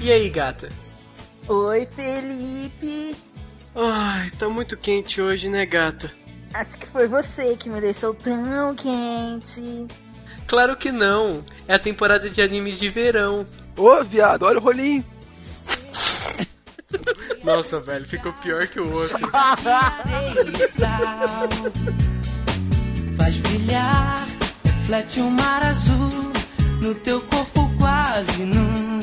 E aí, gata? Oi, Felipe. Ai, tá muito quente hoje, né, gata? Acho que foi você que me deixou tão quente. Claro que não. É a temporada de animes de verão. Ô, viado, olha o rolinho. Nossa, velho, ficou pior que o outro. Faz brilhar, reflete um mar azul no teu corpo quase nu.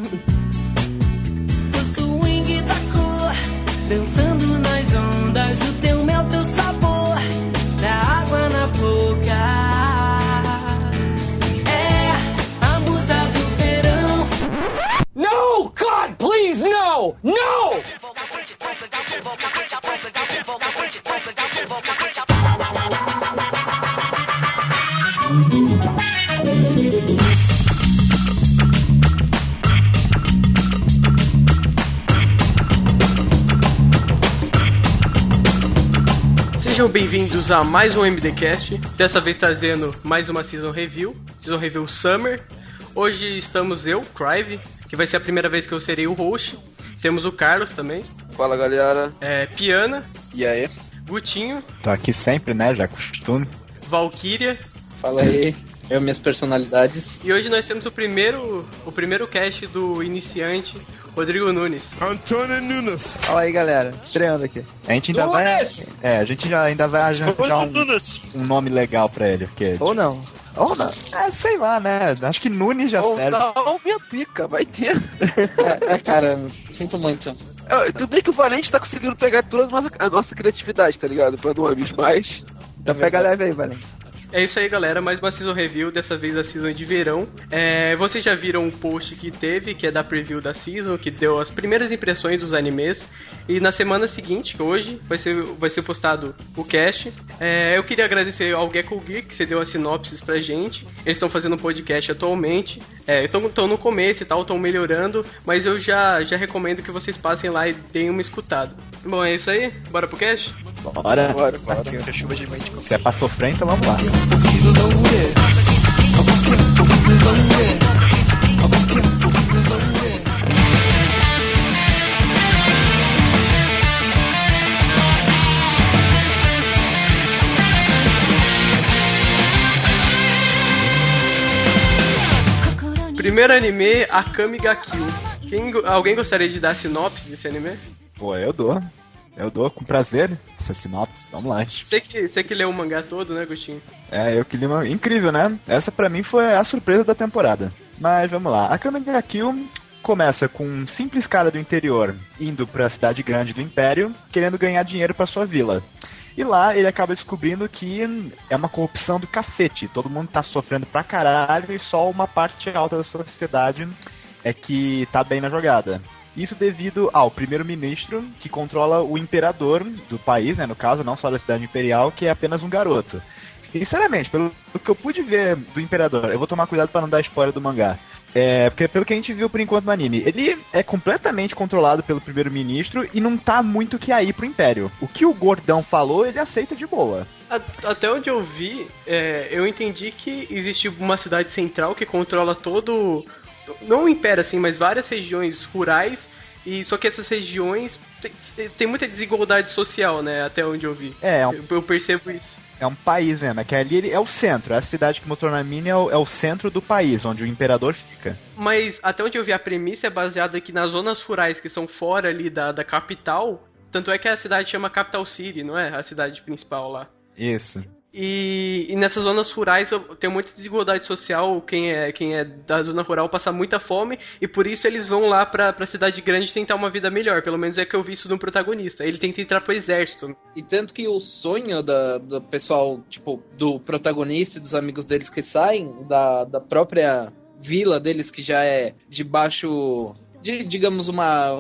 O swing da cor, dançando nas ondas, o teu mel, teu sabor, da água na boca. É a musa do verão. No, God, please, no! No! Sejam bem-vindos a mais um MDcast, dessa vez trazendo mais uma Season Review Summer. Hoje estamos eu, Crive, que vai ser a primeira vez que eu serei o host. Temos o Carlos também. Fala, galera. Piana. E aí? Gutinho. Tô aqui sempre, né, já costume. Valkyria. Fala aí, eu minhas personalidades. E hoje nós temos o primeiro cast do iniciante, Rodrigo Nunes. Antônio Nunes. Fala aí, galera. Estreando aqui. A gente ainda ainda vai arranjar um nome legal pra ele. Porque, Ou não. sei lá, né? Acho que Nunes já serve. Não, minha pica, vai ter. Cara, sinto muito. Tudo bem que o Valente tá conseguindo pegar toda a nossa criatividade, tá ligado? Pra não abrir mais. Já pega leve aí, Valente. É isso aí, galera, mais uma Season Review, dessa vez a Season de verão. Vocês já viram um post que teve, que é da preview da Season, que deu as primeiras impressões dos animes. E na semana seguinte, que hoje, vai ser postado o cast. Eu queria agradecer ao Gecko Geek, que você deu as sinopses pra gente. Eles estão fazendo um podcast atualmente. Estão no começo e tal, estão melhorando. Mas eu já recomendo que vocês passem lá e deem uma escutada. Bom, é isso aí? Bora pro cast? Bora. Se é pra sofrer, então vamos lá. Primeiro anime, Akame ga Kill. Alguém gostaria de dar sinopse desse anime? Pô, eu dou com prazer essa sinopse, vamos lá. Você que leu o mangá todo, né, Agostinho? Eu que li uma... Incrível, né? Essa pra mim foi a surpresa da temporada. Mas vamos lá, Akame ga Kill começa com um simples cara do interior indo pra cidade grande do Império, querendo ganhar dinheiro pra sua vila. E lá ele acaba descobrindo que é uma corrupção do cacete, todo mundo tá sofrendo pra caralho e só uma parte alta da sociedade é que tá bem na jogada. Isso devido ao primeiro-ministro, que controla o imperador do país, né, no caso, não só da cidade imperial, que é apenas um garoto. E, sinceramente, pelo que eu pude ver do imperador, eu vou tomar cuidado para não dar spoiler do mangá, porque pelo que a gente viu por enquanto no anime, ele é completamente controlado pelo primeiro-ministro e não tá muito que aí pro império. O que o gordão falou, ele aceita de boa. Até onde eu vi, eu entendi que existe uma cidade central que controla todo... Não o império, assim, mas várias regiões rurais. E só que essas regiões tem muita desigualdade social, né? Até onde eu vi. Eu percebo isso. É um país mesmo, é que ali ele é o centro. Essa cidade que mostrou na mini é o centro do país, onde o imperador fica. Mas até onde eu vi, a premissa é baseada aqui nas zonas rurais que são fora ali da capital. Tanto é que a cidade chama Capital City, não é? A cidade principal lá. Isso. E nessas zonas rurais tem muita desigualdade social. Quem é da zona rural passa muita fome. E por isso eles vão lá pra cidade grande tentar uma vida melhor. Pelo menos é que eu vi isso de um protagonista. Ele tenta entrar pro exército. E tanto que o sonho do pessoal, tipo, do protagonista e dos amigos deles que saem da própria vila deles, que já é de baixo... digamos uma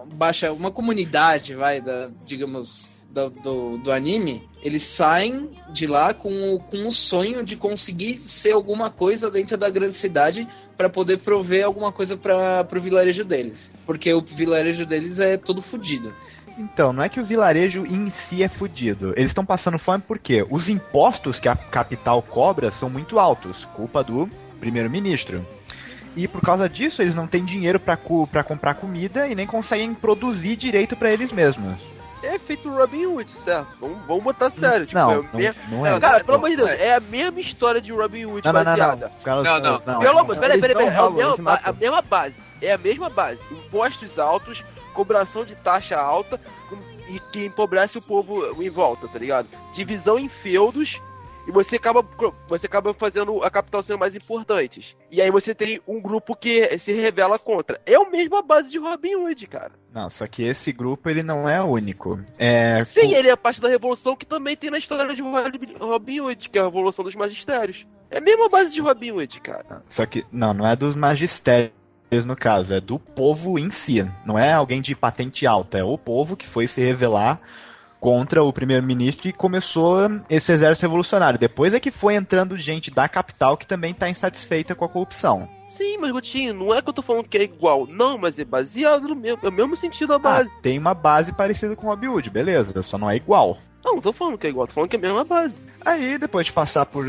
comunidade, digamos... Do anime, eles saem de lá com o sonho de conseguir ser alguma coisa dentro da grande cidade para poder prover alguma coisa pro vilarejo deles. Porque o vilarejo deles é todo fodido. Então, não é que o vilarejo em si é fudido. Eles estão passando fome porque os impostos que a capital cobra são muito altos, culpa do primeiro-ministro. E por causa disso, eles não têm dinheiro pra comprar comida e nem conseguem produzir direito pra eles mesmos. É feito Robin Hood, certo? Vamos botar sério. Tipo, Não é. Cara, pelo amor de Deus, é a mesma história de Robin Hood baseada. Não. Pelo amor, peraí. É a mesma base. É a mesma base. Impostos altos, cobração de taxa alta e que empobrece o povo em volta, tá ligado? Divisão em feudos. E você acaba fazendo a capital sendo mais importante. E aí você tem um grupo que se revela contra. É a mesma base de Robin Hood, cara. Não, só que esse grupo, ele não é único. Sim, ele é parte da Revolução que também tem na história de Robin Hood, que é a Revolução dos Magistérios. É a mesma base de Robin Hood, cara. Só que, não é dos magistérios no caso, é do povo em si. Não é alguém de patente alta, é o povo que foi se revelar contra o primeiro-ministro e começou esse exército revolucionário. Depois é que foi entrando gente da capital que também está insatisfeita com a corrupção. Sim, mas Gutinho, não é que eu tô falando que é igual. Não, mas é baseado no mesmo sentido da base. Tem uma base parecida com o Robin Hood, beleza, só não é igual. Não tô falando que é igual, tô falando que é a mesma base. Aí, depois de passar por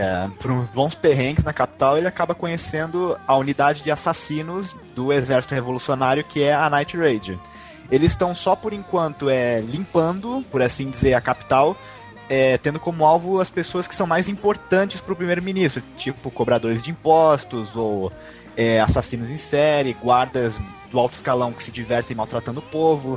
uns bons perrengues na capital, ele acaba conhecendo a unidade de assassinos do exército revolucionário, que é a Night Raid. Eles estão só por enquanto limpando, por assim dizer, a capital, tendo como alvo as pessoas que são mais importantes para o primeiro-ministro, tipo cobradores de impostos ou assassinos em série, guardas do alto escalão que se divertem maltratando o povo,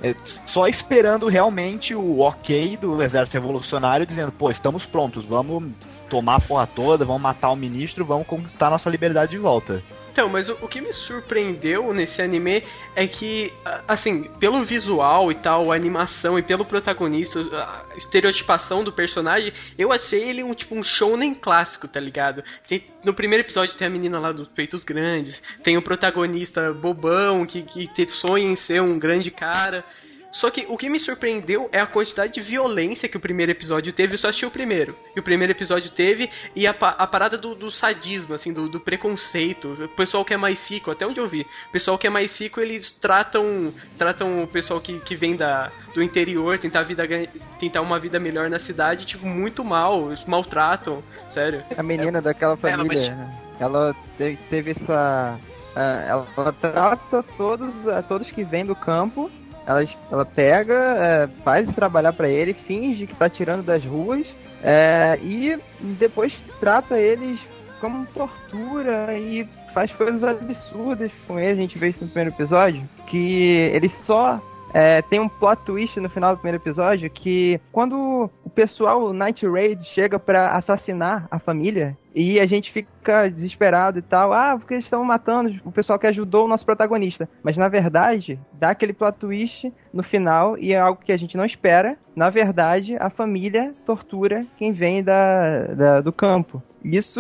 só esperando realmente o ok do exército revolucionário, dizendo, pô, estamos prontos, vamos tomar a porra toda, vamos matar o ministro, vamos conquistar nossa liberdade de volta. Então, mas o que me surpreendeu nesse anime é que, assim, pelo visual e tal, a animação e pelo protagonista, a estereotipação do personagem, eu achei ele um shounen clássico, tá ligado? No primeiro episódio tem a menina lá dos peitos grandes, tem o protagonista bobão que sonha em ser um grande cara. Só que o que me surpreendeu é a quantidade de violência que o primeiro episódio teve. Eu só assisti o primeiro. E o primeiro episódio teve. E a parada do sadismo, assim, do preconceito. O pessoal que é mais rico, até onde eu vi. O pessoal que é mais rico, eles tratam o pessoal que vem do interior, tentar uma vida melhor na cidade, tipo, muito mal. Eles maltratam, sério. A menina daquela família, ela teve essa... ela trata todos que vêm do campo. Ela pega, faz trabalhar pra ele, finge que tá tirando das ruas e depois trata eles como tortura e faz coisas absurdas com eles. A gente vê isso no primeiro episódio, que eles só... tem um plot twist no final do primeiro episódio que quando o pessoal, o Night Raid, chega pra assassinar a família e a gente fica desesperado e tal, porque eles estão matando o pessoal que ajudou o nosso protagonista. Mas na verdade, dá aquele plot twist no final e é algo que a gente não espera. Na verdade, a família tortura quem vem do campo. Isso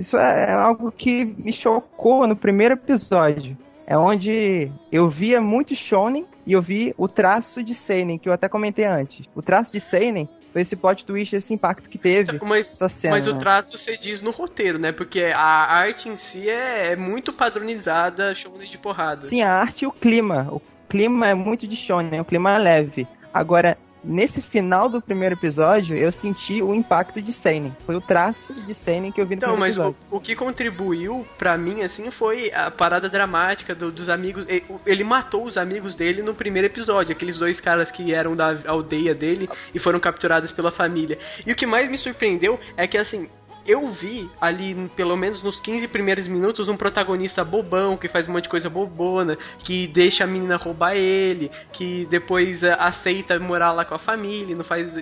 é algo que me chocou no primeiro episódio. É onde eu via muito shonen e eu vi o traço de seinen, que eu até comentei antes. O traço de seinen foi esse plot twist, esse impacto que teve essa cena. Mas o traço você diz no roteiro, né? Porque a arte em si é muito padronizada, shonen de porrada. Sim, a arte e o clima. O clima é muito de shonen, o clima é leve. Agora, nesse final do primeiro episódio, eu senti o impacto de seinen. Foi o traço de seinen que eu vi no primeiro episódio. Mas o que contribuiu pra mim, assim, foi a parada dramática dos amigos. Ele matou os amigos dele no primeiro episódio. Aqueles dois caras que eram da aldeia dele e foram capturados pela família. E o que mais me surpreendeu é que, assim... Eu vi ali, pelo menos nos 15 primeiros minutos, um protagonista bobão, que faz um monte de coisa bobona, que deixa a menina roubar ele, que depois aceita morar lá com a família, não faz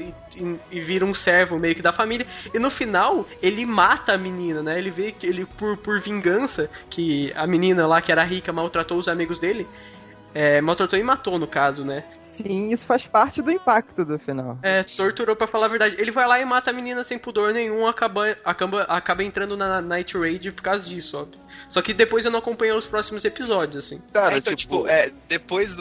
e vira um servo meio que da família. E no final, ele mata a menina, né? Ele vê que ele, por vingança, que a menina lá que era rica maltratou os amigos dele, maltratou e matou, no caso, né? Sim, isso faz parte do impacto do final. Torturou, pra falar a verdade. Ele vai lá e mata a menina sem pudor nenhum, acaba entrando na Night Raid por causa disso, óbvio. Só que depois eu não acompanhei os próximos episódios, assim. Cara, então, depois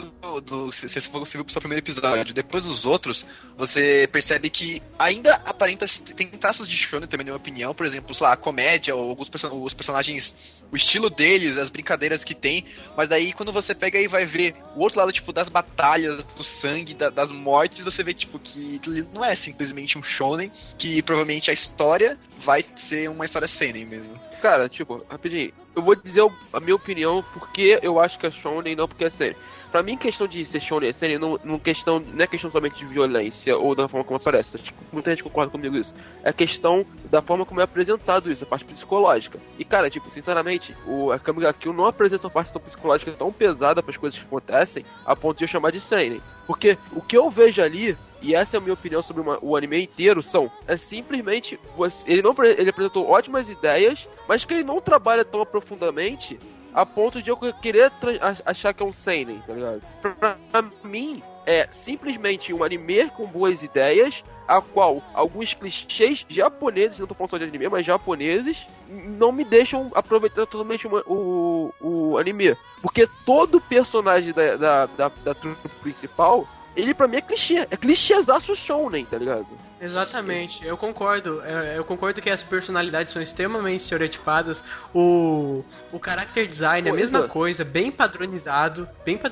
se você viu pro seu primeiro episódio, depois dos outros, você percebe que ainda aparenta, tem traços de shonen também, na minha opinião, por exemplo, sei lá, a comédia, ou os personagens, o estilo deles, as brincadeiras que tem, mas daí quando você pega e vai ver o outro lado, tipo, das batalhas, dos sangue, das mortes, você vê, tipo, que não é simplesmente um shonen, que provavelmente a história vai ser uma história seinen mesmo. Cara, tipo, rapidinho, eu vou dizer a minha opinião porque eu acho que é shonen e não porque é seinen. Pra mim, questão de ser shonen e seinen não é questão somente de violência ou da forma como aparece. Tipo, muita gente concorda comigo isso. É questão da forma como é apresentado isso, a parte psicológica. E, cara, tipo, sinceramente, a Akame ga Kill não apresenta uma parte tão psicológica tão pesada para as coisas que acontecem a ponto de eu chamar de seinen. Porque o que eu vejo ali, e essa é a minha opinião sobre o anime inteiro, é simplesmente... Ele apresentou ótimas ideias, mas que ele não trabalha tão profundamente a ponto de eu querer achar que é um seinen, tá ligado? Pra mim, é simplesmente um anime com boas ideias, a qual alguns clichês japoneses, não tô falando só de anime, mas japoneses, não me deixam aproveitar totalmente o anime. Porque todo personagem da trupe principal, ele pra mim é clichê. É clichêzaço shonen, tá ligado? Exatamente, eu concordo. Eu concordo que as personalidades são extremamente estereotipadas. O character design é a mesma coisa, bem padronizado.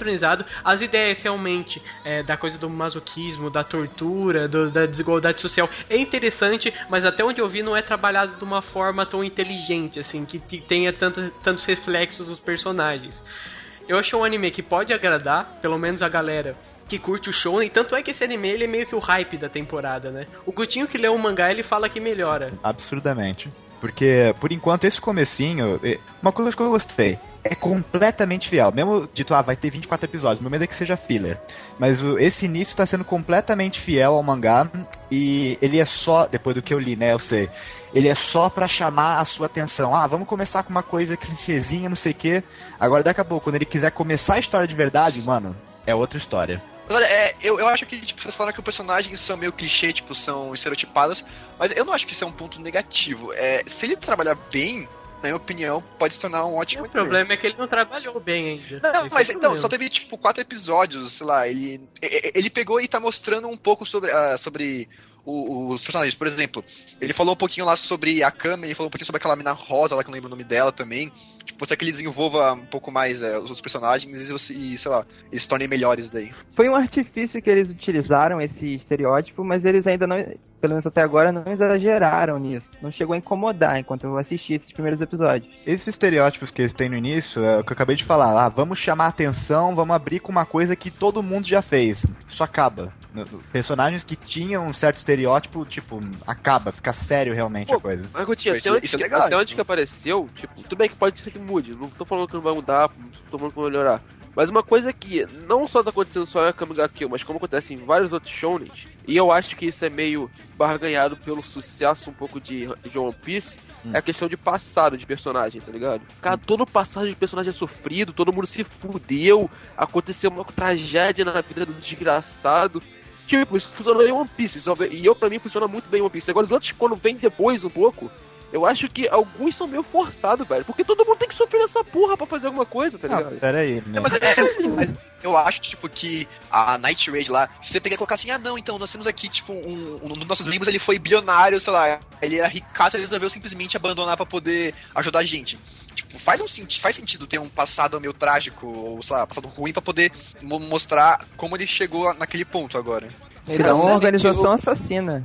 As ideias realmente da coisa do masoquismo, da tortura, da desigualdade social é interessante, mas até onde eu vi não é trabalhado de uma forma tão inteligente, assim, que tenha tantos reflexos dos personagens. Eu acho um anime que pode agradar, pelo menos a galera que curte o shonen, tanto é que esse anime ele é meio que o hype da temporada, né? O Gutinho que leu o mangá, ele fala que melhora. Absurdamente. Porque, por enquanto, esse comecinho, uma coisa que eu gostei, é completamente fiel. Mesmo dito, vai ter 24 episódios, meu medo é que seja filler. Mas esse início tá sendo completamente fiel ao mangá, e ele é só, depois do que eu li, né, eu sei, ele é só pra chamar a sua atenção. Vamos começar com uma coisa clichêzinha, não sei o quê. Agora, daqui a pouco, quando ele quiser começar a história de verdade, mano, é outra história. Mas olha, eu acho que, tipo, vocês falaram que os personagens são meio clichê, tipo, são estereotipados, mas eu não acho que isso é um ponto negativo. Se ele trabalhar bem, na minha opinião, pode se tornar um ótimo anime. O problema é que ele não trabalhou bem ainda. Não, mas então, só teve, tipo, 4 episódios, sei lá, ele pegou e tá mostrando um pouco sobre os personagens. Por exemplo, ele falou um pouquinho lá sobre a Akame, ele falou um pouquinho sobre aquela mina rosa lá, que eu não lembro o nome dela também. Tipo, você quer que ele desenvolva um pouco mais os outros personagens e, sei lá, eles se tornem melhores daí. Foi um artifício que eles utilizaram, esse estereótipo, mas eles ainda não, pelo menos até agora, não exageraram nisso. Não chegou a incomodar enquanto eu assisti esses primeiros episódios. Esses estereótipos que eles têm no início, é o que eu acabei de falar. Vamos chamar a atenção, vamos abrir com uma coisa que todo mundo já fez. Isso acaba. Personagens que tinham um certo estereótipo, tipo, acaba, fica sério realmente a coisa. Mas, Gutinho, até onde que apareceu, tipo, tudo bem que pode ser que mude, não tô falando que não vai mudar, não tô falando que vai melhorar. Mas uma coisa que não só tá acontecendo só em Akame ga Kill, mas como acontece em vários outros shounens, e eu acho que isso é meio barganhado pelo sucesso um pouco de One Piece, é a questão de passado de personagem, tá ligado? Cara, todo passado de personagem é sofrido, todo mundo se fudeu, aconteceu uma tragédia na vida do desgraçado. Tipo, isso funcionou em One Piece, e pra mim funciona muito bem em One Piece. Agora os outros, quando vem depois um pouco, eu acho que alguns são meio forçados, velho. Porque todo mundo tem que sofrer essa porra pra fazer alguma coisa, tá ligado? Pera aí, né? Mas eu acho, tipo, que a Night Raid lá, se você pegar e colocar assim, não, então, nós temos aqui, tipo, um dos nossos membros, ele foi bilionário, sei lá, ele era ricaço, ele resolveu simplesmente abandonar pra poder ajudar a gente. Tipo, faz sentido ter um passado meio trágico, ou, sei lá, passado ruim pra poder mostrar como ele chegou naquele ponto agora. Ele é uma organização assassina.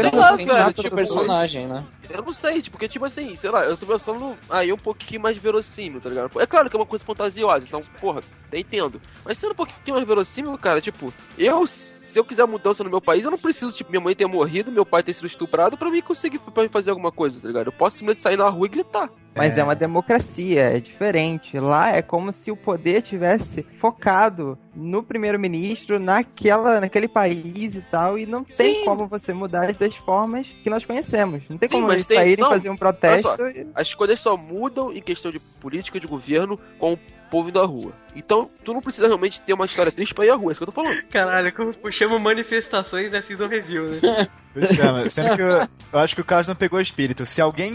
Tipo personagem, né? Eu não sei, porque, tipo assim, sei lá, eu tô pensando aí um pouquinho mais verossímil, tá ligado? É claro que é uma coisa fantasiosa, então, porra, até entendo. Mas sendo um pouquinho mais verossímil, cara, tipo, se eu quiser mudança no meu país, eu não preciso, tipo, minha mãe ter morrido, meu pai ter sido estuprado pra mim conseguir fazer alguma coisa, tá ligado? Eu posso simplesmente sair na rua e gritar. Mas é uma democracia, é diferente. Lá é como se o poder tivesse focado no primeiro-ministro, naquele país e tal, e não tem como você mudar das formas que nós conhecemos. Não tem como eles saírem e fazer um protesto. As coisas só mudam em questão de política de governo com o povo da rua. Então, tu não precisa realmente ter uma história triste pra ir à rua, é isso que eu tô falando. Caralho, puxamos manifestações da Season Review, né? Sendo que eu acho que o Carlos não pegou o espírito. Se alguém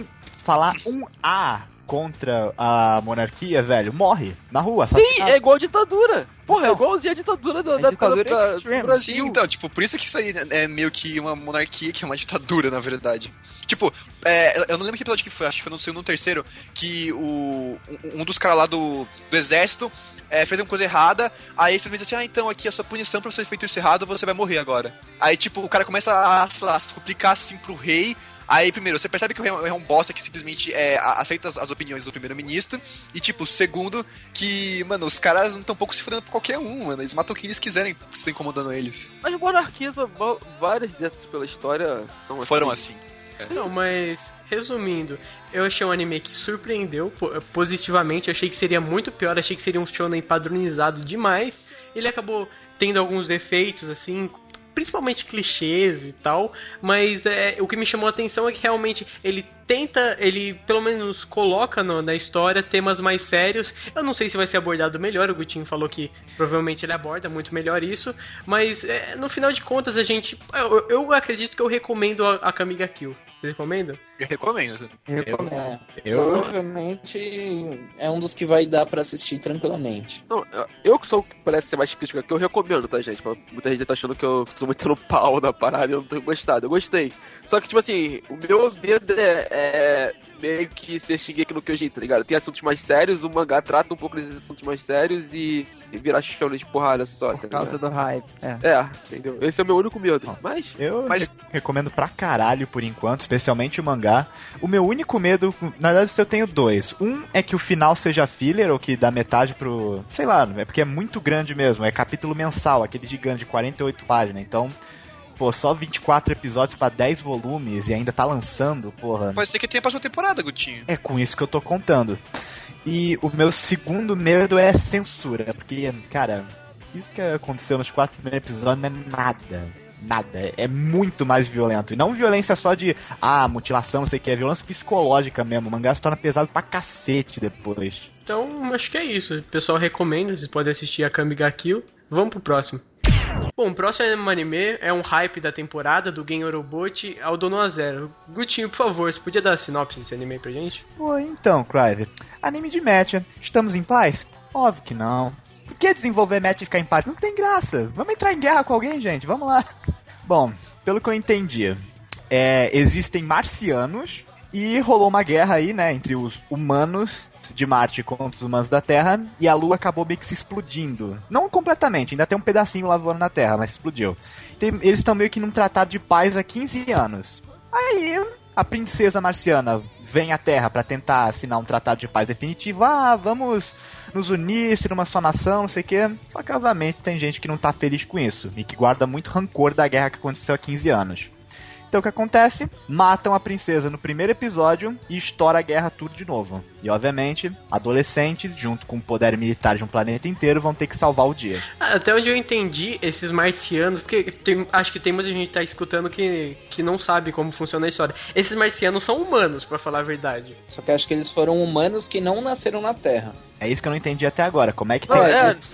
falar um A contra a monarquia, velho, morre na rua, assassinado. Sim, é igual a ditadura. Porra, é igualzinho a ditadura do Brasil. Sim, então, tipo, por isso que isso aí é meio que uma monarquia, que é uma ditadura, na verdade. Tipo, eu não lembro que episódio que foi, acho que foi no segundo ou no terceiro, que um dos caras lá do exército fez uma coisa errada, aí você diz assim, então aqui a sua punição pra você ter feito isso errado, você vai morrer agora. Aí, tipo, o cara começa a, sei lá, suplicar assim pro rei. Aí, primeiro, você percebe que o rei é um bosta que simplesmente aceita as opiniões do primeiro-ministro. E, tipo, segundo, que, mano, os caras não estão pouco se fudendo por qualquer um, mano. Eles matam quem eles quiserem, se estão incomodando eles. Mas monarquias, várias dessas pela história foram assim. Não, mas, resumindo, eu achei um anime que surpreendeu positivamente. Eu achei que seria muito pior, achei que seria um shonen padronizado demais. Ele acabou tendo alguns efeitos, assim, principalmente clichês e tal, mas o que me chamou a atenção é que realmente ele pelo menos coloca na história temas mais sérios. Eu não sei se vai ser abordado melhor, o Gutinho falou que provavelmente ele aborda muito melhor isso, mas no final de contas eu acredito que eu recomendo a Akame ga Kill. Você recomenda? Eu recomendo. Provavelmente é um dos que vai dar pra assistir tranquilamente. Não, eu que sou o que parece ser mais crítico aqui, eu recomendo, tá, gente? Muita gente tá achando que eu tô muito no pau na parada e eu não tenho gostado. Eu gostei. Só que, tipo assim, o meu medo é meio que ser Shingeki no Kyojin, tá ligado? Tem assuntos mais sérios, o mangá trata um pouco desses assuntos mais sérios e virar shonen de porrada só, tá por causa do hype. Entendeu? Esse é o meu único medo. Eu recomendo pra caralho por enquanto, especialmente o mangá. O meu único medo, na verdade eu tenho dois. Um é que o final seja filler, ou que dá metade pro... sei lá, é porque é muito grande mesmo. É capítulo mensal, aquele gigante de 48 páginas. Então, pô, só 24 episódios pra 10 volumes e ainda tá lançando, porra. Pode ser que tenha próxima temporada, Gutinho. É com isso que eu tô contando. E o meu segundo medo é censura, porque, cara, isso que aconteceu nos 4 primeiros episódios não é nada, é muito mais violento. E não violência só de, mutilação, não sei o que, é violência psicológica mesmo. O mangá se torna pesado pra cacete depois. Então, acho que é isso. O pessoal recomenda, vocês podem assistir a Akame ga Kill. Vamos pro próximo. Bom, o próximo anime é um hype da temporada do Gen Orobot ao Dono a Zero. Gutinho, por favor, você podia dar a sinopse desse anime pra gente? Pô, então, Crive, anime de mecha, estamos em paz? Óbvio que não. Por que desenvolver mecha e ficar em paz? Não tem graça. Vamos entrar em guerra com alguém, gente, vamos lá. Bom, pelo que eu entendi, existem marcianos e rolou uma guerra aí, né, entre os humanos de Marte contra os humanos da Terra, e a Lua acabou meio que se explodindo. Não completamente, ainda tem um pedacinho lá voando na Terra, mas explodiu. Eles estão meio que num tratado de paz há 15 anos. Aí a princesa marciana vem à Terra pra tentar assinar um tratado de paz definitivo. Vamos nos unir, ser uma só nação, não sei o quê. Só que, obviamente, tem gente que não tá feliz com isso e que guarda muito rancor da guerra que aconteceu há 15 anos. Então o que acontece? Matam a princesa no primeiro episódio e estoura a guerra tudo de novo. E obviamente, adolescentes, junto com o poder militar de um planeta inteiro, vão ter que salvar o dia. Até onde eu entendi, esses marcianos, porque acho que tem muita gente que tá escutando que não sabe como funciona a história. Esses marcianos são humanos, pra falar a verdade. Só que acho que eles foram humanos que não nasceram na Terra. É isso que eu não entendi até agora. Como é que tem...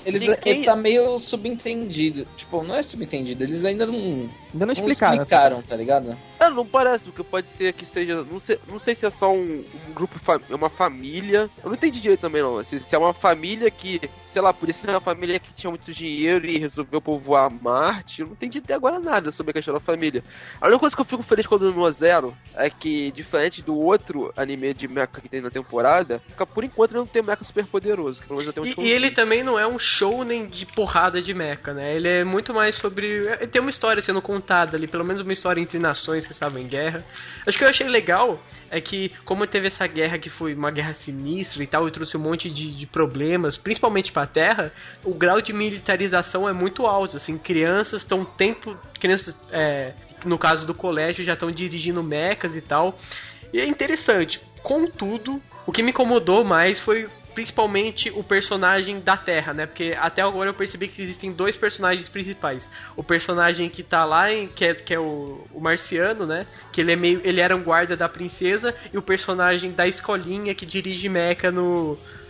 Ele tá meio subentendido. Tipo, não é subentendido. Eles ainda não explicaram, tá ligado? Não parece, porque pode ser que seja... Não sei se é só um grupo, uma família. Eu não entendi direito também, não. Se é uma família que... sei lá, podia ser uma família que tinha muito dinheiro e resolveu povoar Marte. Eu não entendi até agora nada sobre a questão da família. A única coisa que eu fico feliz quando eu no Zero é que, diferente do outro anime de mecha que tem na temporada, por enquanto ele não tem um mecha super poderoso. E ele também não é um shounen de porrada de mecha, né? Ele é muito mais sobre... tem uma história sendo contada ali, pelo menos uma história entre nações que estavam em guerra. Acho que eu achei legal é que, como teve essa guerra que foi uma guerra sinistra e tal, e trouxe um monte de problemas, principalmente pra Terra, o grau de militarização é muito alto, assim, crianças no caso do colégio já estão dirigindo mechas e tal, e é interessante. Contudo, o que me incomodou mais foi principalmente o personagem da Terra, né? Porque até agora eu percebi que existem dois personagens principais. O personagem que tá lá, que é o marciano, né? Que ele era um guarda da princesa, e o personagem da escolinha que dirige mecha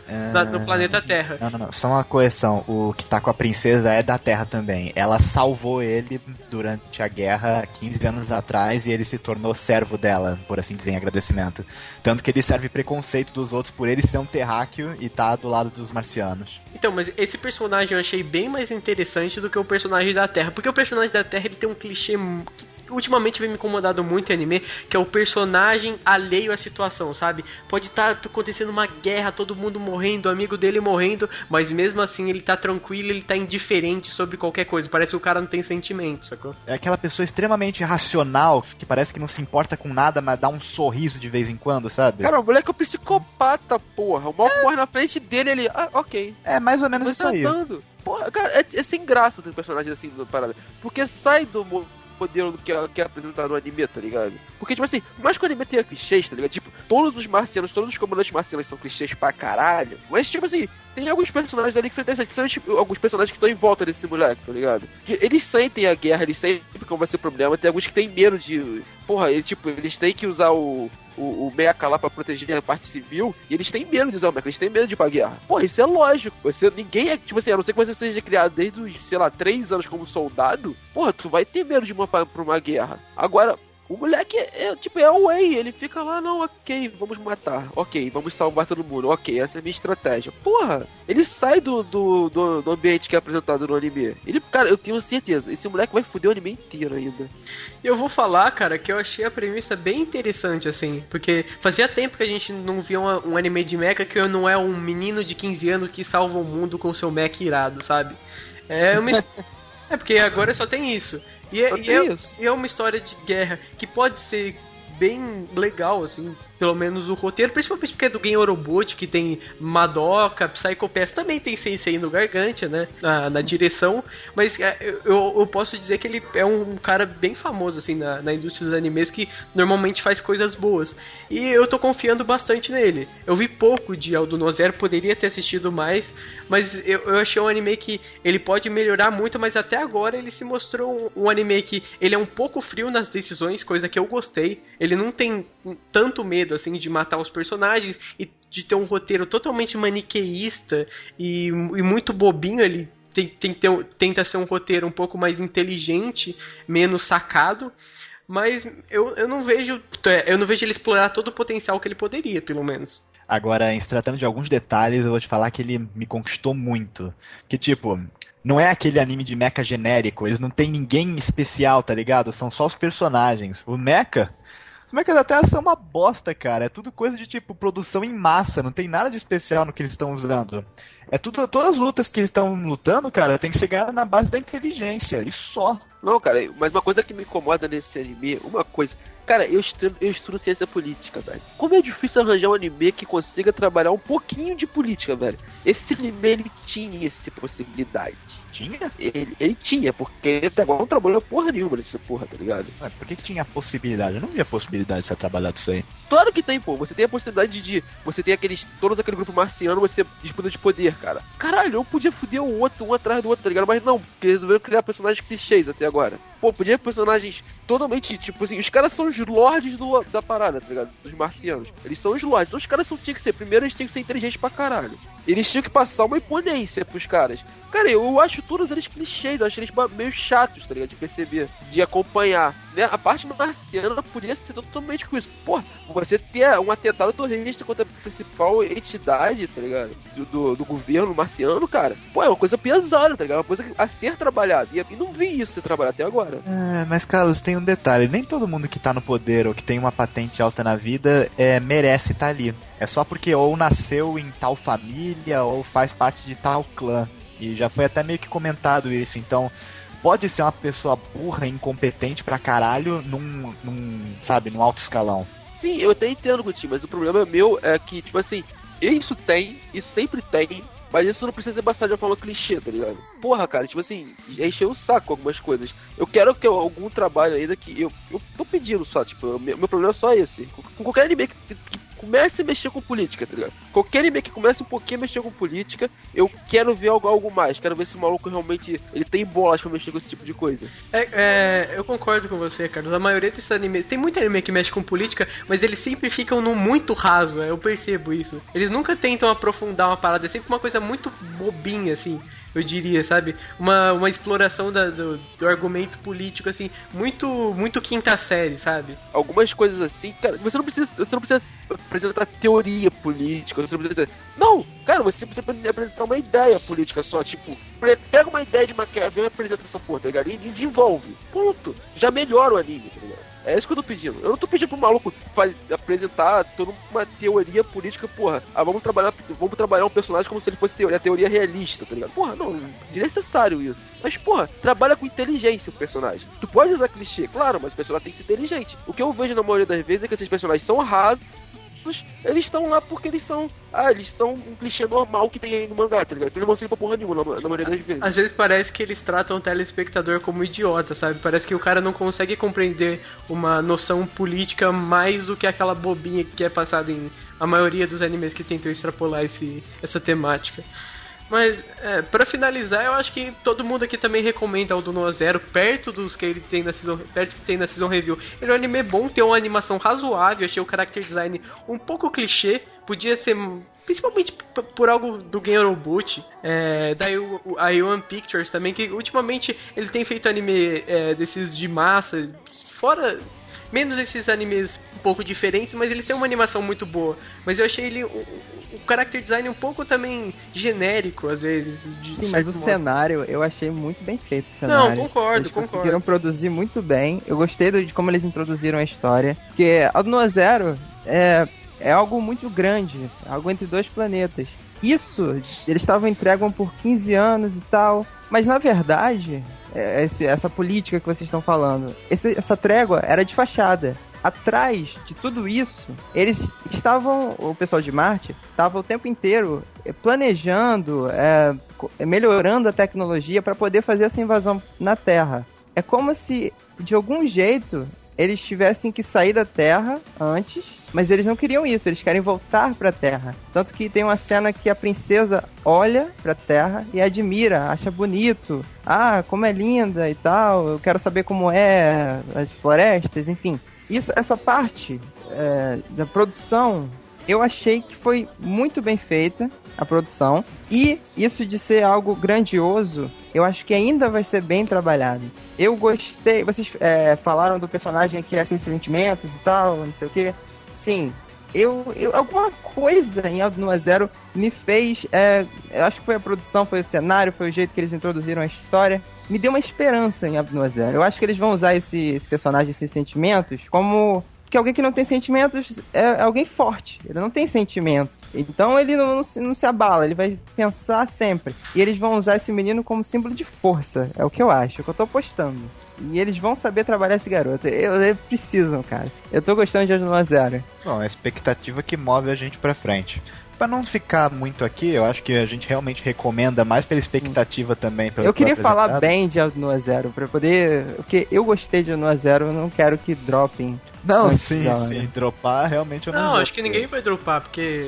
no planeta Terra. Não. Só uma correção. O que tá com a princesa é da Terra também. Ela salvou ele durante a guerra 15 anos atrás e ele se tornou servo dela, por assim dizer, em agradecimento. Tanto que ele serve preconceito dos outros por ele ser um terráqueo e tá do lado dos marcianos. Então, mas esse personagem eu achei bem mais interessante do que o personagem da Terra. Porque o personagem da Terra ele tem um clichê que ultimamente vem me incomodado muito em anime, que é o personagem alheio à situação, sabe? Pode estar acontecendo uma guerra, todo mundo morrendo, o amigo dele morrendo, mas mesmo assim ele tá tranquilo, ele tá indiferente sobre qualquer coisa. Parece que o cara não tem sentimento, sacou? É aquela pessoa extremamente racional, que parece que não se importa com nada, mas dá um sorriso de vez em quando, sabe? Cara, o moleque é um psicopata, porra. O mal morre na frente dele, ele... ok. É mais ou menos isso aí. Porra, cara, é sem graça ter personagem assim na parada. Porque sai do modelo que é apresentado no anime, tá ligado? Porque, tipo assim, mais que o anime tenha clichês, tá ligado? Tipo, todos os marcianos, todos os comandantes marcianos são clichês pra caralho. Mas, tipo assim, tem alguns personagens ali que são interessantes. Principalmente alguns personagens que estão em volta desse moleque, tá ligado? Que eles sentem a guerra, eles sentem como vai ser o problema. Tem alguns que têm medo de... Porra, eles têm que usar o mecha lá pra proteger a parte civil, e eles têm medo de usar o mecha, eles têm medo de ir pra guerra. Porra, isso é lógico. Ninguém é, tipo assim, a não ser que você seja criado desde os, sei lá, 3 anos como soldado, porra, tu vai ter medo de ir pra uma guerra. Agora, o moleque é o Wei, ele fica lá, não, ok, vamos matar, ok, vamos salvar todo mundo, ok, essa é a minha estratégia. Porra, ele sai do ambiente que é apresentado no anime. Cara, eu tenho certeza, esse moleque vai foder o anime inteiro ainda. Eu vou falar, cara, que eu achei a premissa bem interessante, assim, porque fazia tempo que a gente não via um anime de mecha que não é um menino de 15 anos que salva o mundo com seu mecha irado, sabe? É porque agora só tem isso. E é uma história de guerra que pode ser bem legal, assim, pelo menos o roteiro, principalmente porque é do Gen Orobot, que tem Madoka, Psycho Pass, também tem Sensei no Gargantia, né, na direção, mas eu posso dizer que ele é um cara bem famoso, assim, na indústria dos animes, que normalmente faz coisas boas, e eu tô confiando bastante nele. Eu vi pouco de Aldnoah Zero, poderia ter assistido mais, mas eu achei um anime que ele pode melhorar muito, mas até agora ele se mostrou um anime que ele é um pouco frio nas decisões, coisa que eu gostei. Ele não tem tanto medo assim de matar os personagens e de ter um roteiro totalmente maniqueísta e muito bobinho. Ele tenta ser um roteiro um pouco mais inteligente, menos sacado, mas eu não vejo ele explorar todo o potencial que ele poderia, pelo menos. Agora, em se tratando de alguns detalhes, eu vou te falar que ele me conquistou muito. Que tipo, não é aquele anime de mecha genérico, eles não tem ninguém especial, tá ligado? São só os personagens. Os mechas da Terra são uma bosta, cara. É tudo coisa de, tipo, produção em massa. Não tem nada de especial no que eles estão usando. Todas as lutas que eles estão lutando, cara, tem que ser ganhada na base da inteligência. E só. Não, cara, mas uma coisa que me incomoda nesse anime, cara, eu estudo ciência política, velho. Como é difícil arranjar um anime que consiga trabalhar um pouquinho de política, velho. Esse anime, ele tinha essa possibilidade. Tinha? Ele tinha, porque até agora não trabalhou porra nenhuma nessa porra, tá ligado? Por que tinha a possibilidade? Eu não vi a possibilidade de você trabalhar disso aí. Claro que tem, pô. Você tem a possibilidade de... Você tem todos aquele grupo marciano, você disputa de poder, cara. Caralho, eu podia foder o outro, um atrás do outro, tá ligado? Mas não, porque resolveram criar personagens clichês até agora. Pô, podia personagens totalmente, tipo assim, os caras são os lords da parada, tá ligado? Dos marcianos. Eles são os lords. Então os caras tinham que ser, primeiro eles tinham que ser inteligentes pra caralho. Eles tinham que passar uma imponência pros caras. Cara, eu acho todos eles clichês, eu acho eles meio chatos, tá ligado? De perceber, de acompanhar. Né? A parte marciana podia ser totalmente com isso. Pô, você ter um atentado terrorista contra a principal entidade, tá ligado? Do governo marciano, cara. Pô, é uma coisa pesada, tá ligado? Uma coisa a ser trabalhada. E não vi isso ser trabalhado até agora. Mas, Carlos, tem um detalhe. Nem todo mundo que tá no poder ou que tem uma patente alta na vida merece estar ali. É só porque ou nasceu em tal família ou faz parte de tal clã. E já foi até meio que comentado isso. Então, pode ser uma pessoa burra e incompetente pra caralho num alto escalão. Sim, eu até entendo contigo, mas o problema meu é que, tipo assim, isso sempre tem, mas isso não precisa ser bastante de uma forma clichê, tá ligado? Porra, cara, tipo assim, já encheu o saco algumas coisas. Eu quero que algum trabalho ainda que eu tô pedindo só, tipo, meu problema é só esse. Com qualquer anime que comece a mexer com política, tá ligado? Qualquer anime que comece um pouquinho a mexer com política, eu quero ver algo mais. Quero ver se o maluco realmente ele tem bolas pra mexer com esse tipo de coisa. Eu concordo com você, Carlos. A maioria desses animes... Tem muito anime que mexe com política, mas eles sempre ficam no muito raso, eu percebo isso. Eles nunca tentam aprofundar uma parada, é sempre uma coisa muito bobinha, assim, eu diria, sabe? Uma exploração do argumento político, assim, muito quinta série, sabe? Algumas coisas assim, cara, você não precisa apresentar teoria política, você não precisa... Não, cara, você precisa apresentar uma ideia política só, tipo, pega uma ideia de Maquiavel e apresenta essa porra, tá ligado? E desenvolve, ponto. Já melhora o anime, tá ligado? É isso que eu tô pedindo. Eu não tô pedindo pro maluco apresentar toda uma teoria política, porra. Vamos trabalhar um personagem como se ele fosse a teoria realista, tá ligado? Porra, não, desnecessário isso. Mas, porra, trabalha com inteligência o personagem. Tu pode usar clichê, claro, mas o personagem tem que ser inteligente. O que eu vejo na maioria das vezes é que esses personagens são rasos, eles estão lá porque eles são um clichê normal que tem aí no mangá, tá ligado? Eles não vão ser pra porra nenhuma na maioria das vezes. Às vezes parece que eles tratam o telespectador como idiota, sabe? Parece que o cara não consegue compreender uma noção política mais do que aquela bobinha que é passada em a maioria dos animes que tentam extrapolar essa temática. Mas, pra finalizar, eu acho que todo mundo aqui também recomenda o do Noa Zero, perto dos que ele tem na Season Review. Ele é um anime bom, tem uma animação razoável, achei o character design um pouco clichê, podia ser, principalmente por algo do Gen Roboot, daí a One Pictures também, que ultimamente ele tem feito anime desses de massa, fora... Menos esses animes um pouco diferentes, mas ele tem uma animação muito boa. Mas eu achei ele o character design um pouco também genérico, às vezes. Sim, mas o cenário eu achei muito bem feito. O cenário. Não, concordo. Conseguiram produzir muito bem. Eu gostei de como eles introduziram a história. Porque a Noa Zero é algo muito grande, algo entre dois planetas. Isso, eles estavam em trégua por 15 anos e tal. Mas na verdade... essa política que vocês estão falando, essa trégua era de fachada. Atrás de tudo isso, eles estavam, o pessoal de Marte estava o tempo inteiro planejando, melhorando a tecnologia para poder fazer essa invasão na Terra. É como se, de algum jeito, eles tivessem que sair da Terra antes, mas eles não queriam isso, eles querem voltar pra Terra. Tanto que tem uma cena que a princesa olha pra Terra e admira, acha bonito. Ah, como é linda e tal, eu quero saber como é as florestas, enfim. Essa parte da produção, eu achei que foi muito bem feita, a produção. E isso de ser algo grandioso, eu acho que ainda vai ser bem trabalhado. Eu gostei, vocês falaram do personagem que é sem sentimentos e tal, não sei o quê. Sim, alguma coisa em Noa Zero me fez, eu acho que foi a produção, foi o cenário, foi o jeito que eles introduziram a história, me deu uma esperança em Noa Zero. Eu acho que eles vão usar esse personagem sem sentimentos como que alguém que não tem sentimentos é alguém forte, ele não tem sentimento. Então ele não se abala, ele vai pensar sempre. E eles vão usar esse menino como símbolo de força, é o que eu acho, é o que eu tô apostando. E eles vão saber trabalhar esse garoto. Eles precisam, cara. Eu tô gostando de Noa Zero. Bom, é a expectativa que move a gente pra frente. Pra não ficar muito aqui, eu acho que a gente realmente recomenda mais pela expectativa também. Eu queria falar bem de Noa Zero, pra poder... Porque eu gostei de Noa Zero, eu não quero que dropem. Não, sim, dropar realmente eu não acho que ninguém vai dropar, porque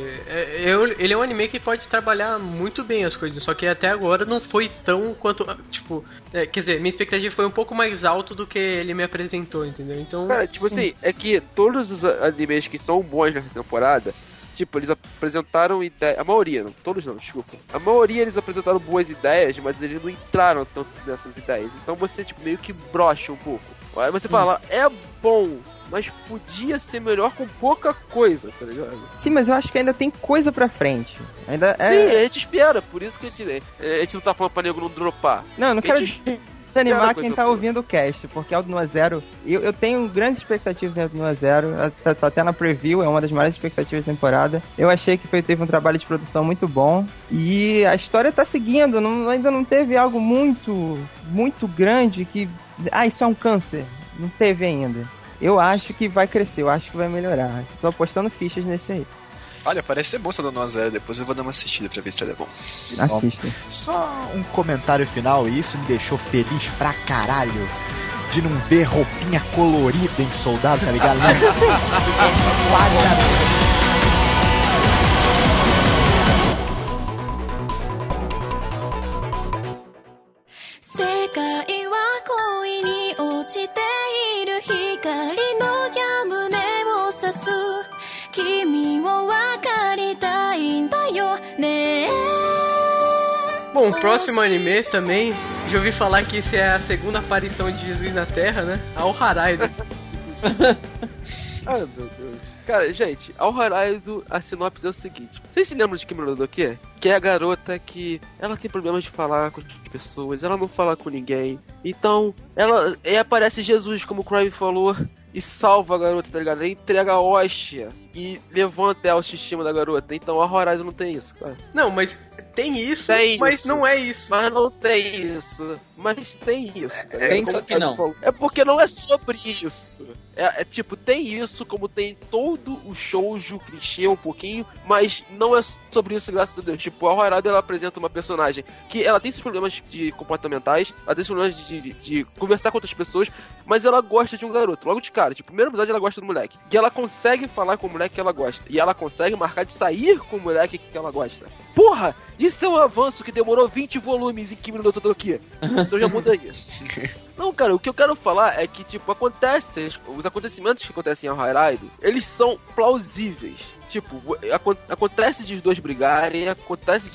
ele é um anime que pode trabalhar muito bem as coisas, só que até agora não foi tão quanto, tipo, quer dizer, minha expectativa foi um pouco mais alto do que ele me apresentou, entendeu? Então... Cara, tipo assim, é que todos os animes que são bons nessa temporada, tipo, eles apresentaram ideias, a maioria, não, todos não, desculpa. A maioria eles apresentaram boas ideias, mas eles não entraram tanto nessas ideias, então você, tipo, meio que brocha um pouco. Aí você fala, é bom, mas podia ser melhor com pouca coisa, tá ligado? Sim, mas eu acho que ainda tem coisa pra frente. Sim, a gente espera, por isso que a gente não tá falando pra nego não dropar. Não, eu não quero desanimar quem tá ouvindo o cast, porque Noa Zero, eu tenho grandes expectativas em Noa Zero, tá até na preview, é uma das maiores expectativas da temporada. Eu achei que teve um trabalho de produção muito bom, e a história tá seguindo, ainda não teve algo muito, muito grande que... isso é um câncer. Não teve ainda. Eu acho que vai crescer, eu acho que vai melhorar. Tô apostando fichas nesse aí. Olha, parece ser bom essa Noa Zero, depois eu vou dar uma assistida pra ver se ela é bom. Assista. Só um comentário final, e isso me deixou feliz pra caralho de não ver roupinha colorida em soldado, tá ligado? Bom, o próximo anime também, já ouvi falar que esse é a segunda aparição de Jesus na Terra, né? Ao Haraido. Ai, meu Deus. Cara, gente, ao Haraido, a sinopse é o seguinte. Vocês se lembram de Kimi no Doke? Que é a garota que ela tem problemas de falar com as pessoas, ela não fala com ninguém. Então, ela aparece Jesus, como o Crime falou, e salva a garota, tá ligado? Ele entrega a hóstia e levanta a autoestima da garota. Então a Horizon não tem isso, cara. Não, mas tem isso, mas isso. Não é isso. Mas não tem isso. Mas tem isso. Tá tem, só que não. É porque não é sobre isso. É tipo, tem isso, como tem todo o shoujo clichê um pouquinho, mas não é sobre isso, graças a Deus. Tipo, a Horizon, ela apresenta uma personagem que ela tem esses problemas de comportamentais, ela tem esses problemas de conversar com outras pessoas, mas ela gosta de um garoto. Logo de cara, tipo, primeira episódio ela gosta do moleque. E ela consegue falar com o moleque que ela gosta. E ela consegue marcar de sair com o moleque que ela gosta. Porra! Isso é um avanço que demorou 20 volumes em Kimi no Todoki. Então já muda isso. Não, cara, o que eu quero falar é que, tipo, os acontecimentos que acontecem em Haraido, eles são plausíveis. Tipo, acontece de os dois brigarem, acontece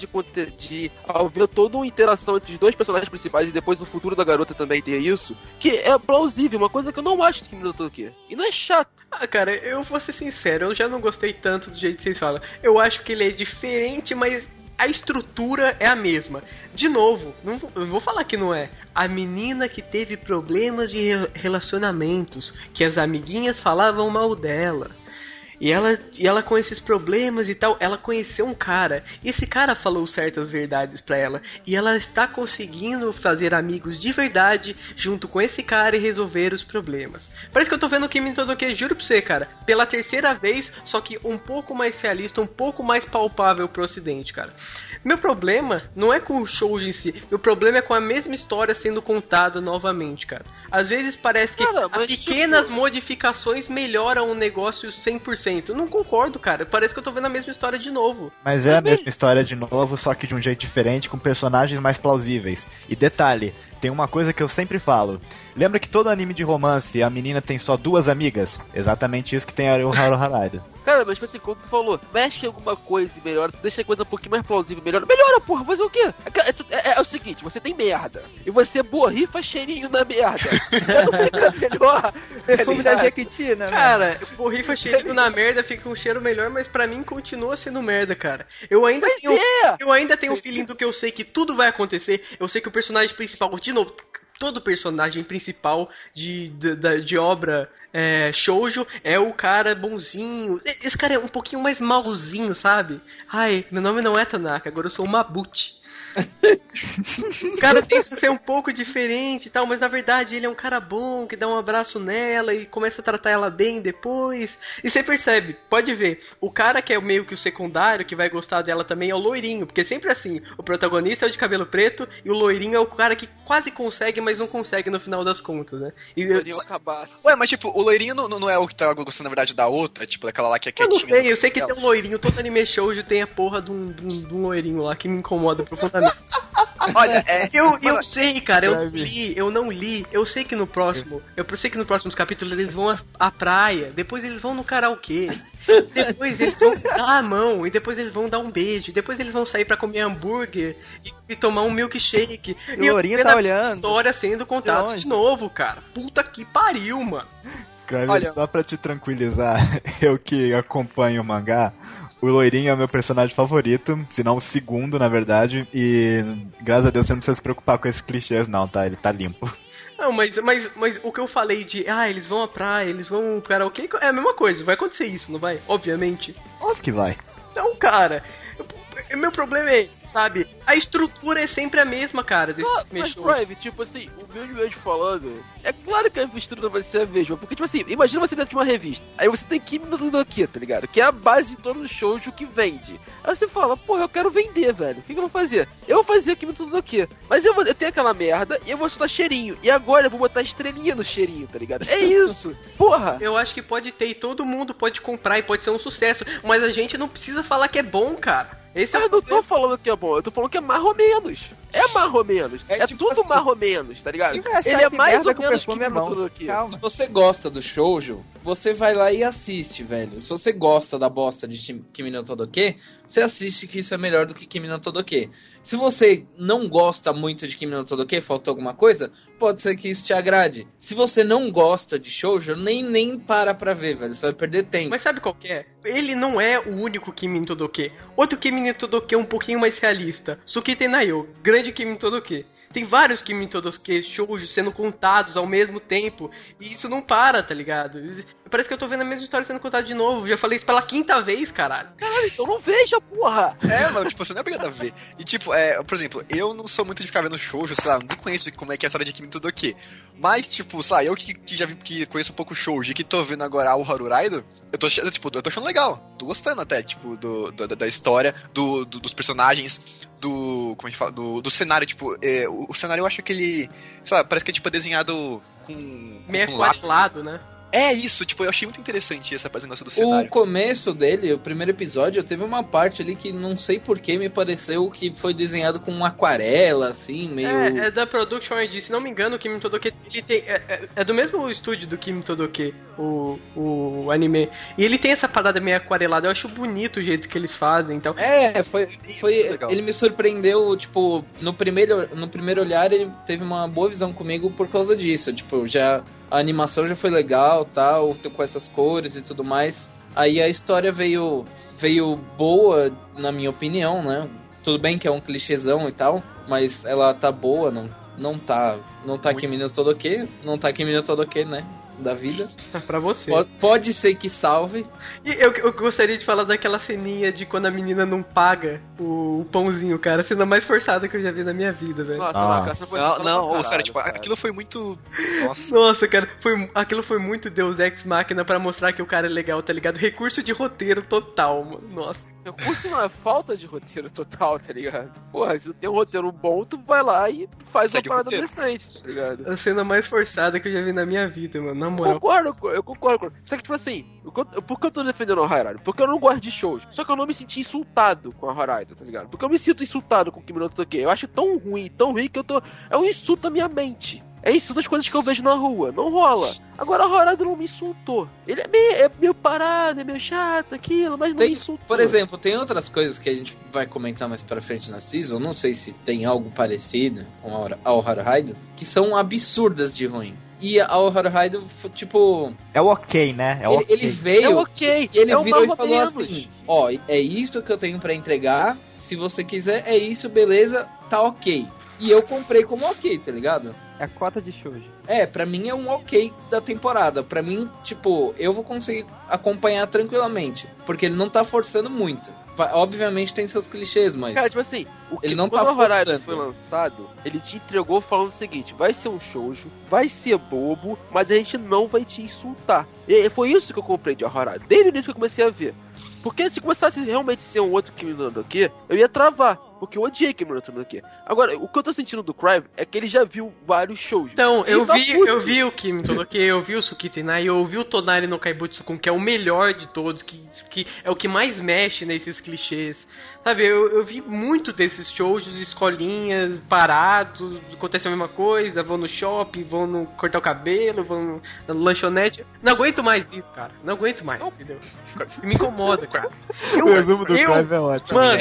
de haver toda uma interação entre os dois personagens principais e depois no futuro da garota também ter isso, que é plausível, uma coisa que eu não acho de Kimi no Todoki. E não é chato. Ah, cara, eu vou ser sincero, eu já não gostei tanto do jeito que vocês falam. Eu acho que ele é diferente, mas a estrutura é a mesma. De novo, eu vou falar que não é. A menina que teve problemas de relacionamentos, que as amiguinhas falavam mal dela. E ela com esses problemas e tal, ela conheceu um cara. E esse cara falou certas verdades pra ela. E ela está conseguindo fazer amigos de verdade junto com esse cara e resolver os problemas. Parece que eu tô vendo o Kimi no Todoki, juro pra você, cara. Pela terceira vez, só que um pouco mais realista, um pouco mais palpável pro ocidente, cara. Meu problema não é com o show em si. Meu problema é com a mesma história sendo contada novamente, cara. Às vezes parece que pequenas modificações melhoram o negócio 100%. Eu não concordo, cara. Parece que eu tô vendo a mesma história de novo. Mas é a mesma história de novo, só que de um jeito diferente, com personagens mais plausíveis. E detalhe, tem uma coisa que eu sempre falo. Lembra que todo anime de romance a menina tem só duas amigas? Exatamente isso que tem o Haru Haraido. Cara, mas tipo assim, como tu falou, mexe em alguma coisa e melhora, deixa a coisa um pouquinho mais plausível, melhora, porra, fazer o quê? É o seguinte, você tem merda, e você borrifa cheirinho na merda. Não fica melhor. Perfume da Jequiti, né? Cara, borrifa cheirinho na merda, fica um cheiro melhor, mas pra mim continua sendo merda, cara. Eu ainda tenho o feeling do que eu sei que tudo vai acontecer, eu sei que o personagem principal, de novo, todo personagem principal de obra shoujo é o cara bonzinho. Esse cara é um pouquinho mais malzinho, sabe? Ai, meu nome não é Tanaka, agora eu sou o Mabuchi. O cara tem que ser um pouco diferente e tal, mas na verdade ele é um cara bom que dá um abraço nela e começa a tratar ela bem depois. E você percebe, pode ver, o cara que é meio que o secundário, que vai gostar dela também é o loirinho, porque sempre assim, o protagonista é o de cabelo preto e o loirinho é o cara que quase consegue, mas não consegue no final das contas, né? Ué, mas tipo, o loirinho não é o que tá gostando na verdade da outra, tipo, daquela lá que é quietinha. Eu sei que tem um loirinho, todo anime shoujo tem a porra de um loirinho lá que me incomoda profundamente. Olha, eu sei, cara, eu não li. Eu sei que no próximo, nos próximos capítulos eles vão à praia, depois eles vão no karaokê, depois eles vão dar a mão, e depois eles vão dar um beijo, e depois eles vão sair pra comer hambúrguer e tomar um milkshake. E o Lourinho tá olhando. História sendo contada de novo, cara. Puta que pariu, mano. Olha, só pra te tranquilizar, eu que acompanho o mangá, o loirinho é o meu personagem favorito, se não o segundo, na verdade, e graças a Deus você não precisa se preocupar com esses clichês não, tá? Ele tá limpo. Não, mas o que eu falei de, eles vão à praia, eles vão pro karaokê, é a mesma coisa, vai acontecer isso, não vai? Obviamente. Óbvio que vai. Então, cara, meu problema é esse, sabe? A estrutura é sempre a mesma, cara. Mas, Prime, tipo assim, o meu de falando, é claro que a estrutura vai ser a mesma, porque, tipo assim, imagina você dentro de uma revista, aí você tem Kimi no Todoki, tá ligado? Que é a base de todo o shoujo que vende. Aí você fala, porra, eu quero vender, velho. O que eu vou fazer? Eu vou fazer Kimi no Todoki, mas eu tenho aquela merda e eu vou soltar cheirinho. E agora eu vou botar estrelinha no cheirinho, tá ligado? É isso, porra! Eu acho que pode ter e todo mundo pode comprar e pode ser um sucesso, mas a gente não precisa falar que é bom, cara. Eu não tô falando que é bom, eu tô falando que é mais ou menos. É mais ou menos. É tipo tudo assim, mais ou menos, tá ligado? Ele é mais ou menos que é bom. Se você gosta do shoujo, você vai lá e assiste, velho. Se você gosta da bosta de Kimi no Todoki, você assiste que isso é melhor do que Kimi no Todoki. Se você não gosta muito de Kimi no Todoke, faltou alguma coisa, pode ser que isso te agrade. Se você não gosta de shoujo, nem para pra ver, velho. Você vai perder tempo. Mas sabe qual que é? Ele não é o único Kimi no Todoke. Outro Kimi no Todoke é um pouquinho mais realista. Tsukite Nayo, grande Kimi no Todoke. Tem vários Kimi no Todoke shoujo sendo contados ao mesmo tempo. E isso não para, tá ligado? Parece que eu tô vendo a mesma história sendo contada de novo. Já falei isso pela 5ª vez, caralho. Caralho, então não veja, porra! Mano, tipo, você não é obrigado a ver. E tipo, por exemplo, eu não sou muito de ficar vendo shoujo, sei lá, nem conheço como é que é a história de Kimi no Todoke. Mas, tipo, sei lá, eu que já vi, que conheço um pouco shoujo e que tô vendo agora o Haruraido, eu tô achando legal. Tô gostando até, tipo, da história, dos personagens, como a gente fala, do cenário, tipo, o cenário eu acho que ele, sei lá, parece que é tipo desenhado com meio aquarelado, né? É isso, tipo, eu achei muito interessante essa apresentação do cenário. O começo dele, o primeiro episódio, teve uma parte ali que não sei porquê me pareceu que foi desenhado com uma aquarela, assim, meio... É da Production ID, se não me engano, o Kimi Todoke, ele tem... É do mesmo estúdio do Kimi Todoke, o anime. E ele tem essa parada meio aquarelada, eu acho bonito o jeito que eles fazem, então... Foi ele me surpreendeu, tipo, no primeiro olhar ele teve uma boa visão comigo por causa disso, tipo, a animação já foi legal, tal, com essas cores e tudo mais. Aí a história veio boa, na minha opinião, né? Tudo bem que é um clichêzão e tal, mas ela tá boa, não tá Kimi no Todoke, não tá Kimi no Todoke, né? Da vida. Pra você. Pode ser que salve. E eu gostaria de falar daquela ceninha de quando a menina não paga o pãozinho, cara. A cena mais forçada que eu já vi na minha vida, velho. Nossa, sério, tipo, aquilo foi muito... Nossa, cara, aquilo foi muito Deus Ex Machina pra mostrar que o cara é legal, tá ligado? Recurso de roteiro total, mano. Nossa. Recurso não é falta de roteiro total, tá ligado? Porra, se tu tem um roteiro bom, tu vai lá e faz uma parada decente, tá ligado? A cena mais forçada que eu já vi na minha vida, mano. Na moral. Eu concordo. Só que, tipo assim, por que eu tô defendendo o Haruraido? Porque eu não gosto de shoujo. Só que eu não me senti insultado com a Haruraido, tá ligado? Porque eu me sinto insultado com o Kimi no Todoke. Eu acho tão ruim que eu tô... É um insulto à minha mente. É isso das coisas que eu vejo na rua. Não rola. Agora a Haruraido não me insultou. Ele é meio parado, é meio chato, aquilo, mas não me insultou. Por exemplo, tem outras coisas que a gente vai comentar mais pra frente na season. Não sei se tem algo parecido com ao Haruraido, que são absurdas de ruim. E a Haruraido, tipo... É o ok, né? Ele veio... É o ok. E ele virou e falou assim... Ó, é isso que eu tenho pra entregar. Se você quiser, é isso, beleza, tá ok. E eu comprei como ok, tá ligado? É a cota de shoujo. Pra mim é um ok da temporada. Pra mim, tipo, eu vou conseguir acompanhar tranquilamente. Porque ele não tá forçando muito. Obviamente tem seus clichês, mas... Cara, tipo assim, ele não tá quando o Haruraido forçando. foi lançado, ele te entregou falando o seguinte: vai ser um shoujo, vai ser bobo, mas a gente não vai te insultar. E foi isso que eu comprei de Haruraido. Desde o início que eu comecei a ver. Porque se começasse realmente a ser um outro Kimi no Todoke, eu ia travar. Porque eu odiei Kimi no Todoke. Agora, o que eu tô sentindo do Crime é que ele já viu vários shows. Então, eu vi o Kimi no Todoke, eu vi o Tsukite Nayo, eu vi o Tonari no Kaibutsu-kun, que é o melhor de todos, que é o que mais mexe nesses clichês. Sabe, eu vi muito desses shows, escolinhas, parados, acontece a mesma coisa, vão no shopping, vão no cortar o cabelo, vão na lanchonete. Não aguento mais isso, cara. Não aguento mais, entendeu? Me incomoda, cara. O resumo do Crime é ótimo. Mano,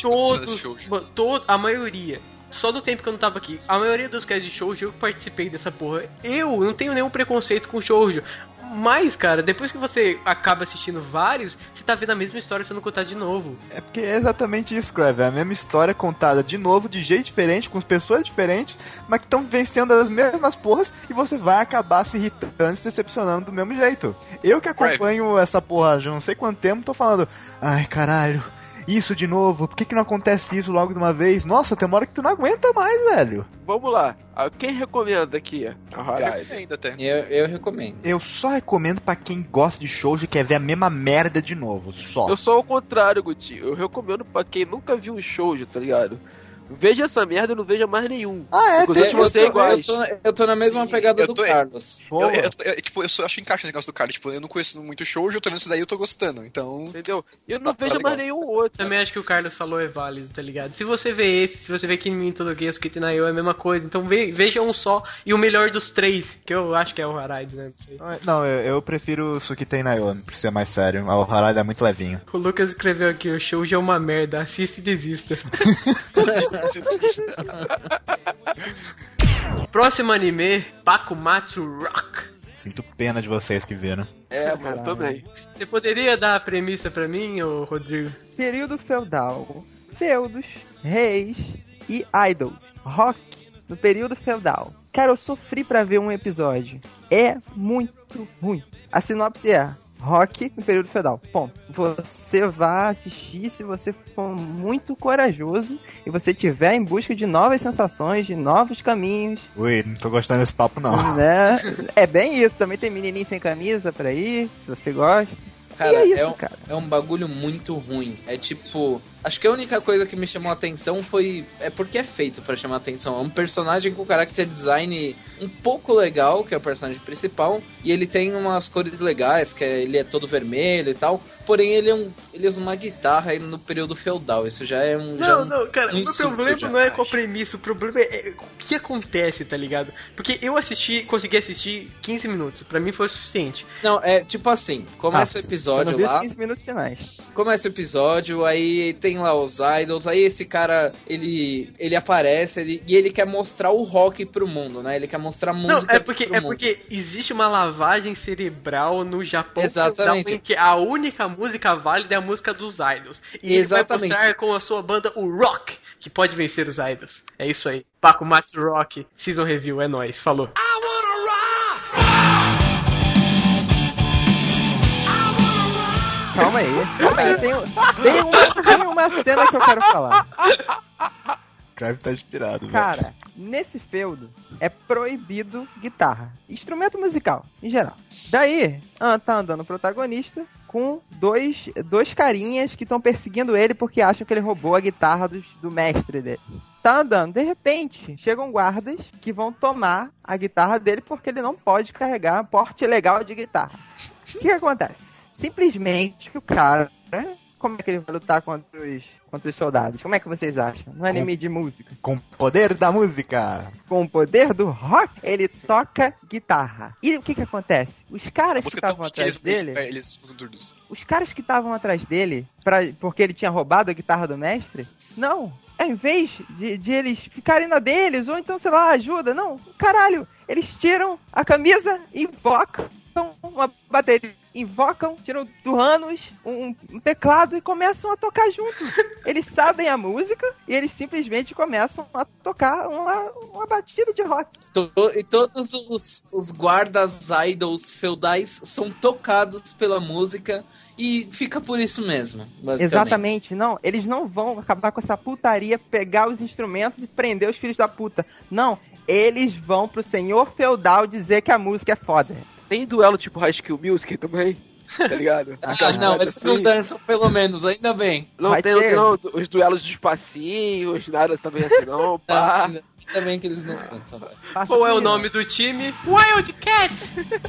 a maioria. Só do tempo que eu não tava aqui. A maioria dos casos de shoujo eu participei dessa porra. Eu não tenho nenhum preconceito com shoujo. Mas, cara, depois que você acaba assistindo vários, você tá vendo a mesma história sendo contada de novo. É porque é exatamente isso, Crave. É a mesma história contada de novo, de jeito diferente, com pessoas diferentes, mas que estão vencendo as mesmas porras e você vai acabar se irritando e se decepcionando do mesmo jeito. Eu que acompanho essa porra já não sei quanto tempo, tô falando, ai, caralho, isso de novo, por que não acontece isso logo de uma vez? Nossa, tem uma hora que tu não aguenta mais, velho. Vamos lá, quem recomenda aqui a Haruraido? Eu recomendo. Eu só recomendo pra quem gosta de shoujo e quer ver a mesma merda de novo, só. Eu sou ao contrário, Guti. Eu recomendo pra quem nunca viu um shoujo, tá ligado? Veja essa merda e não veja mais nenhum. Eu tô na mesma pegada do Carlos. Eu acho encaixe no negócio do Carlos. Tipo, eu não conheço muito shoujo, eu tô vendo isso daí e eu tô gostando. Então. Entendeu? Eu não vejo mais nenhum outro. Também acho que o Carlos falou é válido, tá ligado? Se você vê esse, se você vê Kimi no Todoke, Tsukite Nayo é a mesma coisa. Então veja um só. E o melhor dos três, que eu acho que é o Haruraido, né? Não sei. Não, eu prefiro o Tsukite Nayo, pra ser mais sério. O Haruraido é muito levinho. O Lucas escreveu aqui: o shoujo é uma merda, assista e desista. Próximo anime, Bakumatsu Rock. Sinto pena de vocês que viram. Mano, também. Você poderia dar a premissa pra mim, ô Rodrigo? Período feudal, feudos, reis e idols. Rock no período feudal. Cara, eu sofri pra ver um episódio. É muito ruim. A sinopse é: rock no período feudal. Ponto. Você vai assistir se você for muito corajoso e você estiver em busca de novas sensações, de novos caminhos. Ui, não tô gostando desse papo não. Né? É bem isso. Também tem menininho sem camisa pra ir, se você gosta. Cara, e é isso, cara. É um bagulho muito ruim. É tipo... Acho que a única coisa que me chamou a atenção foi... É porque é feito pra chamar a atenção. É um personagem com character design um pouco legal, que é o personagem principal. E ele tem umas cores legais, que ele é todo vermelho e tal. Porém, ele usa uma guitarra no período feudal. Isso já é um... Não, cara, o meu problema não é com a premissa. O problema é o que acontece, tá ligado? Porque eu consegui assistir 15 minutos. Pra mim foi o suficiente. Não, é tipo assim. Começa o episódio lá. 15 minutos finais. Começa o episódio, aí tem lá os idols, aí esse cara, ele aparece, e ele quer mostrar o rock pro mundo, né? Ele quer mostrar a música pro mundo. Porque existe uma lavagem cerebral no Japão. Exatamente. Em que a única música válida é a música dos idols. E exatamente. Ele vai mostrar com a sua banda o rock, que pode vencer os idols. É isso aí. Bakumatsu Rock, Season Review, é nóis. Falou. Calma aí. Tem uma cena que eu quero falar. Crave tá inspirado, cara, velho. Nesse feudo é proibido guitarra, instrumento musical, em geral. Daí, tá andando o protagonista com dois carinhas que estão perseguindo ele porque acham que ele roubou a guitarra do mestre dele. Tá andando, de repente, chegam guardas que vão tomar a guitarra dele porque ele não pode carregar porte legal de guitarra. O que acontece? Simplesmente o cara... Como é que ele vai lutar contra os soldados? Como é que vocês acham? No anime de música. Com o poder da música. Com o poder do rock, ele toca guitarra. E o que acontece? Os caras que estavam atrás dele... Os caras que estavam atrás dele, porque ele tinha roubado a guitarra do mestre, não. Ao invés de eles ficarem na deles, ou então, sei lá, ajuda, não. Caralho, eles tiram a camisa e invocam uma bateria. Invocam, tiram do Ramos um teclado e começam a tocar juntos. Eles sabem a música e eles simplesmente começam a tocar uma batida de rock. E todos os guardas idols feudais são tocados pela música e fica por isso mesmo. Exatamente, não. Eles não vão acabar com essa putaria, pegar os instrumentos e prender os filhos da puta. Não, eles vão pro senhor feudal dizer que a música é foda. Tem duelo tipo High School Music também, tá ligado? Não, eles não dançam pelo menos, ainda bem. Não tem os duelos de passinhos, nada também assim não, pá. Ainda bem que eles não dançam. Qual é o nome do time? Wildcats!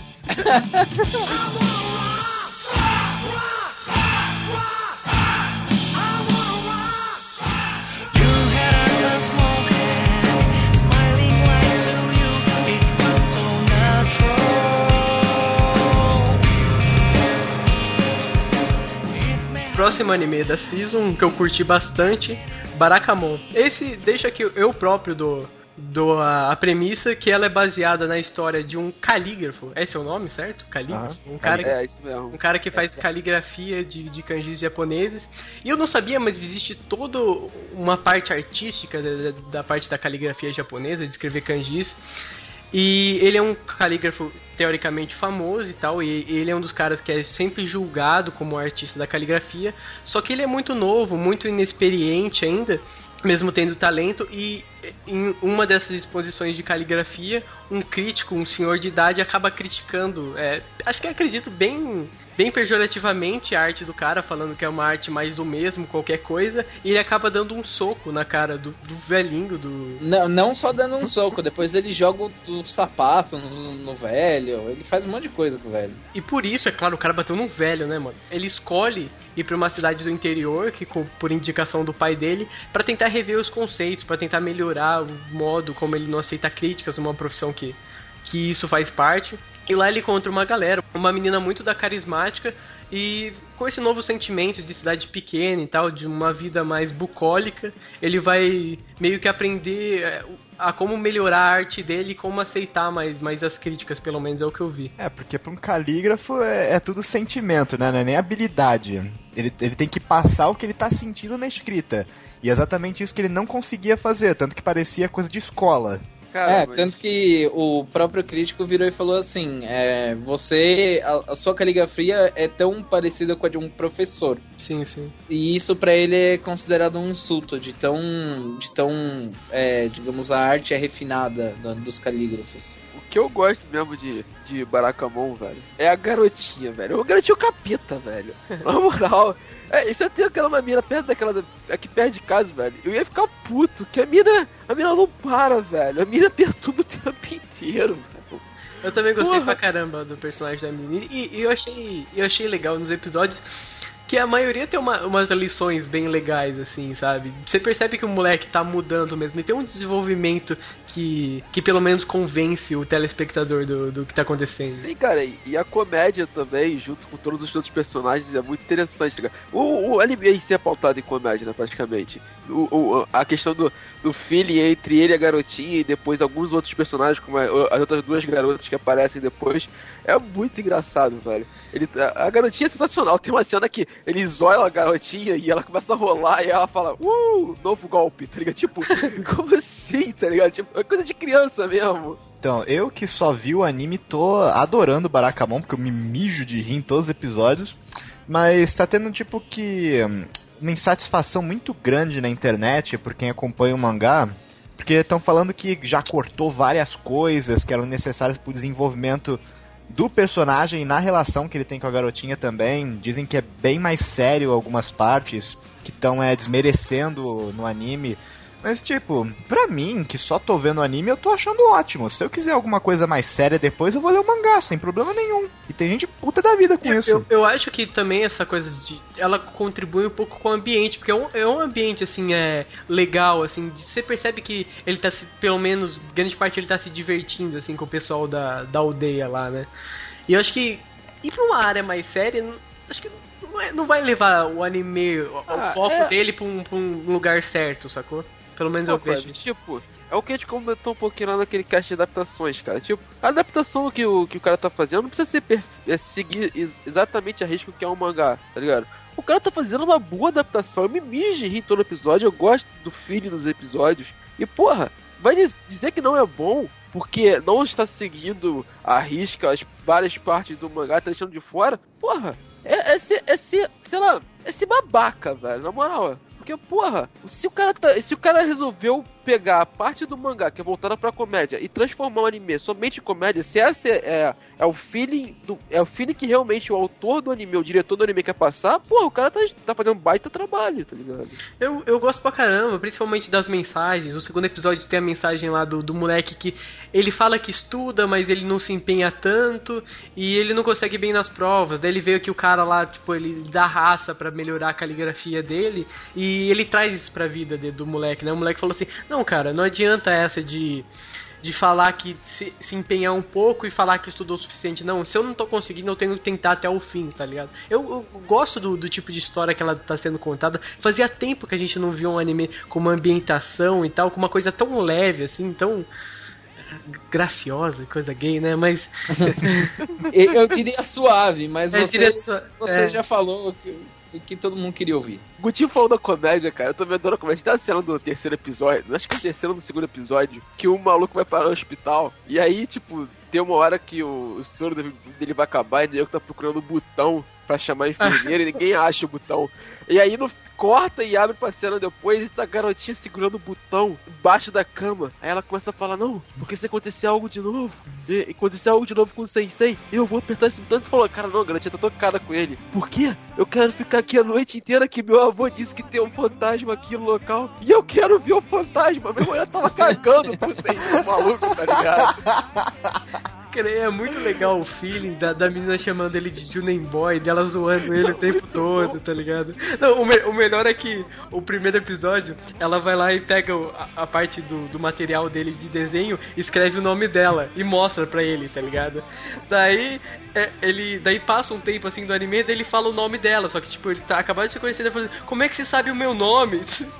Próximo anime da Season, que eu curti bastante, Barakamon. Esse deixa que eu próprio dou a premissa, que ela é baseada na história de um calígrafo. Esse é o nome, certo? Calígrafo? Um cara que faz caligrafia de kanjis japoneses. E eu não sabia, mas existe toda uma parte artística da parte da caligrafia japonesa, de escrever kanjis. E ele é um calígrafo teoricamente famoso e tal, e ele é um dos caras que é sempre julgado como artista da caligrafia, só que ele é muito novo, muito inexperiente ainda, mesmo tendo talento, e em uma dessas exposições de caligrafia, um crítico, um senhor de idade, acaba criticando, acho que acredito bem pejorativamente a arte do cara, falando que é uma arte mais do mesmo, qualquer coisa, e ele acaba dando um soco na cara do velhinho, Não só dando um soco, depois ele joga o sapato no velho, ele faz um monte de coisa com o velho. E por isso, é claro, o cara bateu num velho, né, mano? Ele escolhe ir pra uma cidade do interior, que por indicação do pai dele, pra tentar rever os conceitos, pra tentar melhorar o modo como ele não aceita críticas numa profissão que isso faz parte. E lá ele encontra uma galera, uma menina muito carismática E com esse novo sentimento de cidade pequena e tal, de uma vida mais bucólica, ele vai meio que aprender a como melhorar a arte dele e como aceitar mais as críticas, pelo menos é o que eu vi. Porque pra um calígrafo é tudo sentimento, né? Não é nem habilidade. Ele tem que passar o que ele tá sentindo na escrita. E é exatamente isso que ele não conseguia fazer, tanto que parecia coisa de escola. Tanto que o próprio crítico virou e falou assim, a sua caligrafia é tão parecida com a de um professor. Sim, sim. E isso pra ele é considerado um insulto, de tão digamos, a arte é refinada dos calígrafos. O que eu gosto mesmo de Barakamon, velho, é a garotinha, velho. O garotinho capeta, velho. Na moral... se eu tenho aquela mina perto aqui perto de casa, velho, eu ia ficar puto, que a mina não para, velho. A mina perturba o tempo inteiro, velho. Eu também gostei pra caramba do personagem da menina. E eu achei legal nos episódios que a maioria tem umas lições bem legais, assim, sabe? Você percebe que o moleque tá mudando mesmo. E tem um desenvolvimento que pelo menos convence o telespectador do que tá acontecendo. Sim, cara, e a comédia também, junto com todos os outros personagens, é muito interessante, cara. O anime em si é pautado em comédia, né, praticamente. A questão do feeling entre ele e a garotinha, e depois alguns outros personagens, como as outras duas garotas que aparecem depois, é muito engraçado, velho. A garotinha é sensacional. Tem uma cena que ele isola a garotinha e ela começa a rolar e ela fala, novo golpe, tá ligado? Tipo, como assim, tá ligado? Tipo, é coisa de criança mesmo. Então, eu que só vi o anime, tô adorando Barakamon, porque eu me mijo de rir em todos os episódios, mas tá tendo tipo que uma insatisfação muito grande na internet por quem acompanha o mangá, porque estão falando que já cortou várias coisas que eram necessárias pro desenvolvimento do personagem na relação que ele tem com a garotinha também. Dizem que é bem mais sério algumas partes que estão desmerecendo no anime. Mas, tipo, pra mim, que só tô vendo o anime, eu tô achando ótimo. Se eu quiser alguma coisa mais séria depois, eu vou ler o mangá, sem problema nenhum. E tem gente puta da vida com isso. Eu acho que também essa coisa ela contribui um pouco com o ambiente, porque é um ambiente, assim, legal, assim. Você percebe que ele tá, pelo menos, grande parte ele tá se divertindo, assim, com o pessoal da aldeia lá, né? E eu acho que ir pra uma área mais séria, acho que não vai levar o anime, o foco dele pra um lugar certo, sacou? Pelo menos eu vejo. Tipo, é o que a gente comentou um pouquinho lá naquele cast de adaptações, cara. Tipo, a adaptação que o cara tá fazendo não precisa seguir exatamente a risco que é um mangá, tá ligado? O cara tá fazendo uma boa adaptação. Eu me mijo de rir todo episódio, eu gosto do feeling dos episódios. E, porra, vai dizer que não é bom porque não está seguindo a risca as várias partes do mangá, tá deixando de fora? Porra, é ser babaca, velho, na moral. Porque, porra, se o cara resolveu pegar a parte do mangá que é voltada pra comédia e transformar o anime somente em comédia, se essa é o feeling que realmente o autor do anime, o diretor do anime quer passar, porra, o cara tá fazendo um baita trabalho, tá ligado? Eu gosto pra caramba, principalmente das mensagens. O segundo episódio tem a mensagem lá do moleque que ele fala que estuda, mas ele não se empenha tanto e ele não consegue bem nas provas. Daí ele veio que o cara lá, tipo, ele dá raça pra melhorar a caligrafia dele e ele traz isso pra vida do moleque, né? O moleque falou assim, não, cara, não adianta essa de falar que se empenhar um pouco e falar que estudou o suficiente. Não, se eu não tô conseguindo, eu tenho que tentar até o fim, tá ligado? Eu gosto do tipo de história que ela tá sendo contada. Fazia tempo que a gente não via um anime com uma ambientação e tal, com uma coisa tão leve, assim, tão graciosa, coisa gay, né? Mas... eu diria suave, mas você já falou que todo mundo queria ouvir. Gutinho falou da comédia, cara. Eu também adoro a comédia. Tem a cena do terceiro episódio, acho que é o terceiro ou do segundo episódio, que o maluco vai parar no hospital. E aí, tipo, tem uma hora que o soro dele vai acabar e ele tá procurando o botão pra chamar a enfermeira e ninguém acha o botão. E aí corta e abre pra cena depois e tá a garotinha segurando o botão embaixo da cama. Aí ela começa a falar, não, porque se acontecer algo de novo, e acontecer algo de novo com o Sensei, eu vou apertar esse botão. E falou, cara, não, a garotinha tá tocada com ele. Por quê? Eu quero ficar aqui a noite inteira que meu avô disse que tem um fantasma aqui no local e eu quero ver o fantasma. Minha mulher tava cagando pro Sensei, maluco, tá ligado? Cara, é muito legal o feeling da menina chamando ele de Junen Boy, dela zoando ele o tempo todo, tá ligado? Não, o melhor é que o primeiro episódio, ela vai lá e pega a parte do material dele de desenho, escreve o nome dela e mostra pra ele, tá ligado? Daí passa um tempo assim do anime, daí ele fala o nome dela, só que tipo, ele tá acabado de se conhecer, ele fala assim, como é que você sabe o meu nome?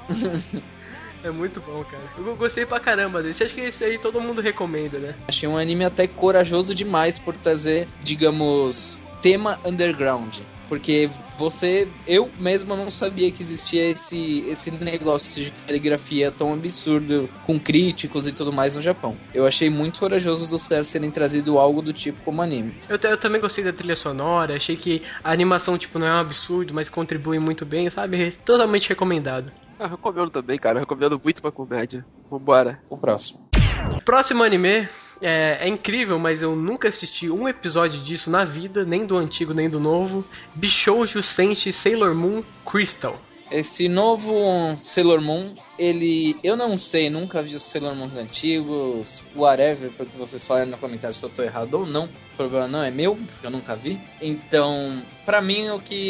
É muito bom, cara. Eu gostei pra caramba desse. Acho que esse aí todo mundo recomenda, né? Achei um anime até corajoso demais por trazer, digamos, tema underground. Porque eu mesmo não sabia que existia esse negócio de caligrafia tão absurdo com críticos e tudo mais no Japão. Eu achei muito corajoso dos caras terem trazido algo do tipo como anime. Eu também gostei da trilha sonora, achei que a animação tipo não é um absurdo, mas contribui muito bem, sabe? Totalmente recomendado. Eu recomendo também, cara. Eu recomendo muito pra comédia. Vambora. O próximo. Próximo anime é incrível, mas eu nunca assisti um episódio disso na vida, nem do antigo, nem do novo. Bishoujo Senshi Sailor Moon Crystal. Esse novo Sailor Moon, eu não sei, nunca vi os Sailor Moons antigos, whatever, porque vocês falaram no comentário se eu tô errado ou não. O problema não é meu, porque eu nunca vi. Então, pra mim,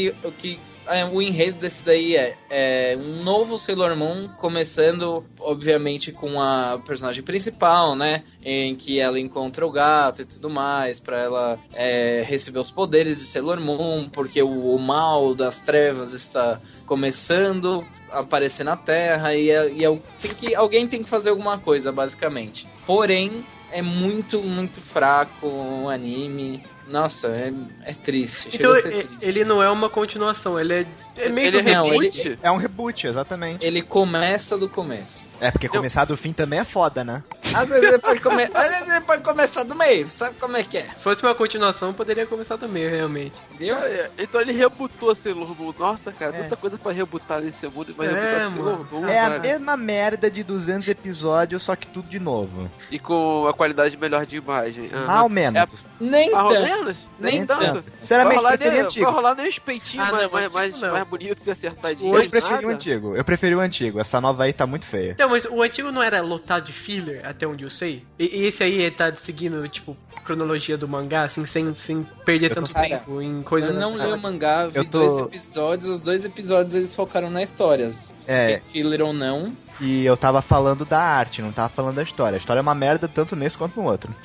o enredo desse daí é um novo Sailor Moon, começando, obviamente, com a personagem principal, né? Em que ela encontra o gato e tudo mais, pra ela receber os poderes de Sailor Moon, porque o mal das trevas está começando a aparecer na Terra e alguém tem que fazer alguma coisa, basicamente. Porém, é muito, muito fraco o anime. Nossa, é triste. Então, triste. Ele não é uma continuação, ele é meio que reboot. É um reboot, exatamente. Ele começa do começo. É, porque começar do fim também é foda, né? Às vezes ele pode começar do meio, sabe como é que é? Se fosse uma continuação, poderia começar do meio, realmente. Viu? Então ele rebutou Sailor Moon. Nossa, cara, tanta coisa pra rebutar nesse mundo, mas rebutar Sailor Moon. É a mesma merda de 200 episódios, só que tudo de novo. E com a qualidade melhor de imagem. Mais ou menos. Nem tanto. Sinceramente, preferi o antigo. Vai rolar nem os peitinhos mais bonitos e acertadinhos. Eu preferi o antigo. Essa nova aí tá muito feia. Não, mas o antigo não era lotado de filler, até onde eu sei? E esse aí tá seguindo, tipo, cronologia do mangá, assim, sem perder tanto tempo em coisa... Eu não li o mangá, vi 2 episódios, os 2 episódios eles focaram na história. Se tem filler ou não. E eu tava falando da arte, não tava falando da história. A história é uma merda tanto nesse quanto no outro.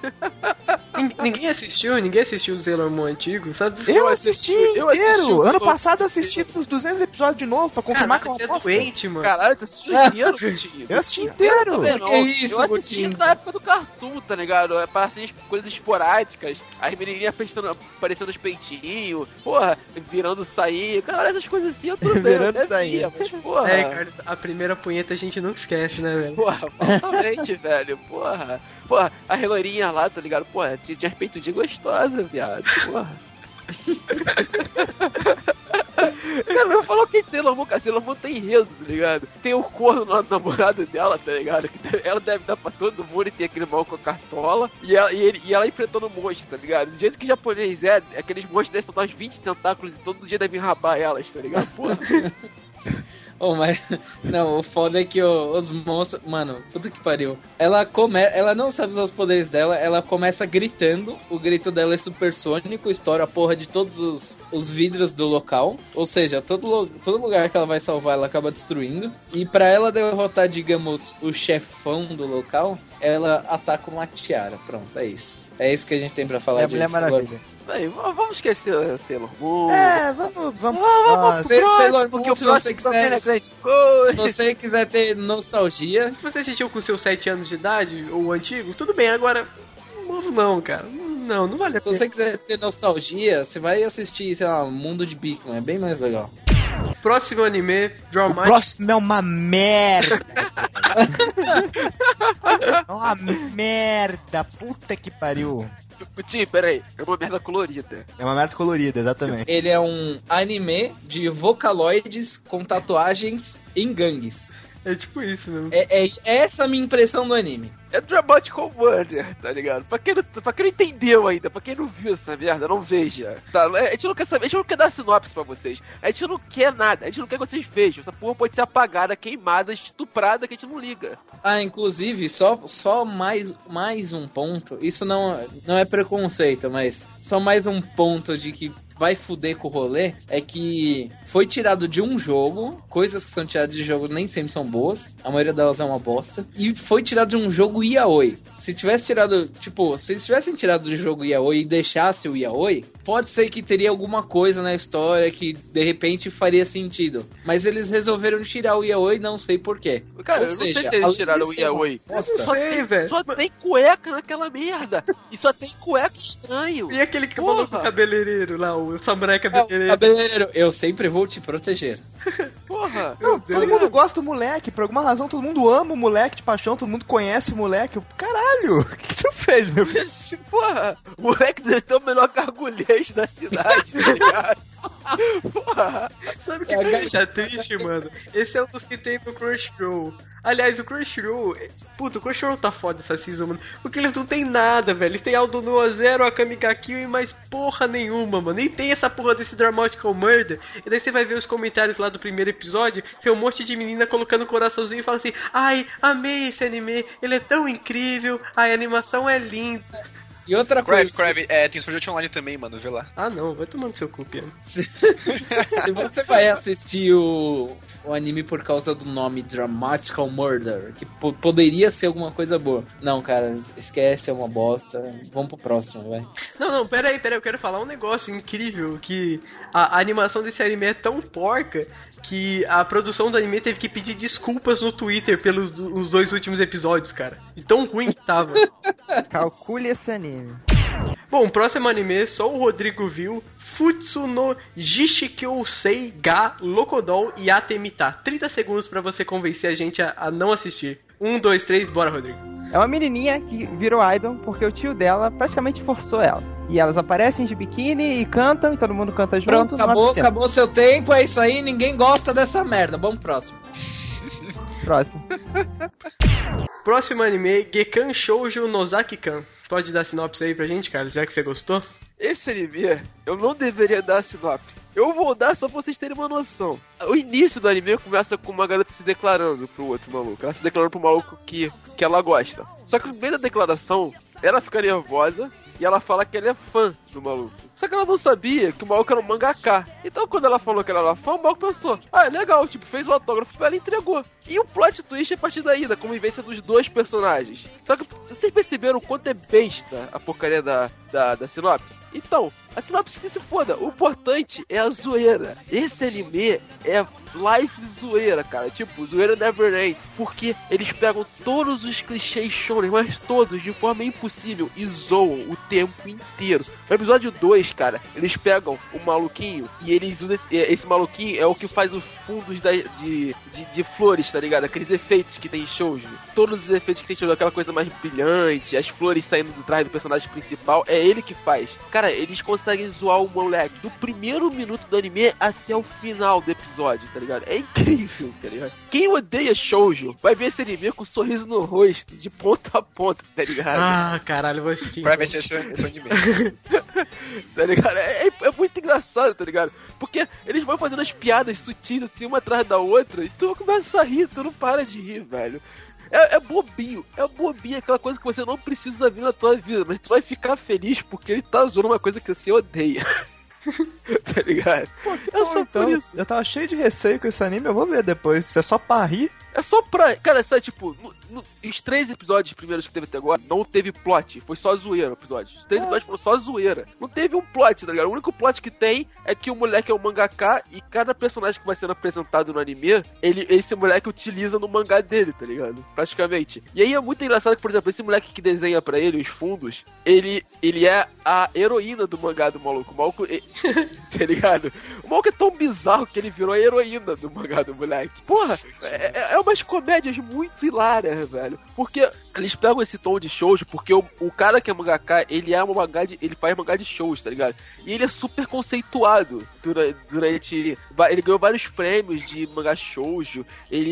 Ninguém assistiu o Sailor Moon antigo, sabe? Eu assisti inteiro! Ano passado eu assisti os 200 episódios de novo pra confirmar que é uma bosta. Doente, mano. Caralho, tu assistiu inteiro? Eu assisti inteiro! Eu assisti na época do Cartoon, tá ligado? Para assistir coisas esporádicas, as menininhas aparecendo os peitinhos, porra, virando sair, caralho, essas coisas assim eu tô vendo. Virando sair. Mas, porra. Cara, a primeira punheta a gente nunca esquece, né, velho? Porra, totalmente, velho, porra. Porra, a reloirinha lá, tá ligado? Porra, tinha peito de gostosa, viado, porra. Cara, não falou que Sailor Moon, cara, Sailor Moon tem enredo, tá ligado? Tem o corno lá do namorado dela, tá ligado? Que ela deve dar pra todo mundo e tem aquele mal com a cartola. E ela enfrentando monstros, tá ligado? Do jeito que japonês aqueles monstros devem dar uns 20 tentáculos e todo dia devem rabar elas, tá ligado? Porra. Mas não, o foda é que os monstros, mano, puta que pariu. Ela não sabe usar os poderes dela, ela começa gritando, o grito dela é supersônico, estoura a porra de todos os vidros do local, ou seja, todo lugar que ela vai salvar ela acaba destruindo, e pra ela derrotar, digamos, o chefão do local, ela ataca uma tiara, pronto, é isso. É isso que a gente tem pra falar disso. Mulher Maravilha. Aí, vamos esquecer Sailor Moon. Vamos. Sailor Moon, porque se você quiser, se você quiser ter nostalgia. Se você assistiu com seus 7 anos de idade, ou o antigo, tudo bem, agora, novo não, cara. Não vale a pena. Se você quiser ter nostalgia, você vai assistir, sei lá, Mundo de Bikman, é bem mais legal. Próximo anime, Draw Might. O próximo é uma merda. É uma merda, puta que pariu. Tim, peraí, é uma merda colorida. É uma merda colorida, exatamente. Ele é um anime de vocaloides com tatuagens em gangues. É tipo isso mesmo. É essa a minha impressão do anime. É Dramatical Murder, tá ligado? Pra quem não entendeu ainda, pra quem não viu essa merda, não veja. Tá? A gente não quer saber, a gente não quer dar sinopse pra vocês. A gente não quer nada, a gente não quer que vocês vejam. Essa porra pode ser apagada, queimada, estuprada, que a gente não liga. Inclusive, só mais um ponto. Isso não é preconceito, mas só mais um ponto de que vai fuder com o rolê, é que foi tirado de um jogo, coisas que são tiradas de jogo nem sempre são boas, a maioria delas é uma bosta, e foi tirado de um jogo yaoi. Se tivesse tirado, se eles tivessem tirado do jogo yaoi e deixasse o yaoi, pode ser que teria alguma coisa na história que de repente faria sentido, mas eles resolveram tirar o yaoi, não sei porquê. Cara, eu não sei se eles tiraram o yaoi. Não sei, velho. Só tem cueca naquela merda, e só tem cueca estranho. E aquele que falou com o cabeleireiro lá, o samurai cabeleireiro. Cabeleireiro, eu sempre vou te proteger. Porra! Não, todo mundo gosta do moleque, por alguma razão todo mundo ama o moleque de paixão, todo mundo conhece o moleque. Caralho, o que tu fez, meu filho? Porra, o moleque deve ter o melhor gargulhês da cidade, tá ligado? Porra! Sabe o que me deixa triste, mano? Esse é um dos que tem no Crunchyroll. Aliás, o Crunchyroll... Puta, o Crunchyroll tá foda essa season, mano. Porque eles não tem nada, velho. Eles têm Aldo Noa Zero, Akame ga Kill e mais porra nenhuma, mano. Nem tem essa porra desse Dramatical Murder. E daí você vai ver os comentários lá do primeiro episódio. Tem um monte de menina colocando coraçãozinho e fala assim: ai, amei esse anime. Ele é tão incrível. Ai, a animação é linda. E outra coisa... Crave, tem Sword Art Online também, mano, vê lá. Ah, não, vai tomando seu cu, Piano. Se você vai assistir o anime por causa do nome Dramatical Murder, que poderia ser alguma coisa boa. Não, cara, esquece, é uma bosta. Vamos pro próximo, vai. Não, pera aí, eu quero falar um negócio incrível, que a animação desse anime é tão porca que a produção do anime teve que pedir desculpas no Twitter pelos os 2 últimos episódios, cara. De tão ruim que tava. Calcule esse anime. Bom, próximo anime, só o Rodrigo viu. Futsu no Jishikyōsei ga Lokodou Yatemita. 30 segundos pra você convencer a gente a não assistir. 1, 2, 3, bora, Rodrigo. É uma menininha que virou idol porque o tio dela praticamente forçou ela. E elas aparecem de biquíni e cantam, e todo mundo canta junto. Pronto, acabou seu tempo, é isso aí, ninguém gosta dessa merda. Vamos pro próximo. Próximo anime, Gekan Shoujo Nozaki-kan. Pode dar sinopse aí pra gente, cara, já que você gostou? Esse anime, eu não deveria dar sinopse. Eu vou dar só pra vocês terem uma noção. O início do anime começa com uma garota se declarando pro outro maluco. Ela se declarando pro maluco que ela gosta. Só que no meio da declaração, ela fica nervosa e ela fala que ela é fã do maluco. Só que ela não sabia que o maluco era um mangaka. Então quando ela falou que ela era fã, o maluco pensou: ah, é legal, fez o autógrafo pra ela e entregou. E o plot twist é a partir daí, da convivência dos dois personagens. Só que vocês perceberam o quanto é besta a porcaria da sinopse? Então, a sinopse que se foda, o importante é a zoeira. Esse anime é life zoeira, cara. Zoeira never ends. Porque eles pegam todos os clichês shonen, mas todos, de forma impossível, e zoam o tempo inteiro. No episódio 2, cara, eles pegam o maluquinho e eles usam esse maluquinho é o que faz os fundos de flores, tá ligado? Aqueles efeitos que tem em shoujo. Todos os efeitos que tem em shoujo, aquela coisa mais brilhante, as flores saindo do trás do personagem principal, é ele que faz. Cara, eles conseguem zoar o moleque do primeiro minuto do anime até o final do episódio, tá ligado? É incrível, tá ligado? Quem odeia shoujo vai ver esse anime com um sorriso no rosto, de ponta a ponta, tá ligado? Ah, caralho, vou assistir. Pra ver se esse anime. Tá ligado? É muito engraçado, tá ligado? Porque eles vão fazendo as piadas sutis assim, uma atrás da outra, e tu começa a rir, tu não para de rir, velho. É bobinho, aquela coisa que você não precisa ver na tua vida, mas tu vai ficar feliz porque ele tá usando uma coisa que você odeia. Tá ligado? Pô, é só então, por isso. Eu tava cheio de receio com esse anime, eu vou ver depois. Se é só pra rir. É só pra... Cara, sabe, os 3 episódios primeiros que teve até agora, não teve plot. Foi só zoeira o episódio. Os 3 episódios foram só zoeira. Não teve um plot, tá ligado? O único plot que tem é que o moleque é um mangaka e cada personagem que vai sendo apresentado no anime, esse moleque utiliza no mangá dele, tá ligado? Praticamente. E aí é muito engraçado que, por exemplo, esse moleque que desenha pra ele os fundos, ele é a heroína do mangá do maluco. O maluco... tá ligado? O maluco é tão bizarro que ele virou a heroína do mangá do moleque. Porra, é umas comédias muito hilárias, velho. Porque eles pegam esse tom de shoujo, porque o cara que é mangaka, ele faz mangá de shows, tá ligado? E ele é super conceituado durante ele ganhou vários prêmios de mangá shoujo,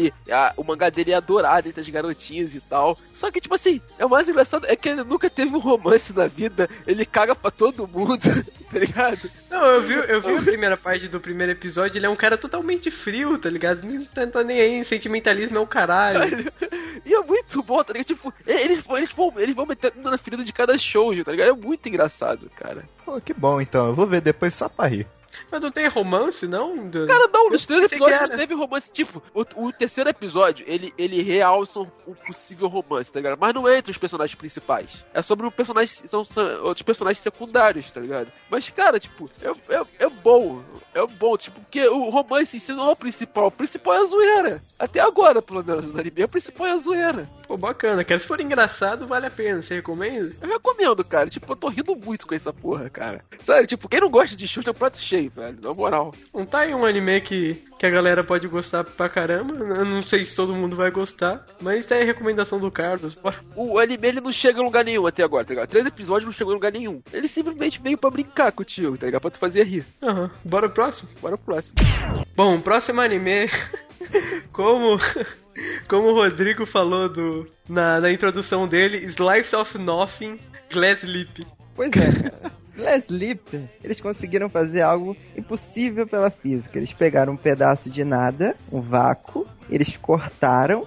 o mangá dele é adorado entre as garotinhas e tal. Só que, tipo assim, o mais engraçado é que ele nunca teve um romance na vida, ele caga pra todo mundo, tá ligado? Não, eu vi a primeira parte do primeiro episódio, ele é um cara totalmente frio, tá ligado? Não tá nem aí, sentimentalismo é o caralho. E é muito bom, tá ligado? Tipo, eles vão metendo na ferida de cada shoujo, tá ligado? É muito engraçado, cara. Pô, que bom, então. Eu vou ver depois só pra rir. Mas não tem romance, não? Cara, não, nos 3 episódios não teve romance. Tipo, o terceiro episódio, ele realça um possível romance, tá ligado? Mas não é entre os personagens principais. É sobre o personagem, são outros personagens secundários, tá ligado? Mas, cara, tipo, é bom. É bom, tipo, porque o romance em si não é o principal. O principal é a zoeira. Até agora, pelo menos, no anime, o principal é a zoeira. Pô, bacana, cara. Se for engraçado, vale a pena. Você recomenda? Eu recomendo, cara. Tipo, eu tô rindo muito com essa porra, cara. Sério, tipo, quem não gosta de chute é um prato cheio, velho. Na moral. Não tá aí um anime que a galera pode gostar pra caramba. Eu não sei se todo mundo vai gostar, mas tá aí a recomendação do Carlos. O anime, ele não chega em lugar nenhum até agora, tá ligado? 3 episódios não chegou em lugar nenhum. Ele simplesmente veio pra brincar contigo, tá ligado? Pra tu fazer rir. Aham. Bora pro próximo? Bora pro próximo. Bom, o próximo anime... Como o Rodrigo falou na introdução dele, Slice of Nothing, Glass Lip. Pois é, cara. Glass Lip, eles conseguiram fazer algo impossível pela física. Eles pegaram um pedaço de nada, um vácuo, eles cortaram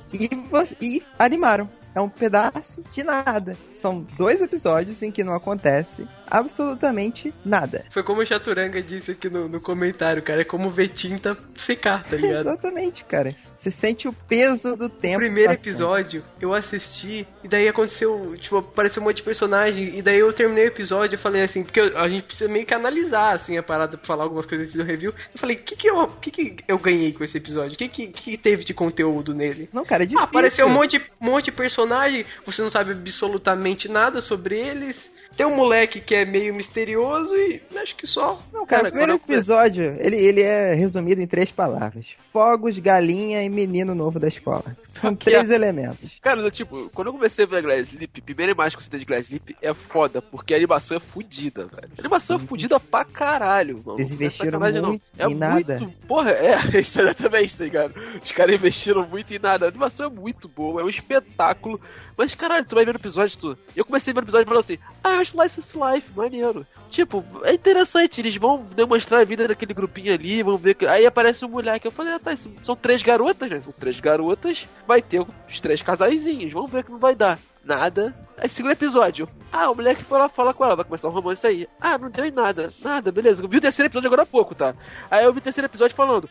e animaram. É um pedaço de nada. São 2 episódios em que não acontece absolutamente nada. Foi como o Chaturanga disse aqui no comentário, cara. É como ver tinta secar, tá ligado? Exatamente, cara. Você sente o peso do tempo. O primeiro episódio, eu assisti, e daí aconteceu, tipo, apareceu um monte de personagem, e daí eu terminei o episódio e falei assim, porque a gente precisa meio que analisar, assim, a parada pra falar algumas coisas antes do review. Eu falei, o que eu ganhei com esse episódio? O que teve de conteúdo nele? Não, cara, é difícil. Apareceu um monte de personagem, você não sabe absolutamente nada sobre eles. Tem um moleque que é meio misterioso e acho que só. Não, cara, o primeiro episódio, ele é resumido em 3 palavras. Fogos, galinha e menino novo da escola. São 3 elementos. Cara, tipo, quando eu comecei a ver Glass Lip, a primeira imagem que eu citei de Glass Lip é foda, porque a animação é fodida, velho. A animação é fodida pra caralho, mano. Eles investiram muito em nada. Porra, exatamente, tá ligado? Os caras investiram muito em nada. A animação é muito boa, é um espetáculo. Mas, caralho, tu vai ver o episódio, eu comecei a ver o episódio e falei assim, eu acho Slice of Life, maneiro. Tipo, é interessante, eles vão demonstrar a vida daquele grupinho ali, vão ver que... Aí aparece um moleque, eu falei, tá, são 3 garotas, né? São 3 garotas, vai ter os 3 casaizinhos, vamos ver o que não vai dar. Nada. Aí, segundo episódio. O moleque foi lá falar com ela, vai começar um romance aí. não deu em nada, beleza. Eu vi o terceiro episódio agora há pouco, tá? Aí eu vi o terceiro episódio falando,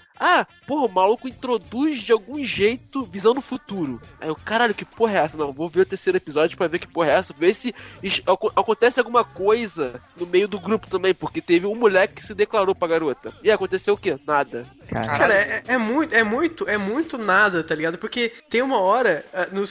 o maluco introduz de algum jeito visão no futuro. Aí eu, caralho, que porra é essa? Não, vou ver o terceiro episódio pra ver que porra é essa, ver se acontece alguma coisa no meio do grupo também, porque teve um moleque que se declarou pra garota. E aconteceu o quê? Nada. Cara, é muito nada, tá ligado? Porque tem uma hora,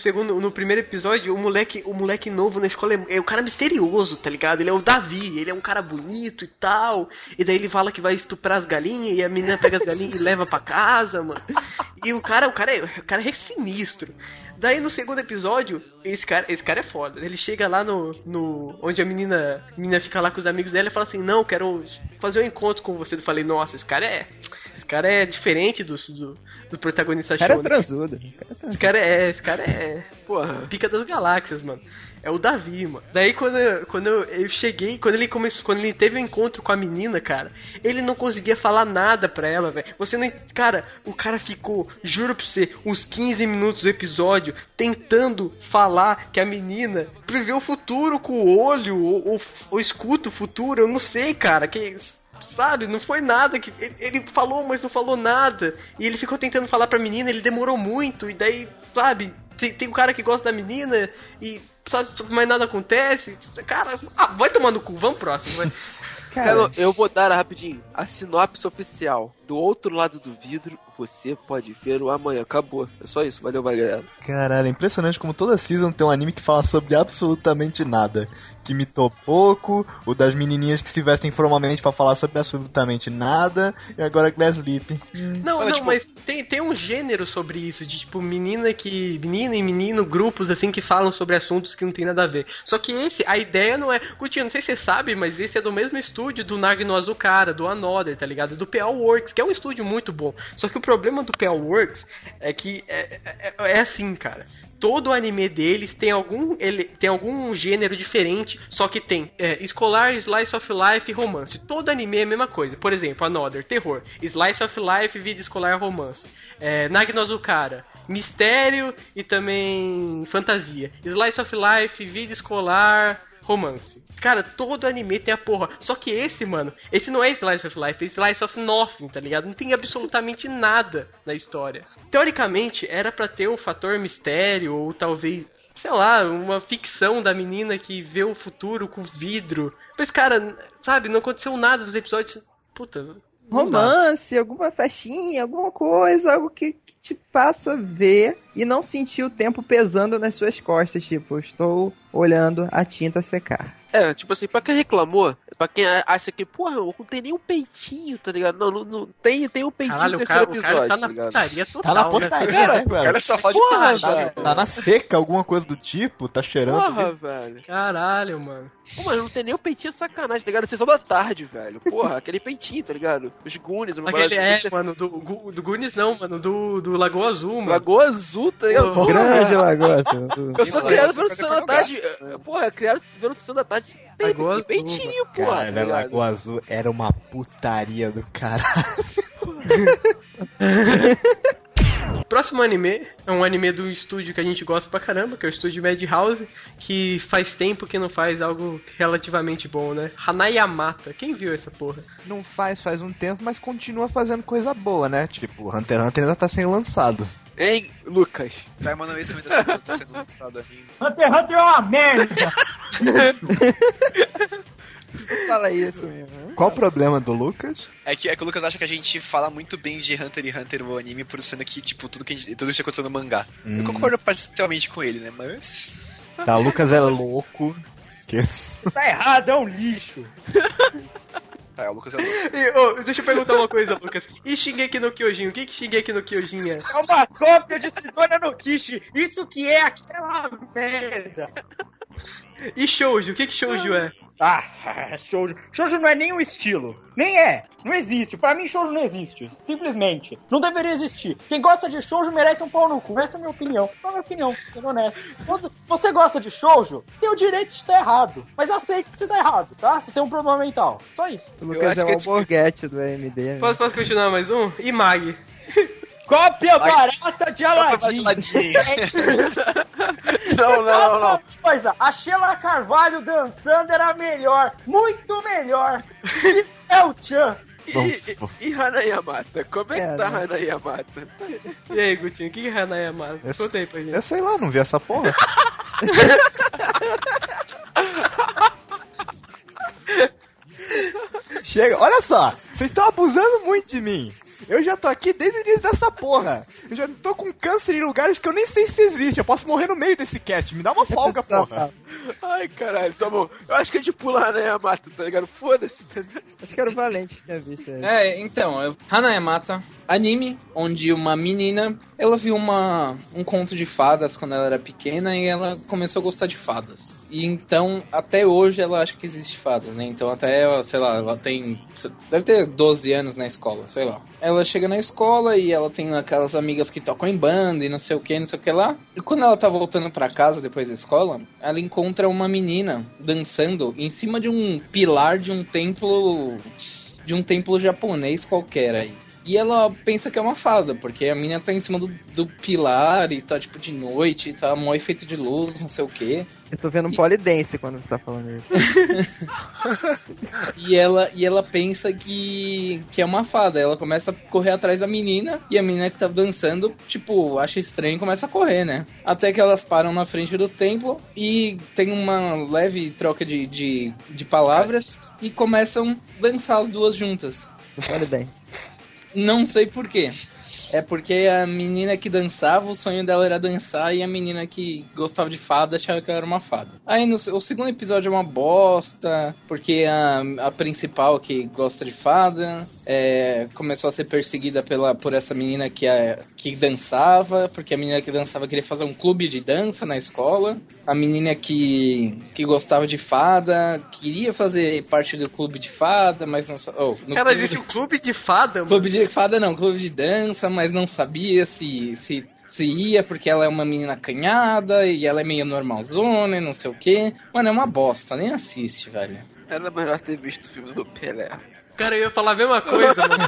no primeiro episódio, o moleque novo na escola é um cara misterioso, tá ligado? Ele é o Davi, ele é um cara bonito e tal. E daí ele fala que vai estuprar as galinhas e a menina pega as galinhas e leva pra casa, mano. E o cara é sinistro. Daí no segundo episódio, esse cara é foda. Ele chega lá no onde a menina fica lá com os amigos dela e fala assim, não, quero fazer um encontro com você. Eu falei, nossa, esse cara é diferente do protagonista show. Cara é transudo. Esse cara é porra, pica das galáxias, mano. É o Davi, mano. Daí quando eu cheguei, quando ele teve um encontro com a menina, cara, ele não conseguia falar nada pra ela, velho. Cara, o cara ficou, juro pra você, uns 15 minutos do episódio tentando falar que a menina prevê o futuro com o olho ou escuta o futuro, eu não sei, cara, sabe, não foi nada que ele falou, mas não falou nada. E ele ficou tentando falar pra menina, ele demorou muito. E daí, sabe, tem um cara que gosta da menina e sabe, mas nada acontece. Cara, vai tomar no cu, vamos pro próximo, vai. Cara, eu vou dar rapidinho a sinopse oficial Do outro lado do vidro, você pode ver o amanhã. Acabou. É só isso. Valeu, galera. Caralho, é impressionante como toda season tem um anime que fala sobre absolutamente nada. Que imitou pouco, o das menininhas que se vestem formalmente pra falar sobre absolutamente nada, e agora Glass Lip. Não, mas tem um gênero sobre isso, de tipo, menina e menino, grupos assim que falam sobre assuntos que não tem nada a ver. Só que a ideia não é... Coutinho, não sei se você sabe, mas esse é do mesmo estúdio do Nagi no Azukara, do Another, tá ligado? Do PL Works, que é um estúdio muito bom. Só que o problema do PL Works é que é assim, cara. Todo anime deles tem algum gênero diferente, só que tem escolar, slice of life e romance. Todo anime é a mesma coisa. Por exemplo, Another, terror. Slice of life, vida escolar, romance. Nagi no Azukara, mistério e também fantasia. Slice of life, vida escolar, romance. Cara, todo anime tem a porra. Só que esse não é Slice of Life, é Slice of Nothing, tá ligado? Não tem absolutamente nada na história. Teoricamente, era pra ter um fator mistério, ou talvez, sei lá, uma ficção da menina que vê o futuro com vidro. Mas, cara, sabe, não aconteceu nada nos episódios. Puta. Romance, alguma festinha, alguma coisa, algo que te faça ver e não sentir o tempo pesando nas suas costas, tipo, estou olhando a tinta secar. Tipo assim, pra quem reclamou, pra quem acha que, porra, não tem nem um peitinho, tá ligado? Não tem um peitinho no terceiro episódio, o cara tá na putaria total, tá na putaria, né, O cara só fala de porra, tá na seca, alguma coisa do tipo, tá cheirando. Porra, velho. Caralho, mano. Pô, mas não tem nem o peitinho, sacanagem, tá ligado? Sessão da tarde, velho. Porra, aquele peitinho, tá ligado? Os Goonies, mano, do Goonies não, mano, do Lagoa Azul, mano. Lagoa Azul, tá ligado? Grande Lagoa Azul. Eu sou criado pelo Sessão da Tarde. Porra, criado pelo Sessão da Tarde. Tem peitinho, porra. Cara, Lagoa Azul era uma putaria do caralho. Próximo anime é um anime do estúdio que a gente gosta pra caramba, que é o estúdio Madhouse, que faz tempo que não faz algo relativamente bom, né? Hanayamata, quem viu essa porra? Não faz um tempo, mas continua fazendo coisa boa, né? Tipo, Hunter x Hunter ainda tá sendo lançado. Hein, Lucas? Vai, mano, esse também tá sendo lançado ali. Hunter x Hunter é uma merda! Fala isso mesmo. Qual o problema do Lucas? É que o Lucas acha que a gente fala muito bem de Hunter x Hunter o anime, por sendo que, tipo, tudo isso que aconteceu no mangá. Eu concordo parcialmente com ele, né? Mas... Tá, o Lucas é louco. Esqueça. Tá errado, é um lixo. Tá, o Lucas é louco. Deixa eu perguntar uma coisa, Lucas. E Shingeki no Kyojin? O que Shingeki no Kyojin é? É uma cópia de Sidonia no Kishi. Isso que é aquela merda. E Shoujo? O que Shoujo é? Shoujo. Shoujo não é nem um estilo. Nem é. Não existe. Pra mim, Shoujo não existe. Simplesmente. Não deveria existir. Quem gosta de Shoujo merece um pau no cu. Essa é a minha opinião. É a minha opinião, sendo honesto. Quando você gosta de Shoujo, você tem o direito de estar errado. Mas aceite que você tá errado, tá? Você tem um problema mental. Só isso. O Lucas é o alborguete do AMD. Né? Posso continuar mais um? E Mag? Cópia barata de Aladdin. Não. Coisa, a Sheila Carvalho dançando era melhor. Muito melhor. E é o Chan. E Hanayamata? Como é que tá Hanayamata? E aí, Gutinho, o que é Hanayamata? Conta aí pra gente. Eu sei lá, não vi essa porra. Chega, olha só, vocês estão abusando muito de mim. Eu já tô aqui desde o início dessa porra. Eu já tô com câncer em lugares que eu nem sei se existe. Eu posso morrer no meio desse cast. Me dá uma folga, porra. Ai, caralho, tá bom. Eu acho que a gente pula Hanayamata, tá ligado? Foda-se. Acho que era o Valente que tinha visto aí. Então, Hanayamata, anime, onde uma menina, ela viu um conto de fadas quando ela era pequena e ela começou a gostar de fadas. E então, até hoje, ela acha que existe fadas, né? Então, até, sei lá, ela deve ter 12 anos na escola, sei lá. Ela chega na escola e ela tem aquelas amigas que tocam em banda e não sei o que lá. E quando ela tá voltando pra casa depois da escola, ela encontra uma menina dançando em cima de um pilar de um templo japonês qualquer aí. E ela pensa que é uma fada, porque a menina tá em cima do pilar e tá tipo de noite, e tá mó efeito de luz, não sei o que. Eu tô vendo um polidense quando você tá falando isso. E ela pensa que é uma fada. Ela começa a correr atrás da menina, e a menina que tá dançando, tipo, acha estranho e começa a correr, né? Até que elas param na frente do templo e tem uma leve troca de palavras e começam a dançar as duas juntas. No polidense. Não sei por quê. É porque a menina que dançava, o sonho dela era dançar, e a menina que gostava de fada achava que ela era uma fada. Aí o segundo episódio é uma bosta, porque a principal que gosta de fada começou a ser perseguida por essa menina que dançava, porque a menina que dançava queria fazer um clube de dança na escola. A menina que gostava de fada queria fazer parte do clube de fada, mas não... Ela disse o clube de fada? Mano. Clube de fada não, clube de dança, mas não sabia se ia, porque ela é uma menina acanhada e ela é meio normalzona e não sei o quê. Mano, é uma bosta, nem assiste, velho. Era melhor ter visto o filme do Pelé. Cara, eu ia falar a mesma coisa, mano.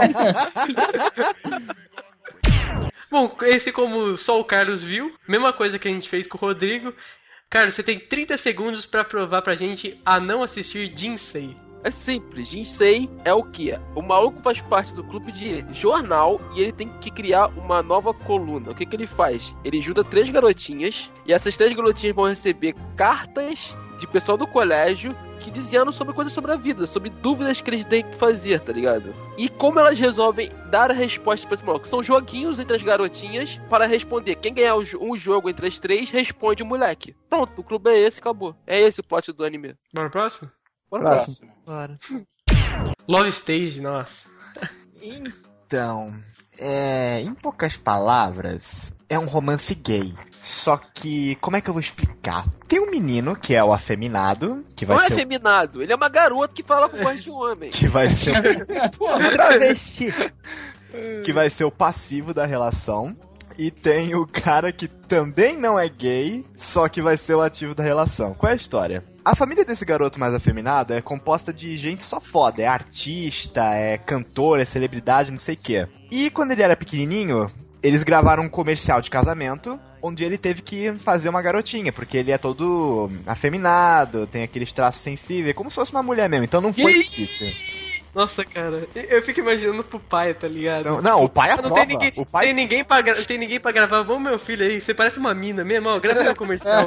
Bom, esse como só o Carlos viu, mesma coisa que a gente fez com o Rodrigo. Carlos, você tem 30 segundos pra provar pra gente a não assistir Jinsei. É simples, Jinsei é o que? O maluco faz parte do clube de jornal e ele tem que criar uma nova coluna. O que ele faz? Ele junta 3 garotinhas e essas 3 garotinhas vão receber cartas de pessoal do colégio que dizendo sobre coisas sobre a vida, sobre dúvidas que eles têm que fazer, tá ligado? E como elas resolvem dar a resposta pra esse maluco? São joguinhos entre as garotinhas para responder. Quem ganhar um jogo entre as 3 responde o moleque. Pronto, o clube é esse, acabou. É esse o plot do anime. Bora pro próximo? Próximo. Bora. Love Stage, nossa. Então, em poucas palavras, é um romance gay. Só que, como é que eu vou explicar? Tem um menino que é o afeminado, que vai ser... Não é afeminado, ele é uma garota que fala com voz de um homem. Que vai ser... Travesti. Que vai ser o passivo da relação. E tem o cara que também não é gay, só que vai ser o ativo da relação. Qual é a história? A família desse garoto mais afeminado é composta de gente só foda. É artista, é cantor, é celebridade, não sei o quê. E quando ele era pequenininho, eles gravaram um comercial de casamento, onde ele teve que fazer uma garotinha, porque ele é todo afeminado, tem aqueles traços sensíveis, como se fosse uma mulher mesmo, então não foi difícil. Nossa, cara, eu fico imaginando pro pai, tá ligado? Não, o pai aprova. Não tem ninguém pra gravar. Vamos, meu filho aí, você parece uma mina mesmo, ó, grava meu comercial.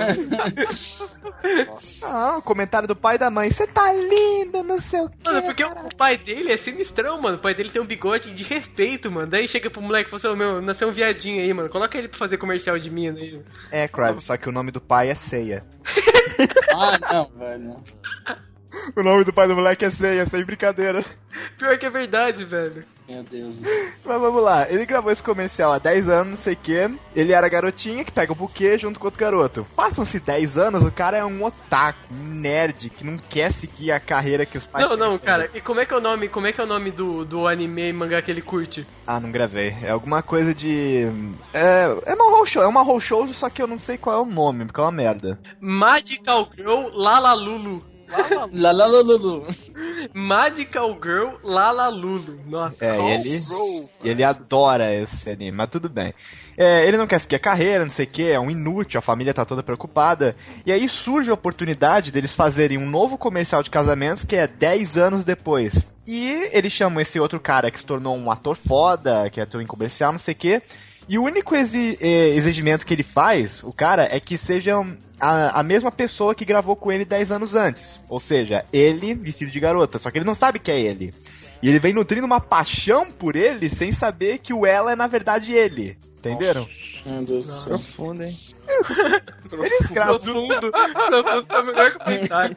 Nossa. Ah, o comentário do pai e da mãe, você tá linda, não sei o quê. Mano, porque o pai dele é sinistrão, mano. O pai dele tem um bigode de respeito, mano. Daí chega pro moleque e fala assim, meu, nasceu um viadinho aí, mano. Coloca ele pra fazer comercial de mina aí. É, Crave, só que o nome do pai é Ceia. Ah, não, velho. O nome do pai do moleque é Ceia, sem brincadeira. Pior que é verdade, velho. Meu Deus. Mas vamos lá, ele gravou esse comercial há 10 anos, não sei o quê. Ele era a garotinha que pega o buquê junto com outro garoto. Passam-se 10 anos, o cara é um otaku, um nerd, que não quer seguir a carreira que os pais Não, cara, e como é que é o nome do anime e mangá que ele curte? Ah, não gravei. É alguma coisa de... É uma whole show, só que eu não sei qual é o nome, porque é uma merda. Magical Girl Lalalulu. Lalalulu. Magical Girl Lalalulu. Nossa. Ele adora esse anime, mas tudo bem. Ele não quer seguir a carreira, não sei o que, é um inútil, a família tá toda preocupada. E aí surge a oportunidade deles fazerem um novo comercial de casamentos que é 10 anos depois. E eles chamam esse outro cara que se tornou um ator foda, que é ator em comercial, não sei o que. E o único exigimento que ele faz, o cara, é que sejam a mesma pessoa que gravou com ele 10 anos antes. Ou seja, ele vestido de garota, só que ele não sabe que é ele. E ele vem nutrindo uma paixão por ele sem saber que o ela é na verdade ele. Entenderam? Meu Deus do céu. Profundo, hein? Eles gravam. Profundo é o melhor comentário.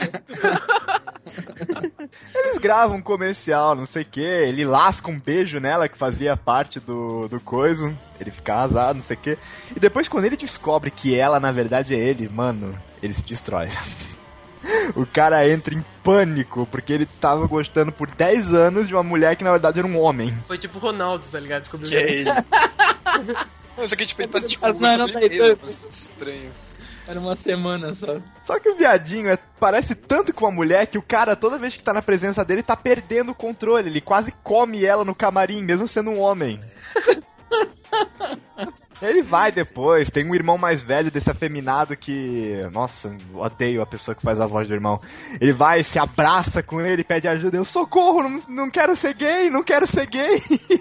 Eles gravam um comercial, não sei o que. Ele lasca um beijo nela que fazia parte do coisa. Ele fica arrasado, não sei o que. E depois, quando ele descobre que ela na verdade é ele, mano, ele se destrói. O cara entra em pânico, porque ele tava gostando por 10 anos de uma mulher que na verdade era um homem. Foi tipo o Ronaldo, tá ligado? Descobriu que é ele. Isso aqui tipo, ele tá tipo, estranho. Era uma semana só. Só que o viadinho parece tanto com uma mulher que o cara, toda vez que tá na presença dele, tá perdendo o controle. Ele quase come ela no camarim, mesmo sendo um homem. Ele vai depois, tem um irmão mais velho desse afeminado que... Nossa, odeio a pessoa que faz a voz do irmão. Ele vai, se abraça com ele, pede ajuda. Eu, socorro, não quero ser gay, não quero ser gay.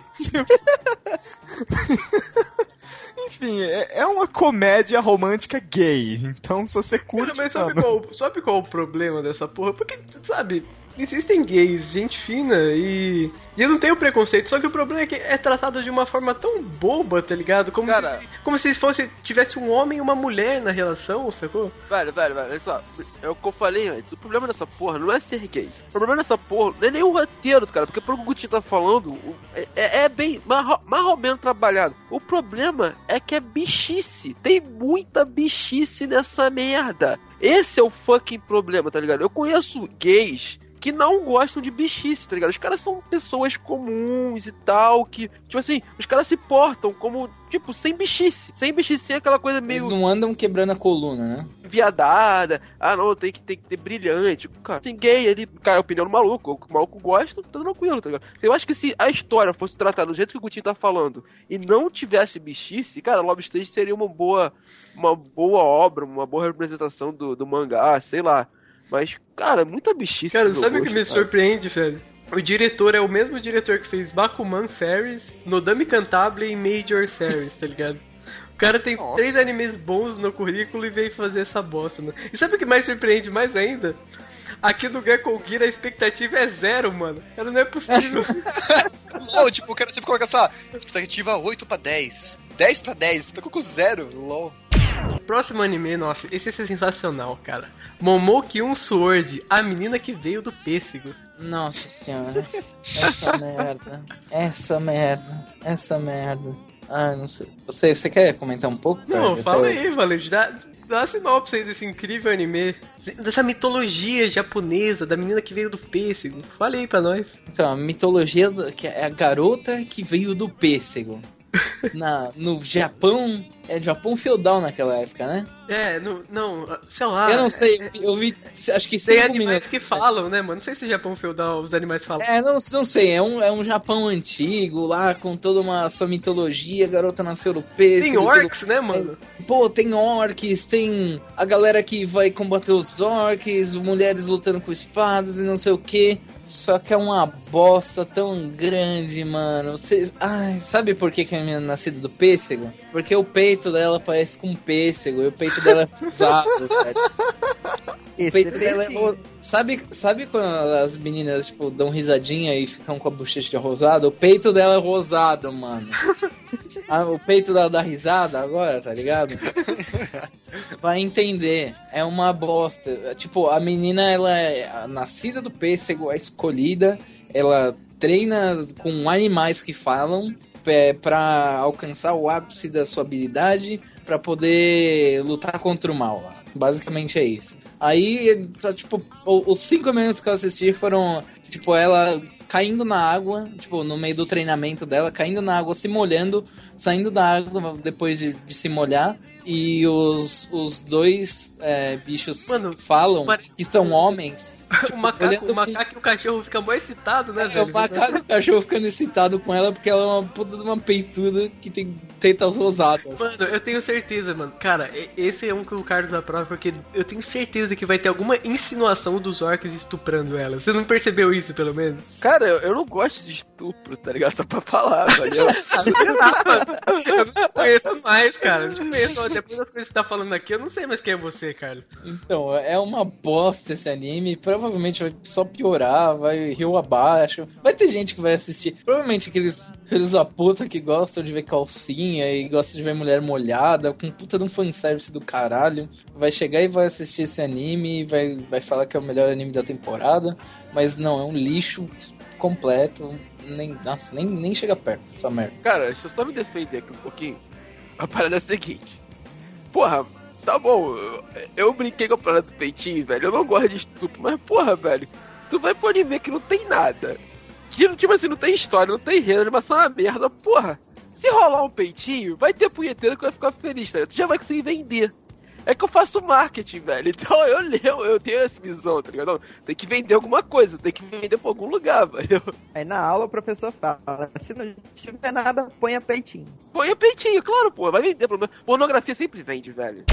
Enfim, é uma comédia romântica gay. Então, se você curte... Mas sabe qual o problema dessa porra? Porque, sabe... existem gays, gente fina, e eu não tenho preconceito, só que o problema é que é tratado de uma forma tão boba, tá ligado? Como se tivesse um homem e uma mulher na relação, sacou? Velho, olha só, é o que eu falei antes, o problema dessa porra não é ser gay. O problema dessa porra não é nem o roteiro, cara, porque pelo que o Gutinho tá falando, é bem mais ou menos trabalhado. O problema é que é bichice, tem muita bichice nessa merda. Esse é o fucking problema, tá ligado? Eu conheço gays que não gostam de bichice, tá ligado? Os caras são pessoas comuns e tal, que, tipo assim, os caras se portam como, tipo, sem bichice. Sem bichice, sem aquela coisa meio... Eles não andam quebrando a coluna, né? Viadada. Ah, não, tem que ter brilhante. Cara, assim, gay, ele cai a opinião do maluco. O maluco gosta, tá tranquilo, tá ligado? Eu acho que se a história fosse tratada do jeito que o Gutinho tá falando e não tivesse bichice, cara, Love Stage seria uma boa obra, uma boa representação do mangá, sei lá. Mas, cara, muita bichice. Cara, sabe o que me surpreende, velho? O diretor é o mesmo diretor que fez Bakuman Series, Nodame Cantabile e Major Series, tá ligado? O cara tem 3 animes bons no currículo e veio fazer essa bosta, né? E sabe o que mais surpreende mais ainda? Aqui no Gekko Gear a expectativa é 0, mano. Cara, não é possível. LOL, tipo, o cara sempre coloca essa expectativa 8 pra 10. 10 pra 10, tá com 0, LOL. Próximo anime, nossa, esse é sensacional, cara. Momoki Sword, a menina que veio do pêssego. Nossa senhora. Essa merda. Ah, não sei. Você quer comentar um pouco? Não, fala aí, Valente. Dá a sinopse aí desse incrível anime. Dessa mitologia japonesa, da menina que veio do pêssego. Fala aí pra nós. Então, a mitologia que é a garota que veio do pêssego. No Japão, é Japão feudal naquela época, né? Sei lá. Eu não sei, eu vi, acho que 5 tem minutos. animais que falam, né, mano? Não sei se Japão feudal os animais falam. Não sei, é um Japão antigo, lá com toda uma sua mitologia, a garota nasceu do pêssego. Tem orcs, né, mano? Pô, tem orcs, tem a galera que vai combater os orcs, mulheres lutando com espadas e não sei o que. Só que é uma bosta tão grande, mano. Sabe por que a menina é nascida do pêssego? Porque o peito dela parece com um pêssego e o peito dela é pesado, velho. O peito dela é... Sabe quando as meninas, tipo, dão risadinha e ficam com a bochecha rosada? O peito dela é rosado, mano. O peito dela dá risada agora, tá ligado? Vai entender. É uma bosta. Tipo, a menina, ela é nascida do pêssego, é escolhida. Ela treina com animais que falam pra alcançar o ápice da sua habilidade, pra poder lutar contra o mal. Basicamente é isso. Aí, tipo, os 5 minutos que eu assisti foram, tipo, ela caindo na água, tipo, no meio do treinamento dela, caindo na água, se molhando, saindo da água depois de se molhar, e os dois bichos falam que são homens. Tipo, o macaco e o cachorro ficam mais excitados, né, velho? O macaco e o cachorro ficando excitado com ela porque ela é uma puta de uma peituda que tem tetas rosadas. Mano, eu tenho certeza, mano. Cara, esse é um que o Carlos aprova porque eu tenho certeza que vai ter alguma insinuação dos orcs estuprando ela. Você não percebeu isso, pelo menos? Cara, eu não gosto de estupro, tá ligado? Só pra falar, valeu? Eu não te conheço mais, cara. Eu não te conheço. Depois das coisas que você tá falando aqui, eu não sei mais quem é você, Carlos. Então, é uma bosta esse anime. Provavelmente vai só piorar, vai rio abaixo. Vai ter gente que vai assistir. Provavelmente aqueles filhos da puta que gostam de ver calcinha e gostam de ver mulher molhada, com puta de um fanservice do caralho. Vai chegar e vai assistir esse anime e vai falar que é o melhor anime da temporada. Mas não, é um lixo completo. Nem chega perto dessa merda. Cara, deixa eu só me defender aqui um pouquinho. A parada é a seguinte. Porra, tá bom, eu brinquei com a parada do peitinho, velho. Eu não gosto de estupro, mas porra, velho, tu vai pro anime que não tem nada. Que, tipo assim, não tem história, não tem enredo, a animação é uma merda, porra. Se rolar um peitinho, vai ter punheteiro que vai ficar feliz, tá? Tu já vai conseguir vender. É que eu faço marketing, velho. Então eu tenho essa visão, tá ligado? Não, tem que vender alguma coisa, tem que vender pra algum lugar, velho. Aí na aula o professor fala, se não tiver nada, ponha peitinho. Ponha peitinho, claro, pô, vai vender. Pornografia sempre vende, velho.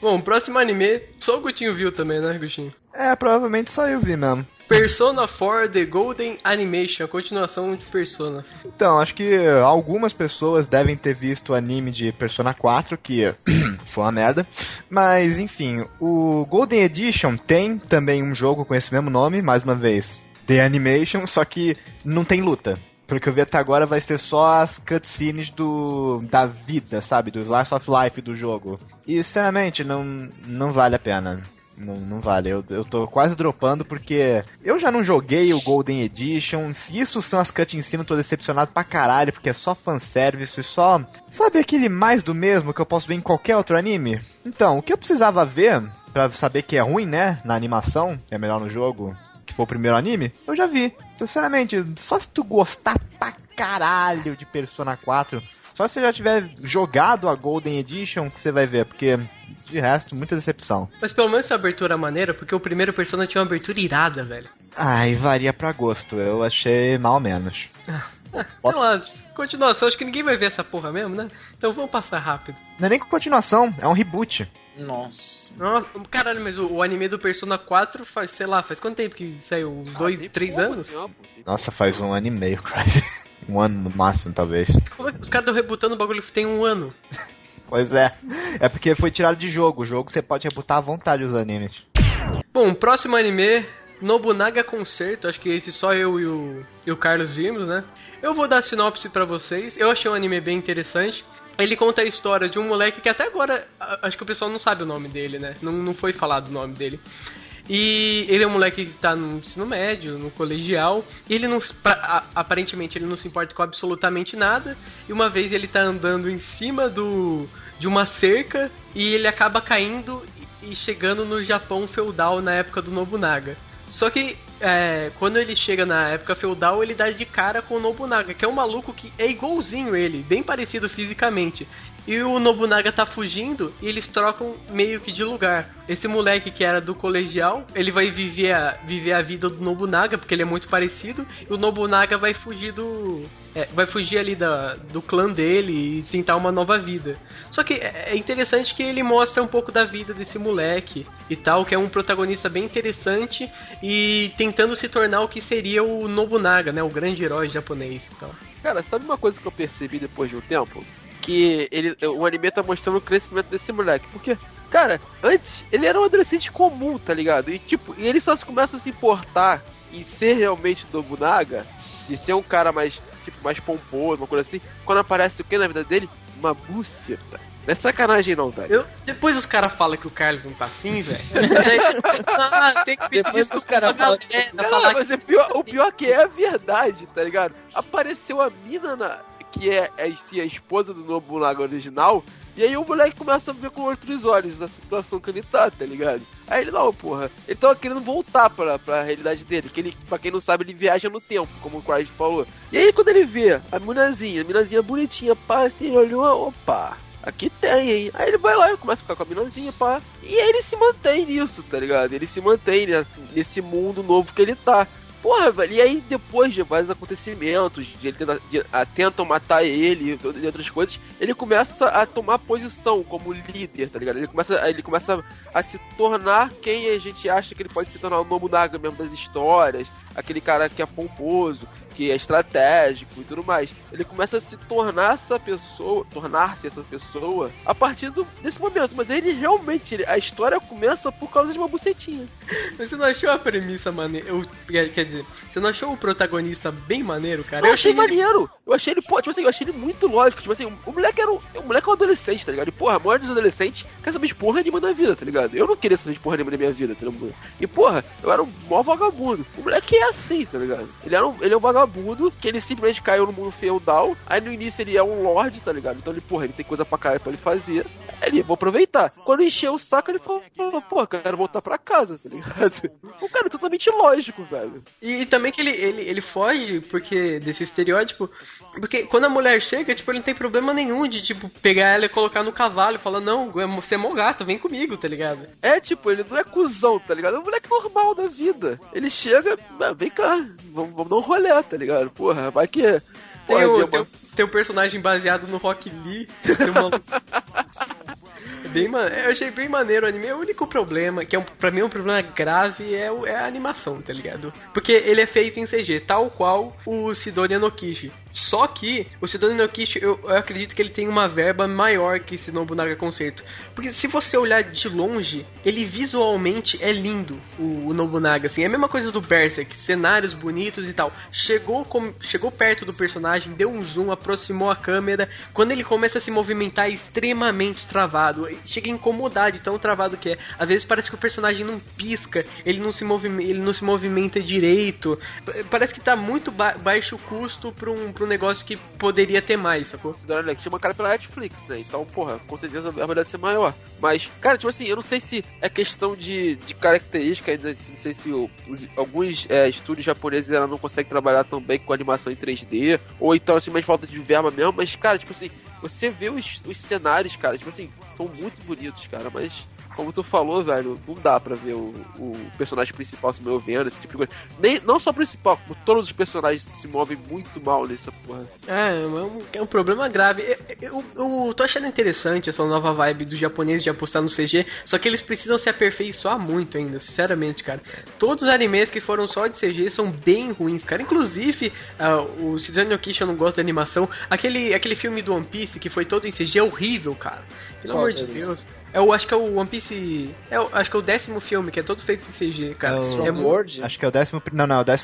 Bom, próximo anime, só o Gutinho viu também, né, Gutinho? Provavelmente só eu vi mesmo. Persona 4 The Golden Animation, a continuação de Persona. Então, acho que algumas pessoas devem ter visto o anime de Persona 4, que foi uma merda. Mas, enfim, o Golden Edition tem também um jogo com esse mesmo nome, mais uma vez, The Animation, só que não tem luta. Pelo que eu vi até agora, vai ser só as cutscenes da vida, sabe? Do Slice of Life do jogo. E, sinceramente, não vale a pena. Não vale, eu tô quase dropando porque eu já não joguei o Golden Edition. Se isso são as cutscenes, eu tô decepcionado pra caralho, porque é só fanservice e só... Sabe aquele mais do mesmo que eu posso ver em qualquer outro anime? Então, o que eu precisava ver pra saber que é ruim, né, na animação, é melhor no jogo, que foi o primeiro anime, eu já vi. Então, sinceramente, só se tu gostar pra caralho de Persona 4, só se você já tiver jogado a Golden Edition, que você vai ver, porque... De resto, muita decepção. Mas pelo menos essa abertura é maneira, porque o primeiro Persona tinha uma abertura irada, velho. E varia pra gosto. Eu achei mal menos. Sei lá, continuação, acho que ninguém vai ver essa porra mesmo, né? Então vamos passar rápido. Não é nem continuação, é um reboot. Nossa, caralho, mas o anime do Persona 4 faz, sei lá, faz quanto tempo que saiu? 2, 3 anos? Nossa, faz 1 ano e meio, Cry. 1 ano no máximo, talvez. Como é que os caras estão rebutando o bagulho que tem 1 ano? Pois é. É porque foi tirado de jogo. O jogo você pode rebutar à vontade os animes. Bom, próximo anime, Nobunaga Concerto. Acho que esse só eu e o Carlos vimos, né? Eu vou dar a sinopse pra vocês. Eu achei um anime bem interessante. Ele conta a história de um moleque que até agora, acho que o pessoal não sabe o nome dele, né? Não foi falado o nome dele. E ele é um moleque que tá no ensino médio, no colegial, e ele não, aparentemente ele não se importa com absolutamente nada, e uma vez ele tá andando em cima de uma cerca, e ele acaba caindo e chegando no Japão feudal na época do Nobunaga. Só que quando ele chega na época feudal, ele dá de cara com o Nobunaga, que é um maluco que é igualzinho ele, bem parecido fisicamente. E o Nobunaga tá fugindo e eles trocam meio que de lugar. Esse moleque que era do colegial, ele vai viver a vida do Nobunaga, porque ele é muito parecido. E o Nobunaga vai fugir vai fugir ali do clã dele e tentar uma nova vida. Só que é interessante que ele mostra um pouco da vida desse moleque e tal, que é um protagonista bem interessante e tentando se tornar o que seria o Nobunaga, né? O grande herói japonês e tal. Cara, sabe uma coisa que eu percebi depois de um tempo? Que o anime tá mostrando o crescimento desse moleque. Porque, cara, antes ele era um adolescente comum, tá ligado? E ele só começa a se importar em ser realmente Nobunaga, de ser um cara mais pomposo, uma coisa assim, quando aparece o que na vida dele? Uma buceta. Não é sacanagem não, velho. Depois os caras falam que o Carlos não tá assim, velho. Tem que pedir depois os caras falam mas o pior que é a verdade, tá ligado? Apareceu a mina que é a esposa do Nobunaga original, e aí o moleque começa a ver com outros olhos a situação que ele tá ligado? Aí ele, não, porra, ele tava querendo voltar pra realidade dele, que ele, pra quem não sabe, ele viaja no tempo, como o Christ falou. E aí quando ele vê a minazinha bonitinha, pá, assim, ele olhou, opa, aqui tem, hein? Aí ele vai lá e começa a ficar com a minazinha, pá, e aí ele se mantém nisso, tá ligado? Ele se mantém nesse mundo novo que ele tá. Porra, velho, e aí depois de vários acontecimentos, tentam matar ele e outras coisas, ele começa a tomar posição como líder, tá ligado? Ele começa a se tornar quem a gente acha que ele pode se tornar, o Nobunaga mesmo das histórias, aquele cara que é pomposo, que é estratégico e tudo mais. Ele começa a se tornar-se essa pessoa a partir desse momento. Mas ele realmente, a história começa por causa de uma bucetinha. Mas você não achou a premissa maneira? Quer dizer, você não achou o protagonista bem maneiro, cara? Eu achei maneiro. Eu achei ele, eu achei ele muito lógico. Tipo assim, o moleque é um adolescente, tá ligado? E porra, a maioria dos adolescentes quer saber de porra nenhuma da vida, tá ligado? Eu não queria saber de porra nenhuma da minha vida, tá ligado? E porra, eu era um maior vagabundo. O moleque é assim, tá ligado? Ele é um vagabundo que ele simplesmente caiu no mundo feudal. Aí no início ele é um lorde, tá ligado? Então ele tem coisa pra caralho pra ele fazer. Aí ele, vou aproveitar. Quando encheu o saco, ele falou, pô, quero voltar pra casa, tá ligado? O cara é totalmente lógico, velho. E também que ele foge desse estereótipo, porque quando a mulher chega, tipo, ele não tem problema nenhum de, tipo, pegar ela e colocar no cavalo e falar, não, você é mó gato, vem comigo, tá ligado? É, tipo, ele não é cuzão, tá ligado? É um moleque normal da vida. Ele chega, vem cá, vamos dar um rolê, tá ligado? Porra, vai que... Tem um personagem baseado no Rock Lee, Eu achei bem maneiro o anime. O único problema, que pra mim é um problema grave, é a animação, tá ligado? Porque ele é feito em CG, tal qual o Sidonia no Kishi. Só que o Sidonia no Kishi, eu acredito que ele tem uma verba maior que esse Nobunaga Concerto. Porque se você olhar de longe, ele visualmente é lindo, o Nobunaga, assim. É a mesma coisa do Berserk, cenários bonitos e tal. Chegou perto do personagem, deu um zoom, aproximou a câmera. Quando ele começa a se movimentar, é extremamente travado. Chega a incomodar de tão travado que é. Às vezes parece que o personagem não pisca, ele não se movimenta direito. Parece que tá muito baixo custo pra um negócio que poderia ter mais, sacou? Olha, que tinha uma cara pela Netflix, né? Então, porra, com certeza a verdade ser maior. Mas, cara, tipo assim, eu não sei se é questão de característica, ainda não sei se alguns estúdios japoneses ela não conseguem trabalhar tão bem com animação em 3D, ou então assim, mais falta de verba mesmo, mas, cara, tipo assim, você vê os cenários, cara, tipo assim, são muito bonitos, cara, mas como tu falou, velho, não dá pra ver o personagem principal se movendo, esse tipo de coisa. Não só o principal, como todos os personagens se movem muito mal nessa porra. É um problema grave. Eu tô achando interessante essa nova vibe dos japoneses de apostar no CG, só que eles precisam se aperfeiçoar muito ainda, sinceramente, cara. Todos os animes que foram só de CG são bem ruins, cara. Inclusive, o Suzuki no Kishi eu não gosto da animação. Aquele filme do One Piece que foi todo em CG é horrível, cara. Pelo amor de Deus. Eu acho que é o One Piece. Acho que é o 10º filme, que é todo feito em CG, cara. Acho que é o 11º. Não, é o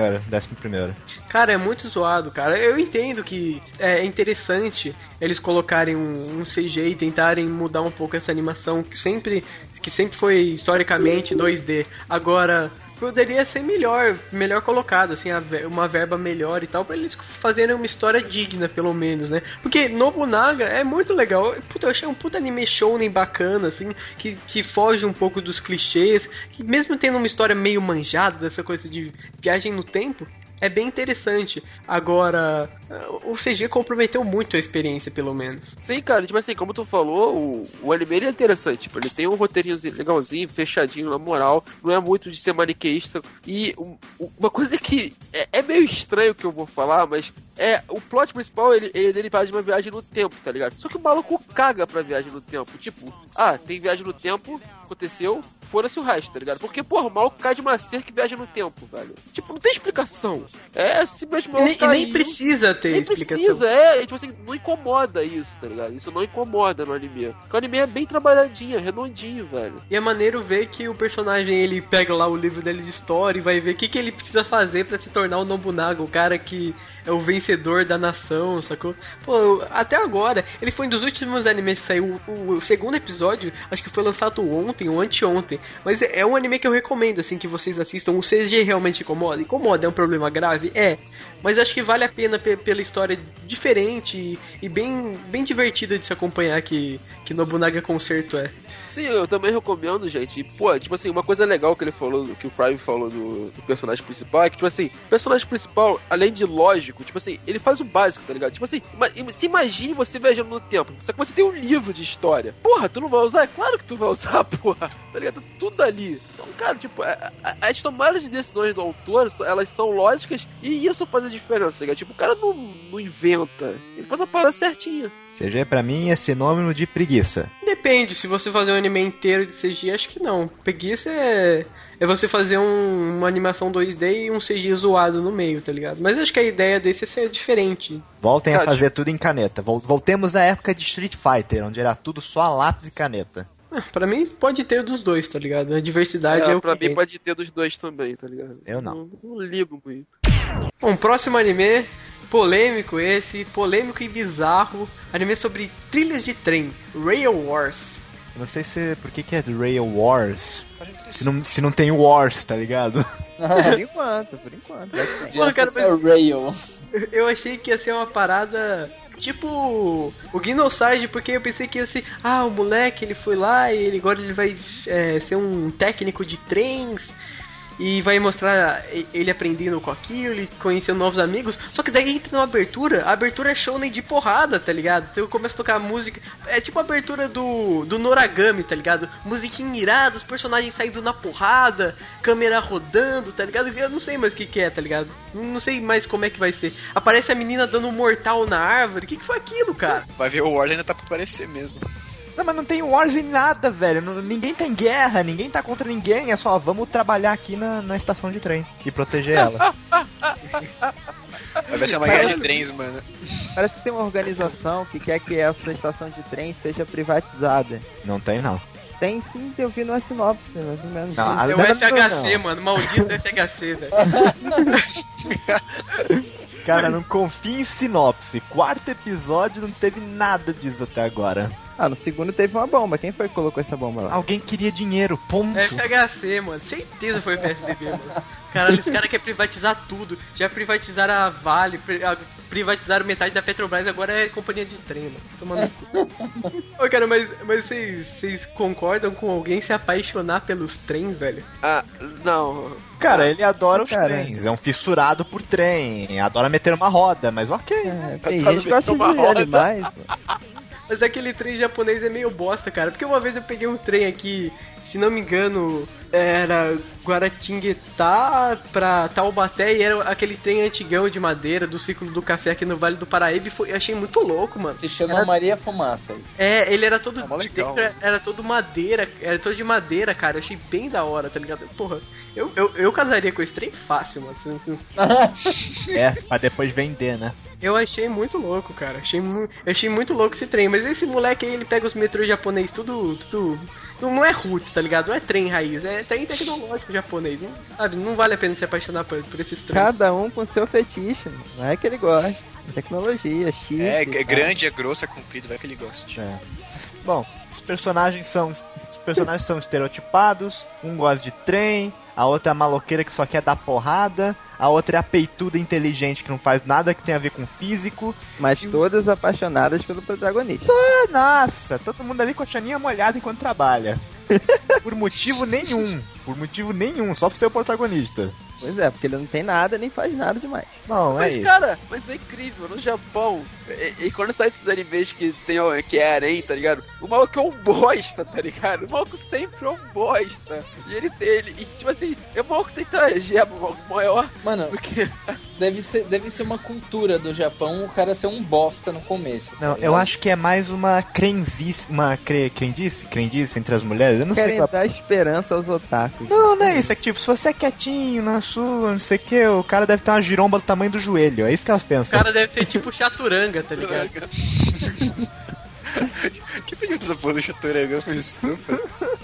11º. Cara, é muito zoado, cara. Eu entendo que é interessante eles colocarem um CG e tentarem mudar um pouco essa animação que sempre foi historicamente 2D. Agora, poderia ser melhor colocado, assim, uma verba melhor e tal, pra eles fazerem uma história digna, pelo menos, né? Porque Nobunaga é muito legal. Puta, eu achei um puta anime shounen bacana, assim, que foge um pouco dos clichês, que mesmo tendo uma história meio manjada, dessa coisa de viagem no tempo, é bem interessante. Agora, o CG comprometeu muito a experiência, pelo menos. Sim, cara, tipo assim, como tu falou, o anime ele é interessante. Tipo, ele tem um roteirinho legalzinho, fechadinho, na moral. Não é muito de ser maniqueísta. E uma coisa que é meio estranho que eu vou falar, mas o plot principal, ele faz uma viagem no tempo, tá ligado? Só que o maluco caga pra viagem no tempo. Tipo, tem viagem no tempo, aconteceu, fora-se o resto, tá ligado? Porque, porra, o maluco cai de uma cerca e viaja no tempo, velho. Tipo, não tem explicação. Simplesmente o maluco caiu. Nem precisa ter explicação. Nem precisa, tipo assim, não incomoda isso, tá ligado? Isso não incomoda no anime. Porque o anime é bem trabalhadinho, redondinho, velho. E é maneiro ver que o personagem, ele pega lá o livro dele de história e vai ver o que ele precisa fazer pra se tornar o Nobunaga, o cara que é o vencedor da nação, sacou? Pô, até agora, ele foi um dos últimos animes que saiu. O segundo episódio, acho que foi lançado ontem ou anteontem. Mas é um anime que eu recomendo, assim, que vocês assistam. O CG realmente incomoda? Incomoda, é um problema grave? Mas acho que vale a pena pela história diferente e bem divertida de se acompanhar que Nobunaga Concerto é. Sim, eu também recomendo, gente. E, pô, tipo assim, uma coisa legal que ele falou, que o Prime falou do personagem principal, é que, tipo assim, o personagem principal, além de lógico, tipo assim, ele faz o básico, tá ligado? Tipo assim, se imagine você viajando no tempo, só que você tem um livro de história. Porra, tu não vai usar? É claro que tu vai usar, porra, tá ligado? Tudo ali. Então, cara, tipo, as tomadas de decisões do autor, elas são lógicas e isso faz a diferença, tá ligado? Tipo, o cara não inventa, ele faz a parada certinha. CG pra mim é sinônimo de preguiça. Depende, se você fazer um anime inteiro de CG, acho que não. Preguiça é você fazer uma animação 2D e um CG zoado no meio, tá ligado? Mas acho que a ideia desse é ser diferente. Voltem a fazer tudo em caneta. Voltemos à época de Street Fighter, onde era tudo só a lápis e caneta. Pra mim pode ter dos dois, tá ligado? A diversidade é o que pra mim pode ter dos dois também, tá ligado? Eu não. Não ligo muito. Bom, próximo anime, polêmico e bizarro, anime sobre trilhas de Rail Wars. Eu não sei por que é Rail Wars, se não tem Wars, tá ligado? Por enquanto. Pô, cara, mas... é Rail. Eu achei que ia ser uma parada tipo o Genoside, porque eu pensei que ia ser, o moleque, ele foi lá e agora ele vai ser um técnico de trens e vai mostrar ele aprendendo com aquilo, ele conhecendo novos amigos. Só que daí entra na abertura, a abertura é shounen de porrada, tá ligado? Então começa a tocar música, é tipo a abertura do Noragami, tá ligado? Musiquinha irada, os personagens saindo na porrada, câmera rodando, tá ligado? Eu não sei mais o que é, tá ligado? Não sei mais como é que vai ser. Aparece a menina dando um mortal na árvore, o que foi aquilo, cara? Vai ver, o War ainda tá pra aparecer mesmo. Não, mas não tem wars em nada, velho. Ninguém tá em guerra, ninguém tá contra ninguém. É só, vamos trabalhar aqui na estação de trem e proteger ela. Vai ser uma guerra de trens, mano. Parece que tem uma organização que quer que essa estação de trem seja privatizada. Não tem, não. Tem sim, eu vi no sinopse, mais ou menos. Não, É o FHC, mano. Maldito FHC, velho. Cara, não confia em sinopse. 4º episódio não teve nada disso até agora. Ah, no segundo teve uma bomba. Quem foi que colocou essa bomba lá? Alguém queria dinheiro, ponto. FHC, mano. Certeza foi o PSDB, mano. Caralho, os caras querem privatizar tudo. Já privatizaram a Vale, privatizaram metade da Petrobras, agora é companhia de trem, mano. Tomando cu. Ô, cara, mas vocês concordam com alguém se apaixonar pelos trens, velho? Ah, não. Cara, ele adora os trens, é um fissurado por trem, adora meter uma roda, mas ok. Tem gente que gosta de animais. Mas aquele trem japonês é meio bosta, cara. Porque uma vez eu peguei um trem aqui, se não me engano, era Guaratinguetá pra Taubaté, e era aquele trem antigão de madeira do ciclo do café aqui no Vale do Paraíba, e eu achei muito louco, mano. Se chama Maria Fumaça, isso. É, ele era todo de dentro, era todo madeira, era todo de madeira, cara. Eu achei bem da hora, tá ligado? Porra, eu casaria com esse trem fácil, mano. Pra depois vender, né? Eu achei muito louco, cara. Achei muito louco esse trem. Mas esse moleque aí, ele pega os metrôs japonês tudo... Não é roots, tá ligado? Não é trem raiz, é trem tecnológico japonês. Não, sabe? Não vale a pena se apaixonar por esses trens. Cada um com seu fetiche, mano. Não é que ele gosta. Tecnologia, chip. É grande, é grosso, é comprido, vai que ele goste. É. Bom, os personagens são estereotipados. Um gosta de trem, a outra é a maloqueira que só quer dar porrada, a outra é a peituda inteligente que não faz nada que tenha a ver com físico. Mas todas apaixonadas pelo protagonista. Nossa, todo mundo ali com a chaninha molhada enquanto trabalha. Por motivo nenhum, só por ser o protagonista. Pois é, porque ele não tem nada, nem faz nada demais. Não, mas, é isso. Cara, mas é incrível, no Japão, e quando sai esses animes que é harém, tá ligado? O maluco é um bosta, tá ligado? O maluco sempre é um bosta. E ele tipo assim, o maluco tem trajeto maior. Mano, porque... deve ser uma cultura do Japão o cara ser um bosta no começo. Tá não, ligado? eu acho que é mais uma crendice entre as mulheres. Eu não Querem sei dar esperança aos otakus. Não é isso. É que tipo, se você é quietinho na sua, não sei o que, o cara deve ter uma giromba do tamanho do joelho. É isso que elas pensam. O cara deve ser tipo chaturanga, tá ligado? Que pediu essa porra do chaturanga? Foi estúpido.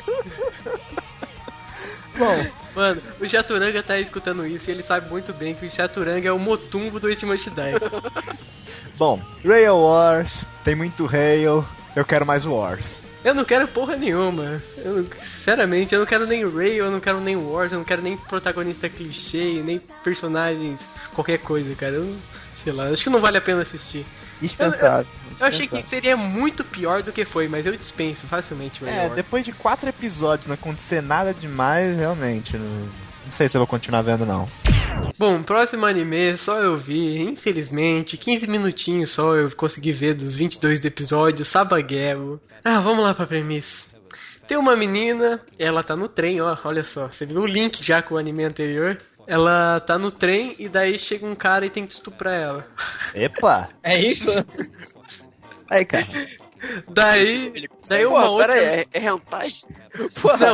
Bom, mano, o Chaturanga tá escutando isso e ele sabe muito bem que o Chaturanga é o motumbo do Ultimate Bom, Rail Wars, tem muito Rail, eu quero mais Wars. Eu não quero porra nenhuma. Sinceramente, eu não quero nem Rail, eu não quero nem Wars, eu não quero nem protagonista clichê, nem personagens, qualquer coisa, cara. Eu sei lá, acho que não vale a pena assistir. Dispensável. Eu achei que seria muito pior do que foi, mas eu dispenso facilmente. Depois de 4 episódios não acontecer nada demais, realmente, não sei se eu vou continuar vendo, não. Bom, próximo anime, só eu vi, infelizmente, 15 minutinhos só eu consegui ver dos 22 episódios, Sabaguero. Vamos lá pra premissa. Tem uma menina, ela tá no trem, olha só, você viu o link já com o anime anterior? Ela tá no trem e daí chega um cara e tem que estuprar ela. Epa! É isso? Aí, cara. Daí uma outra... Pera aí, é hentai? Porra. Não.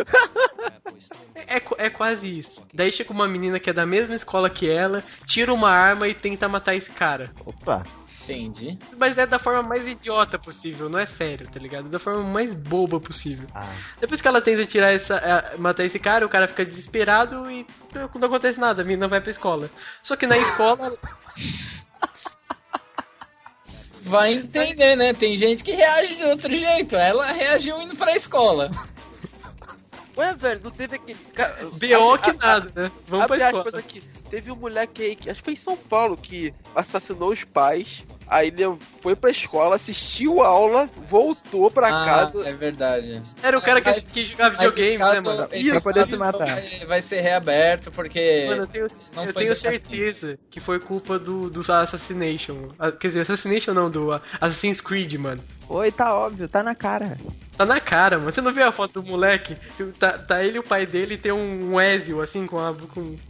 É quase isso. Daí chega uma menina que é da mesma escola que ela, tira uma arma e tenta matar esse cara. Opa! Entendi. Mas é da forma mais idiota possível, não é sério, tá ligado? É da forma mais boba possível. Depois que ela tenta matar esse cara, o cara fica desesperado e não acontece nada, a menina vai pra escola. Só que na escola... Vai entender, né? Tem gente que reage de outro jeito. Ela reagiu indo pra escola. Ué, velho, não teve aquele... B.O. que nada, né? Vamos pra escola. Aqui. Teve um moleque aí, acho que foi em São Paulo, que assassinou os pais. Aí ele foi pra escola, assistiu a aula, voltou pra casa. É verdade. Era o cara que jogava videogame, né, mano? Isso, pra poder se matar. Vai ser reaberto, porque... Mano, eu tenho certeza que foi culpa do Assassination. Quer dizer, Assassination não, do Assassin's Creed, mano. Foi, tá óbvio, tá na cara. Tá na cara, mano. Você não viu a foto do moleque? Tá ele e o pai dele tem um Ezio, assim, com a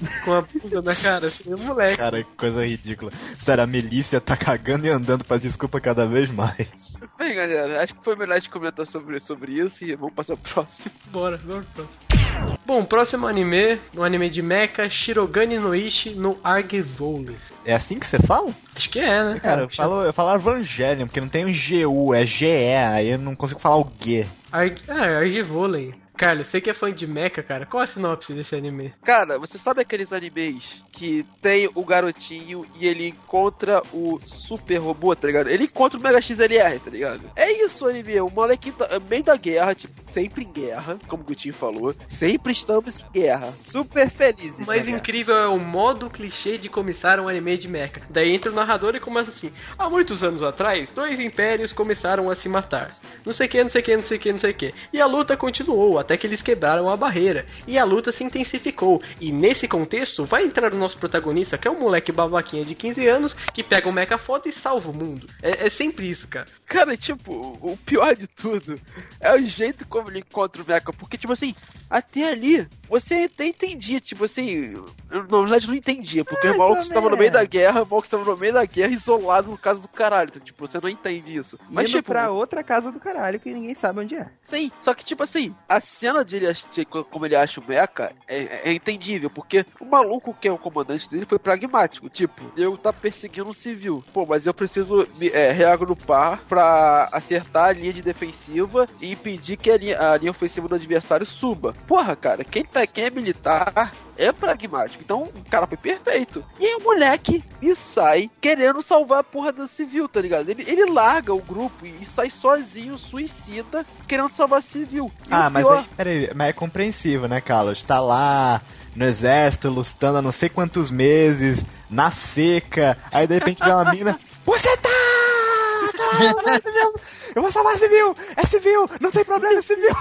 blusa na cara. Assim, o moleque. Cara, que coisa ridícula. Sério, a Melícia tá cagando e andando pra desculpa cada vez mais. Bem, galera, acho que foi melhor a gente comentar sobre isso e vamos passar pro próximo. Bora, vamos pro próximo. Bom, próximo anime, um anime de mecha, Shirogane no Ishi no Argevole. É assim que você fala? Acho que é, né? Cara, eu falo Evangelion, porque não tem um GU, é GE, aí eu não consigo falar o G. Argevole. Carlos, você que é fã de mecha, cara, qual a sinopse desse anime? Cara, você sabe aqueles animes que tem o garotinho e ele encontra o super robô, tá ligado? Ele encontra o Mega XLR, tá ligado? É isso o anime, o moleque tá no meio da guerra, tipo, sempre em guerra, como o Gutinho falou, sempre estamos em guerra. Super felizes. O mais incrível é o modo clichê de começar um anime de mecha. Daí entra o narrador e começa assim: há muitos anos atrás, 2 impérios começaram a se matar. Não sei que, não sei que, não sei que, não sei que. E a luta continuou, até que eles quebraram a barreira. E a luta se intensificou. E nesse contexto, vai entrar o nosso protagonista, que é um moleque babaquinha de 15 anos, que pega o mecha foda e salva o mundo. É sempre isso, cara. Cara, tipo, o pior de tudo é o jeito como ele encontra o mecha. Porque, tipo assim, até ali, você até entendia, tipo assim, na verdade não entendia, porque o maluco estava no meio da guerra, isolado no caso do caralho, então, tipo, você não entende isso. Mas indo tipo, pra outra casa do caralho que ninguém sabe onde é. Sim, só que tipo assim, a cena de ele como ele acha o mecha é entendível, porque o maluco que é o comandante dele foi pragmático, tipo, eu tá perseguindo um civil, pô, mas eu preciso reagrupar pra acertar a linha de defensiva e impedir que a linha ofensiva do adversário suba. Porra, cara, quem é militar é pragmático, então o cara foi perfeito. E aí o moleque sai querendo salvar a porra do civil, tá ligado? Ele larga o grupo e sai sozinho, suicida, querendo salvar civil. Mas é compreensível, né, Carlos? Tá lá no exército, lutando há não sei quantos meses, na seca, aí de repente vem uma mina, você tá! Eu vou salvar civil! É civil! Não tem problema, é civil!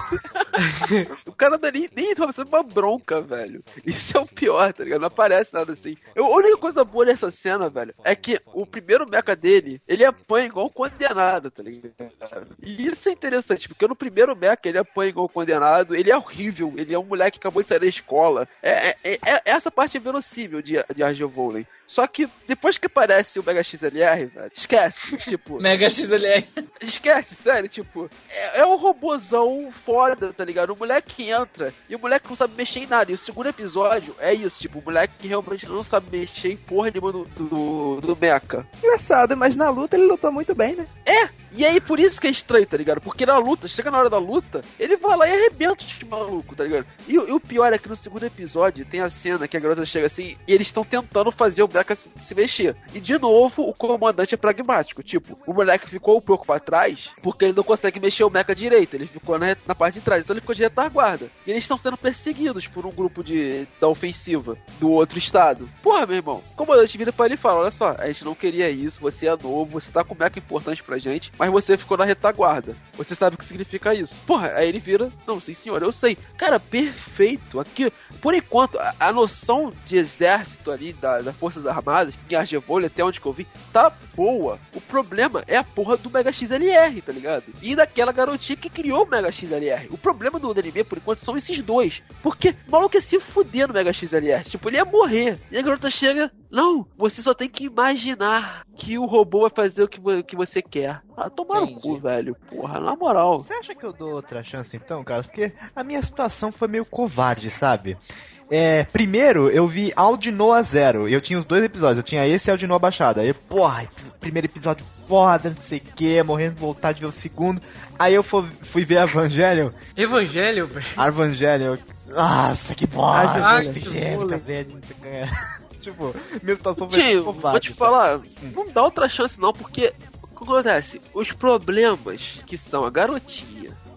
O cara não nem tava sendo uma bronca, velho. Isso é o pior, tá ligado? Não aparece nada assim. A única coisa boa nessa cena, velho, é que o primeiro mecha dele, ele apanha igual um condenado, tá ligado? E isso é interessante, porque no primeiro mecha ele apanha igual um condenado, ele é horrível, ele é um moleque que acabou de sair da escola. Essa parte é verossímil de Argevole. Só que depois que aparece o Mega XLR, velho, esquece, tipo... Mega XLR. Esquece, sério, tipo... É um robôzão foda, tá ligado? O moleque entra e o moleque não sabe mexer em nada. E o segundo episódio é isso, tipo, o moleque que realmente não sabe mexer em porra nenhuma do mecha. Engraçado, mas na luta ele lutou muito bem, né? E aí por isso que é estranho, tá ligado? Porque na luta, chega na hora da luta, ele vai lá e arrebenta os malucos, tá ligado? E o pior é que no segundo episódio tem a cena que a garota chega assim e eles estão tentando fazer o mecha se mexer. E de novo, o comandante é pragmático. Tipo, o moleque ficou um pouco pra trás porque ele não consegue mexer o mecha direito. Ele ficou na parte de trás, então ele ficou de retaguarda. E eles estão sendo perseguidos por um grupo da ofensiva do outro estado. Porra, meu irmão, o comandante vira pra ele e fala: olha só, a gente não queria isso, você é novo, você tá com um mecha importante pra gente, mas você ficou na retaguarda. Você sabe o que significa isso. Porra, aí ele vira: não, sim senhor, eu sei. Cara, perfeito. Aqui, por enquanto, a noção de exército ali das Forças Armadas, em Argevole, até onde que eu vi, tá boa. O problema é a porra do Mega XLR, tá ligado? E daquela garotinha que criou o Mega XLR. O problema do anime, por enquanto, são esses dois. Porque o maluco ia se fuder no Mega XLR. Tipo, ele ia morrer. E a garota chega: não, você só tem que imaginar que o robô vai fazer o que você quer. Ah, tomara o cu, velho. Porra, na moral. Você acha que eu dou outra chance então, cara? Porque a minha situação foi meio covarde, sabe? Primeiro, eu vi Aldinoa 0. Eu tinha os 2 episódios. Eu tinha esse e Aldinoa baixado. Aí, porra, primeiro episódio foda, não sei o que, morrendo de vontade de ver o segundo. Aí eu fui ver Evangelion. Evangelion, velho? Evangelion. Nossa, que bosta. Tipo, minha situação foi meio covarde. Vou te falar, não dá outra chance não, porque o que acontece? Os problemas que são a garotinha,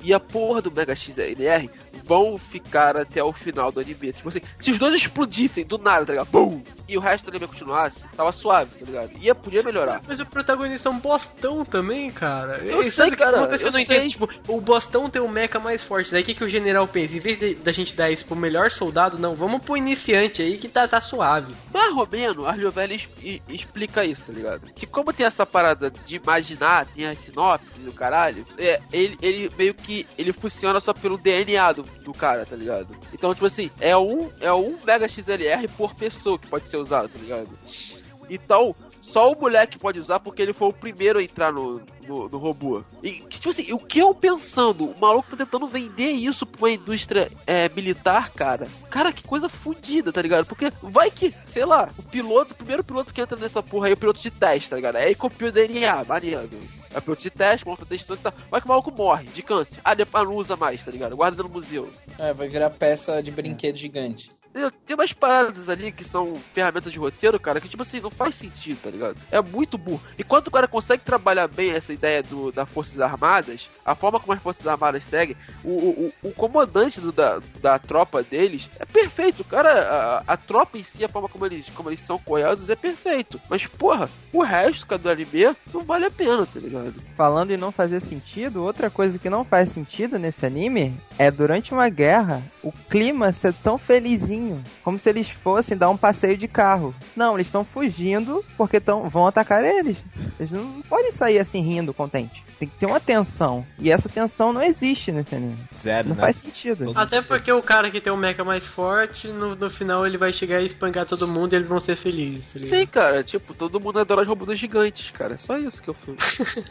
e a porra do Mega XLR vão ficar até o final do anime. Tipo assim, se os dois explodissem do nada, tá ligado? Bum! E o resto do anime continuasse, tava suave, tá ligado? Podia melhorar. Mas o protagonista é um bostão também, cara. Eu sei, cara. Uma coisa que eu não entendo, tipo, o bostão tem o mecha mais forte. Daí o que o general pensa? Em vez da gente dar isso pro melhor soldado, não, vamos pro iniciante aí que tá suave. Mais ou menos, a Arliovelli explica isso, tá ligado? Que como tem essa parada de imaginar, tem as sinopses do caralho, ele meio que ele funciona só pelo DNA do cara, tá ligado? Então, tipo assim, é um Mega XLR por pessoa que pode ser usado, tá ligado? Então, só o moleque pode usar porque ele foi o primeiro a entrar no robô. E, tipo assim, o que eu pensando? O maluco tá tentando vender isso pra uma indústria militar, cara. Cara, que coisa fodida, tá ligado? Porque vai que, sei lá, o primeiro piloto que entra nessa porra aí é o piloto de teste, tá ligado? Aí copia o DNA, maneiro. É piloto de teste, mostra testando e tal. Vai que o maluco morre de câncer. Depois não usa mais, tá ligado? Guarda no museu. Vai virar peça de brinquedo gigante. Tem umas paradas ali que são ferramentas de roteiro, cara, que tipo assim, não faz sentido, tá ligado? É muito burro. E quando o cara consegue trabalhar bem essa ideia das Forças Armadas, a forma como as Forças Armadas seguem, o comandante da tropa deles é perfeito, cara. A tropa em si, a forma como eles são coesos é perfeito. Mas, porra, o resto, cara, do anime não vale a pena, tá ligado? Falando em não fazer sentido, outra coisa que não faz sentido nesse anime é durante uma guerra, o clima ser tão felizinho, como se eles fossem dar um passeio de carro. Não, eles estão fugindo porque vão atacar eles. Eles não podem sair assim rindo, contente. Tem que ter uma tensão. E essa tensão não existe nesse anime. Zero, não né? faz sentido. Até porque o cara que tem o mecha mais forte, no final ele vai chegar e espancar todo mundo e eles vão ser felizes. Tá ligado? Sim, cara. Tipo, todo mundo adora os robôs gigantes, cara. É só isso que eu fiz.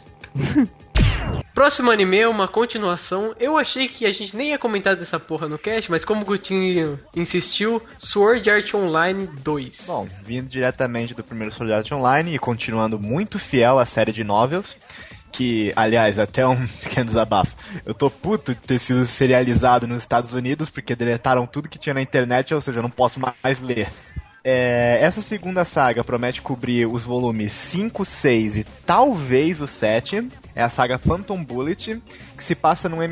Próximo anime é uma continuação. Eu achei que a gente nem ia comentar dessa porra no cast, mas como o Gutinho insistiu, Sword Art Online 2. Bom, vindo diretamente do primeiro Sword Art Online e continuando muito fiel à série de novels, que, aliás, até um pequeno desabafo, eu tô puto de ter sido serializado nos Estados Unidos porque deletaram tudo que tinha na internet, ou seja, eu não posso mais ler. Essa segunda saga promete cobrir os volumes 5, 6 e talvez o 7. É a saga Phantom Bullet, que se passa num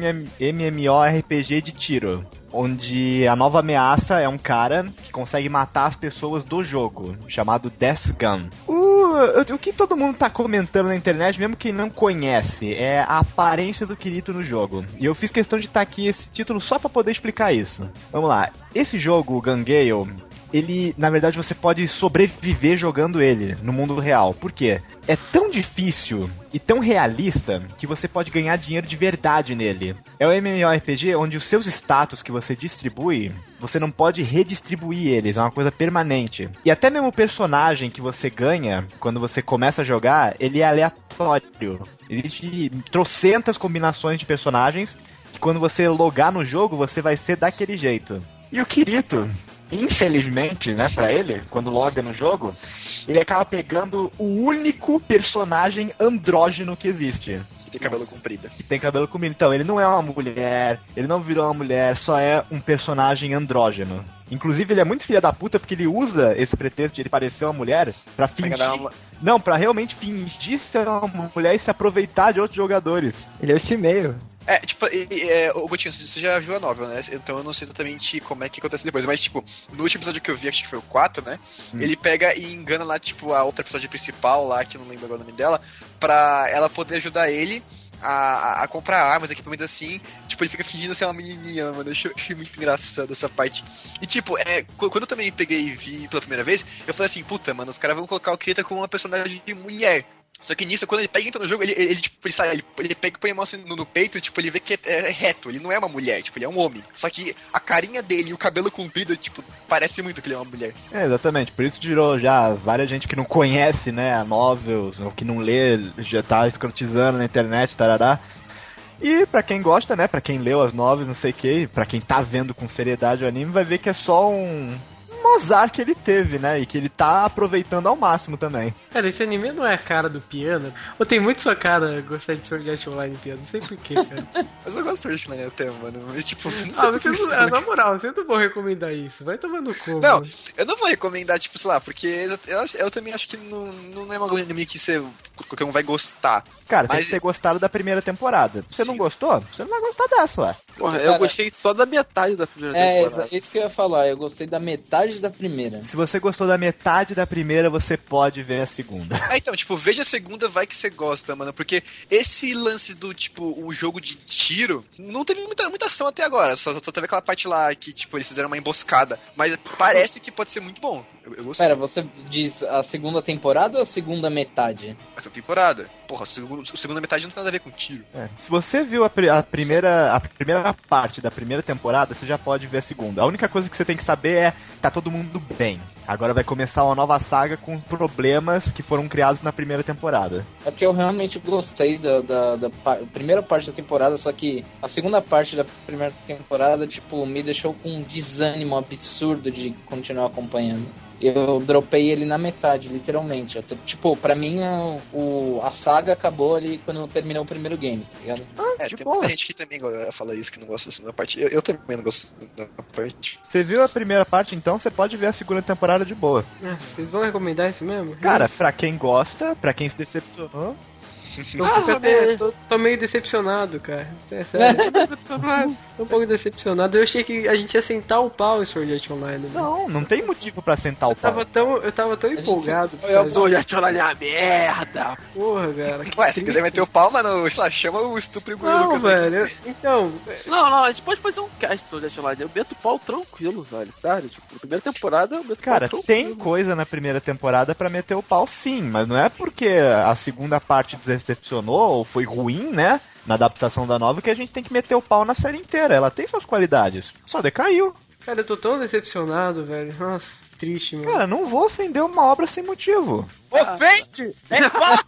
MMORPG de tiro, onde a nova ameaça é um cara que consegue matar as pessoas do jogo, chamado Death Gun. O que todo mundo tá comentando na internet, mesmo quem não conhece, é a aparência do Kirito no jogo. E eu fiz questão de estar aqui esse título só pra poder explicar isso. Vamos lá. Esse jogo, o Gun Gale, ele, na verdade, você pode sobreviver jogando ele no mundo real. Por quê? É tão difícil e tão realista que você pode ganhar dinheiro de verdade nele. É um MMORPG onde os seus status que você distribui, você não pode redistribuir eles, é uma coisa permanente. E até mesmo o personagem que você ganha quando você começa a jogar, ele é aleatório. Existem trocentas combinações de personagens que quando você logar no jogo, você vai ser daquele jeito. E o Kirito, infelizmente, né, pra ele, quando loga no jogo, ele acaba pegando o único personagem andrógeno que existe. Que tem cabelo comprido. Que tem cabelo comprido. Então, ele não é uma mulher, ele não virou uma mulher, só é um personagem andrógeno. Inclusive, ele é muito filha da puta porque ele usa esse pretexto de ele parecer uma mulher pra fingir... Não, pra realmente fingir ser uma mulher e se aproveitar de outros jogadores. Ele é o Shimeio. Tipo, o Gutinho, você já viu a novel, né? Então eu não sei exatamente como é que acontece depois, mas, tipo, no último episódio que eu vi, acho que foi o 4, né? Ele pega e engana lá, tipo, a outra personagem principal lá, que eu não lembro agora o nome dela, pra ela poder ajudar ele a comprar armas, equipamentos assim. Tipo, ele fica fingindo ser uma menininha, mano. Eu achei muito engraçado essa parte. E, tipo, quando eu também peguei e vi pela primeira vez, eu falei assim, puta, mano, os caras vão colocar o Kirito como uma personagem de mulher. Só que nisso, quando ele pega e entra no jogo, ele pega e põe a mão assim no peito e, tipo, ele vê que é reto, ele não é uma mulher, tipo, ele é um homem. Só que a carinha dele e o cabelo comprido, tipo, parece muito que ele é uma mulher. Exatamente, por isso tirou já várias gente que não conhece, né, a novels, ou que não lê, já tá escrotizando na internet, tarará. E pra quem gosta, né, pra quem leu as novels, não sei o que, pra quem tá vendo com seriedade o anime, vai ver que é só uma no azar que ele teve, né? E que ele tá aproveitando ao máximo também. Cara, esse anime não é a cara do piano. Ou tem muito sua cara gostar de Sword Art Online piano, não sei porquê, cara. Mas eu gosto de Sword Art Online até, mano. Mas, tipo, não sei na moral, você não vai recomendar isso. Vai tomar no cu. Não, mano. eu não vou recomendar, tipo, sei lá, porque eu também acho que não é um anime que qualquer um vai gostar. Cara, tem que ter gostado da primeira temporada. Você não gostou? Você não vai gostar dessa, ué. Porra, eu gostei só da metade da primeira temporada. É isso que eu ia falar. Eu gostei da metade da primeira. Se você gostou da metade da primeira, você pode ver a segunda. Então, tipo, veja a segunda, vai que você gosta, mano. Porque esse lance do, tipo, um jogo de tiro, não teve muita ação até agora. Só teve aquela parte lá que, tipo, eles fizeram uma emboscada. Mas parece que pode ser muito bom. Eu gostei. Pera, você diz a segunda temporada ou a segunda metade? A segunda temporada. Porra, a segunda metade não tem nada a ver com tiro. Se você viu a primeira parte da primeira temporada, você já pode ver a segunda. A única coisa que você tem que saber é tá todo mundo bem. Agora vai começar uma nova saga com problemas que foram criados na primeira temporada. É porque eu realmente gostei da primeira parte da temporada, só que a segunda parte da primeira temporada, tipo, me deixou com um desânimo absurdo de continuar acompanhando. Eu dropei ele na metade, literalmente. Tipo, pra mim a saga acabou ali quando terminou o primeiro game, tá ligado? Tem muita gente que também fala isso, que não gosta da segunda parte. Eu também não gosto da parte. Você viu a primeira parte, então você pode ver a segunda temporada de boa. Vocês vão recomendar isso mesmo? Cara, pra quem gosta, pra quem se decepcionou... Tô meio decepcionado, cara. É sério. Tô um pouco decepcionado. Eu achei que a gente ia sentar o pau em Sword Art Online. Né? Não tem motivo pra sentar o pau. Eu tava tão empolgado. Sword Art Online é uma merda. Porra, cara. Ué, se quiser meter o pau, mano, sei lá, chama o estupro e não, velho. Então... Não, a gente pode fazer um cast de Sword Art Online. Eu meto o pau tranquilo, velho. Sério, tipo, na primeira temporada eu meto o pau tranquilo. Tem coisa na primeira temporada pra meter o pau, sim. Mas não é porque a segunda parte decepcionou ou foi ruim, né? Na adaptação da nova, que a gente tem que meter o pau na série inteira. Ela tem suas qualidades. Só decaiu. Cara, eu tô tão decepcionado, velho. Nossa, triste, mano. Cara, não vou ofender uma obra sem motivo. Ofende! É fácil!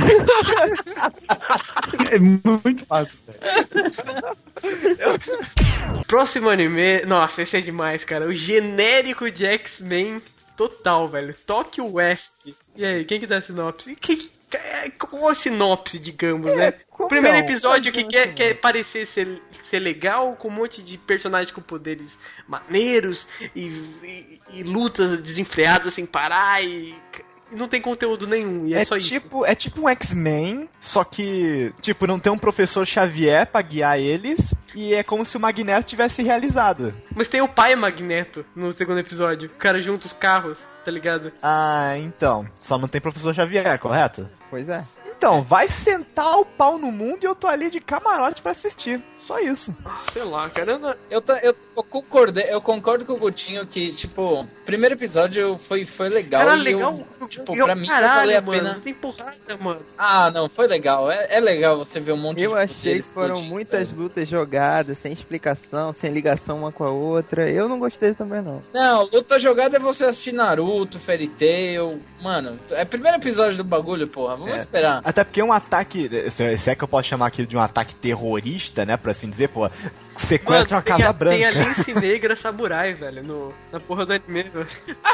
É muito fácil, velho. Próximo anime... Nossa, esse é demais, cara. O genérico de X-Men total, velho. Tokyo West. E aí, quem que dá a sinopse? Qual a sinopse, digamos, né? O primeiro episódio que quer parecer ser legal, com um monte de personagens com poderes maneiros e lutas desenfreadas sem parar e não tem conteúdo nenhum, e é só isso. É tipo um X-Men, só que, tipo, não tem um professor Xavier pra guiar eles, e é como se o Magneto tivesse realizado. Mas tem o pai Magneto no segundo episódio, o cara junta os carros, tá ligado? Ah, então, só não tem professor Xavier, correto? Pois é. Então, vai sentar o pau no mundo e eu tô ali de camarote pra assistir. Só isso. Sei lá, cara. Eu concordo com o Gutinho que, tipo, o primeiro episódio foi legal. Cara, legal. Pra mim, valeu a pena. Não tem porrada, mano. Ah, não, foi legal. É legal você ver um monte de... Eu achei que foram muitas lutas jogadas, sem explicação, sem ligação uma com a outra. Eu não gostei também, não. Não, luta jogada é você assistir Naruto, Fairy Tail. Mano, é o primeiro episódio do bagulho, porra. Vamos esperar. Até porque um ataque, se é que eu posso chamar aquilo de um ataque terrorista, né, por assim dizer, pô, sequestra uma Casa Branca. Tem a Lince Negra Samurai, velho, na porra do anime, velho.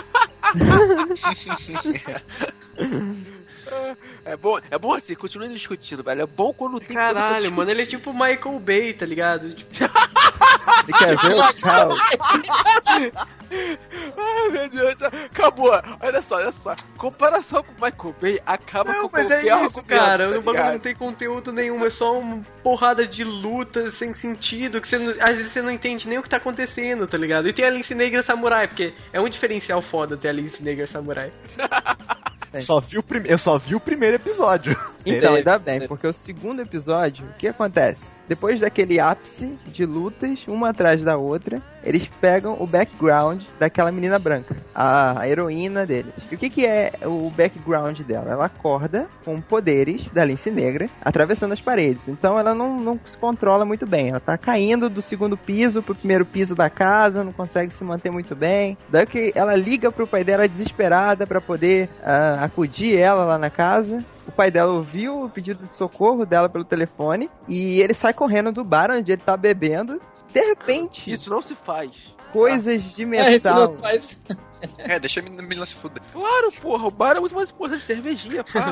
É bom assim, continua discutindo, velho. É bom quando tem Caralho, mano, ele é tipo o Michael Bay, tá ligado? Tipo... Você quer ver o caos? Ai, meu Deus, acabou. Olha só. Comparação com o Michael Bay acaba com qualquer é isso, cara. O bagulho não tem conteúdo nenhum, é só uma porrada de lutas sem sentido, que às vezes você não entende nem o que tá acontecendo, tá ligado? E tem a Lince Negra Samurai, porque é um diferencial foda ter a Lince Negra Samurai. Eu só vi o primeiro episódio. Então, ainda bem, porque o segundo episódio, o que acontece? Depois daquele ápice de lutas, uma atrás da outra, eles pegam o background daquela menina branca, a heroína deles. E o que é o background dela? Ela acorda com poderes da Lince Negra, atravessando as paredes. Então ela não se controla muito bem. Ela tá caindo do segundo piso pro primeiro piso da casa, não consegue se manter muito bem. Daí que ela liga pro pai dela desesperada pra poder acudir ela lá na casa. O pai dela ouviu o pedido de socorro dela pelo telefone e ele sai correndo do bar onde ele tá bebendo. De repente... Isso não se faz. coisas de metal. Isso faz. Deixa a menina se fuder. Claro, porra, o bar é muito mais importante. Cervejinha, pá.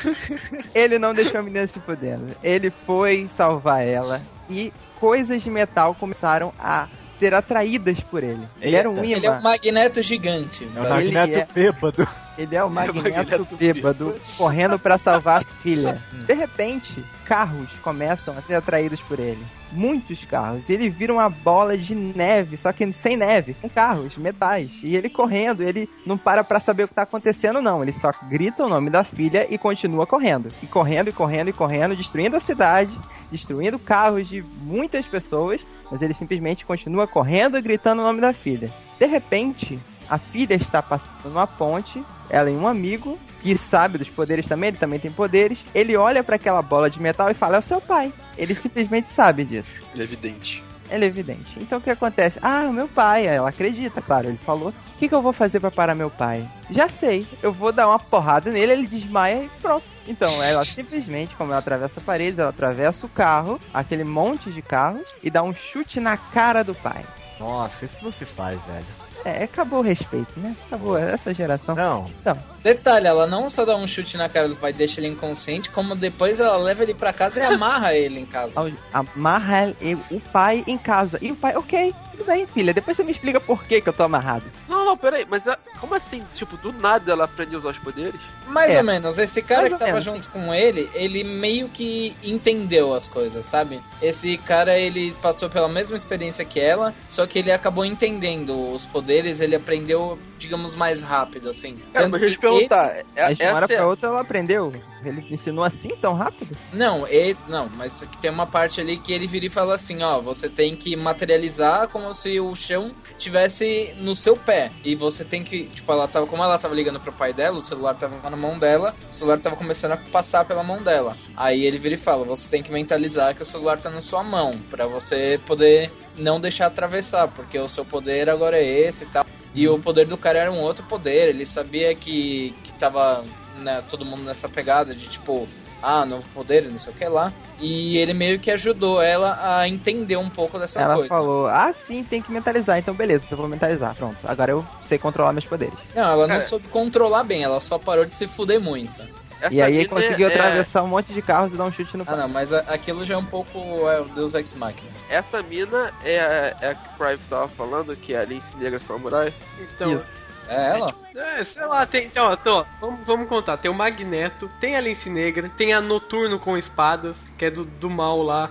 Ele não deixou a menina se fudendo. Ele foi salvar ela e coisas de metal começaram a ser atraídas por ele. Ele era um imã. Ele é um magneto gigante. É um magneto bêbado. Ele é o magneto bêbado correndo pra salvar a filha. De repente, carros começam a ser atraídos por ele. Muitos carros. E ele vira uma bola de neve, só que sem neve, com carros, metais. E ele correndo, ele não para pra saber o que tá acontecendo, não. Ele só grita o nome da filha e continua correndo. E correndo, e correndo, e correndo, destruindo a cidade, destruindo carros de muitas pessoas. Mas ele simplesmente continua correndo e gritando o nome da filha. De repente, a filha está passando numa ponte, ela e um amigo, que sabe dos poderes também, ele também tem poderes. Ele olha para aquela bola de metal e fala, é o seu pai. Ele simplesmente sabe disso. Ele é evidente. Ele é evidente. Então o que acontece? O meu pai. Ela acredita, claro, ele falou. O que eu vou fazer para parar meu pai? Já sei, eu vou dar uma porrada nele, ele desmaia e pronto. Então ela simplesmente, como ela atravessa a parede, ela atravessa o carro, aquele monte de carros, e dá um chute na cara do pai. Nossa, isso você faz, velho. Acabou o respeito, né? Acabou essa geração. Não. Então. Detalhe, ela não só dá um chute na cara do pai e deixa ele inconsciente, como depois ela leva ele pra casa e amarra ele em casa. Amarra o pai em casa. E o pai, ok, tudo bem, filha. Depois você me explica por que eu tô amarrado. Não, peraí, mas como assim? Tipo, do nada ela aprende a usar os poderes? Mais ou menos. Esse cara que tava junto com ele meio que entendeu as coisas, sabe? Esse cara, ele passou pela mesma experiência que ela, só que ele acabou entendendo os poderes, ele aprendeu, digamos, mais rápido, assim. Cara, mas deixa eu te perguntar. De uma hora pra outra ela aprendeu? Ele ensinou assim tão rápido? Não, mas tem uma parte ali que ele vira e fala assim, você tem que materializar como se o chão tivesse no seu pé. E você tem que, como ela tava ligando pro pai dela, o celular tava na mão dela, o celular tava começando a passar pela mão dela. Aí ele vira e fala, você tem que mentalizar que o celular tá na sua mão, pra você poder não deixar atravessar, porque o seu poder agora é esse e tal. E o poder do cara era um outro poder, ele sabia que tava, né, todo mundo nessa pegada de novo poder, não sei o que lá. E ele meio que ajudou ela a entender um pouco dessa coisa. Ela falou, sim, tem que mentalizar, então beleza, eu vou mentalizar, pronto. Agora eu sei controlar meus poderes. Não, ela não soube controlar bem, ela só parou de se fuder muito. E aí ele conseguiu atravessar um monte de carros e dar um chute no pai. Não, mas aquilo já é um pouco o Deus Ex Machina. Essa mina é a que o Prime tava falando, que é a Lince Negra Samurai? Então, isso. É ela? Sei lá, tem. Então, vamos contar. Tem o Magneto, tem a Lince Negra, tem a Noturno com espadas, que é do mal lá.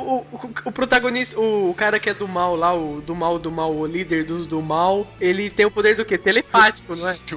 O protagonista, o cara que é do mal lá, o líder do mal, ele tem o poder do quê? Telepático, não é?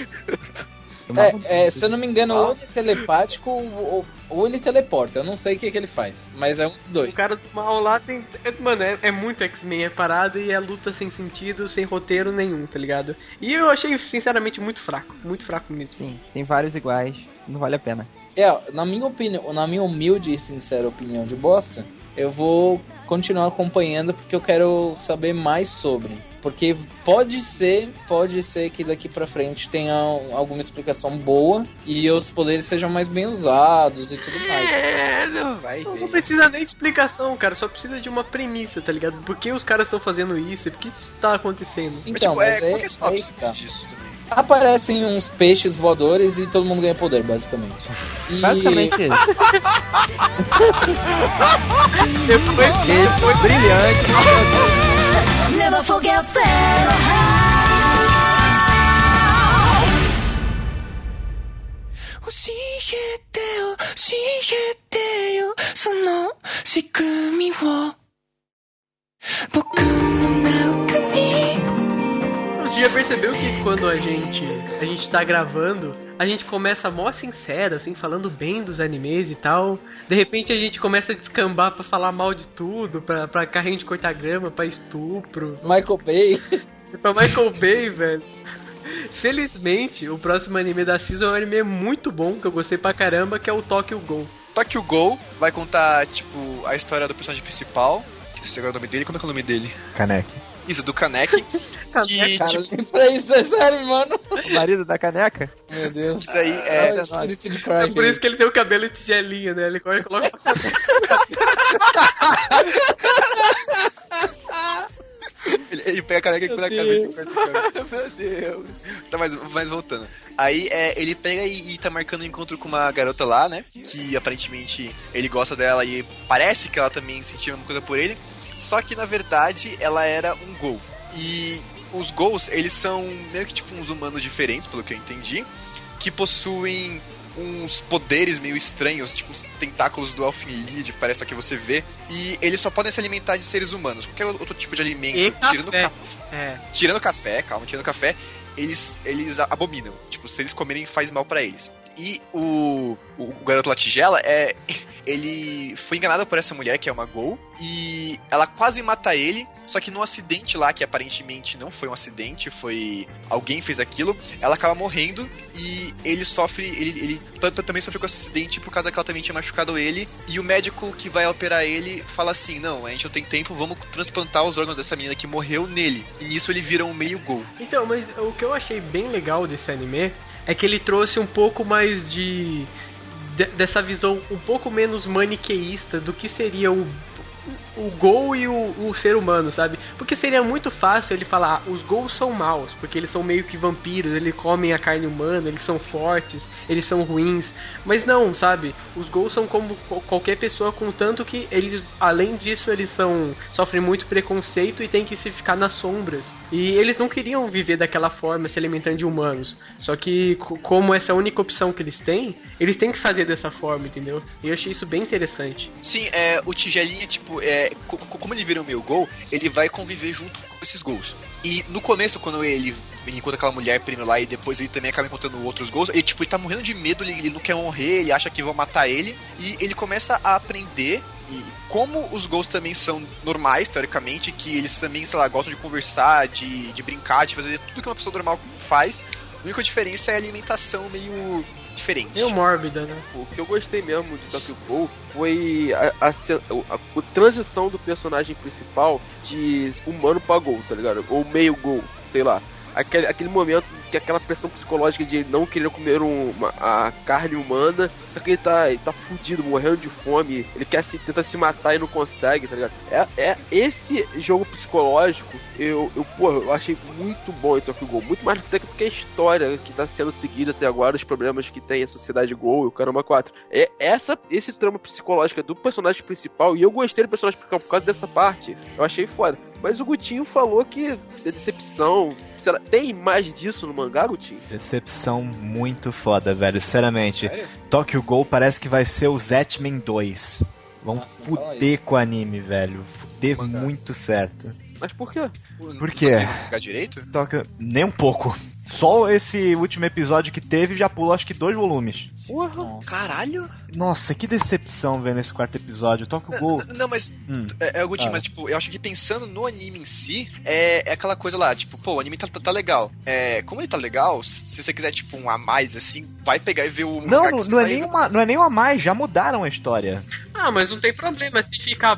Se eu não me engano, ou ele é telepático ou ele teleporta. Eu não sei o que ele faz, mas é um dos dois. O cara do mal lá tem... Mano, é muito X-Men, é parada e é luta sem sentido, sem roteiro nenhum, tá ligado? E eu achei, sinceramente, muito fraco mesmo. Sim, tem vários iguais, não vale a pena. Na minha opinião, na minha humilde e sincera opinião de bosta, eu vou continuar acompanhando porque eu quero saber mais sobre. Porque pode ser que daqui pra frente tenha alguma explicação boa e os poderes sejam mais bem usados e tudo mais. Não precisa nem de explicação, cara. Só precisa de uma premissa, tá ligado? Por que os caras estão fazendo isso? Por que isso tá acontecendo? Então, mas disso também? Aparecem uns peixes voadores e todo mundo ganha poder, basicamente. Basicamente isso. Foi brilhante. Never forget Sarah. Você já percebeu que quando a gente tá gravando, a gente começa mó sincero, assim, falando bem dos animes e tal. De repente a gente começa a descambar pra falar mal de tudo, pra carrinho de cortar grama, pra estupro. Michael Bay. Pra Michael Bay, velho. Felizmente, o próximo anime da Season é um anime muito bom, que eu gostei pra caramba, que é o Tokyo Ghoul. Tokyo Ghoul vai contar, a história do personagem principal, que você agora o nome dele, como é que é o nome dele? Kaneki. Isso, do Kaneki. Que, Cara, isso é sério, mano. O marido da caneca? Meu Deus. Isso daí é... É por isso que ele tem o cabelo de tigelinha, né? Ele coloca pra Ele pega a caneca e põe na cabeça e corta o cabelo. Meu Deus. Tá, mas voltando. Aí ele pega e tá marcando um encontro com uma garota lá, né? Que aparentemente ele gosta dela e parece que ela também sentia a mesma coisa por ele. Só que na verdade ela era um Ghoul. E os Ghouls, eles são meio que tipo uns humanos diferentes, pelo que eu entendi, que possuem uns poderes meio estranhos, tipo os tentáculos do Elfenlied, parece que você vê, e eles só podem se alimentar de seres humanos. Qualquer outro tipo de alimento, tirando café, eles abominam. Tipo, se eles comerem, faz mal pra eles. E o garoto Latigela, ele foi enganado por essa mulher, que é uma Ghoul, e ela quase mata ele, só que num acidente lá, que aparentemente não foi um acidente, foi alguém fez aquilo, ela acaba morrendo, e ele também sofreu com esse acidente por causa que ela também tinha machucado ele, e o médico que vai operar ele fala assim, não, a gente não tem tempo, vamos transplantar os órgãos dessa menina que morreu nele, e nisso ele vira um meio Ghoul. Então, mas o que eu achei bem legal desse anime é que ele trouxe um pouco mais dessa visão um pouco menos maniqueísta do que seria o Ghoul e o ser humano, sabe? Porque seria muito fácil ele falar, os Ghouls são maus, porque eles são meio que vampiros, eles comem a carne humana, eles são fortes, eles são ruins. Mas não, sabe? Os Ghouls são como qualquer pessoa, contanto que eles, além disso, eles sofrem muito preconceito e tem que se ficar nas sombras. E eles não queriam viver daquela forma, se alimentando de humanos. Só que, como essa é a única opção que eles têm que fazer dessa forma, entendeu? E eu achei isso bem interessante. Sim, o Tigelinha, tipo, como ele vira um meio Ghoul, ele vai conviver junto com esses Ghouls. E no começo, quando ele encontra aquela mulher primeiro lá e depois ele também acaba encontrando outros Ghouls, ele tá morrendo de medo, ele não quer morrer, ele acha que vão matar ele, e ele começa a aprender. E como os Ghouls também são normais, teoricamente, que eles também, sei lá, gostam de conversar, de brincar, de fazer tudo que uma pessoa normal faz, a única diferença é a alimentação meio diferente. Meio mórbida, né? O que eu gostei mesmo de Tokyo Ghoul foi a transição do personagem principal de humano pra Ghoul, tá ligado? Ou meio Ghoul, sei lá. Aquele momento que aquela pressão psicológica de não querer comer a carne humana, só que ele tá fudido, morrendo de fome, ele tenta se matar e não consegue, tá ligado? Esse jogo psicológico, eu achei muito bom em Tokyo Ghoul, muito mais até do que a história que tá sendo seguida até agora, os problemas que tem a sociedade Ghoul e o Caramba 4. Esse trama psicológico do personagem principal, e eu gostei do personagem principal por causa dessa parte, eu achei foda. Mas o Gutinho falou que é decepção. Tem mais disso no mangá, Gutinho? Decepção muito foda, velho. Sinceramente, Tokyo Ghoul parece que vai ser o Zetman 2. Vão fuder com o anime, velho. Fuder muito certo. Mas por quê? Por quê? Você não ficar direito? Nem um pouco. Só esse último episódio que teve já pulou acho que 2 volumes. Porra, caralho! Nossa, que decepção vendo esse 4º episódio. Tokyo Ghoul. Não, mas o Gutinho, mas tipo, eu acho que pensando no anime em si, é aquela coisa lá, tipo, pô, o anime tá legal. Como ele tá legal, se você quiser, tipo, um a mais, assim, vai pegar e ver o Não é nem um a mais, já mudaram a história. Ah, mas não tem problema, se ficar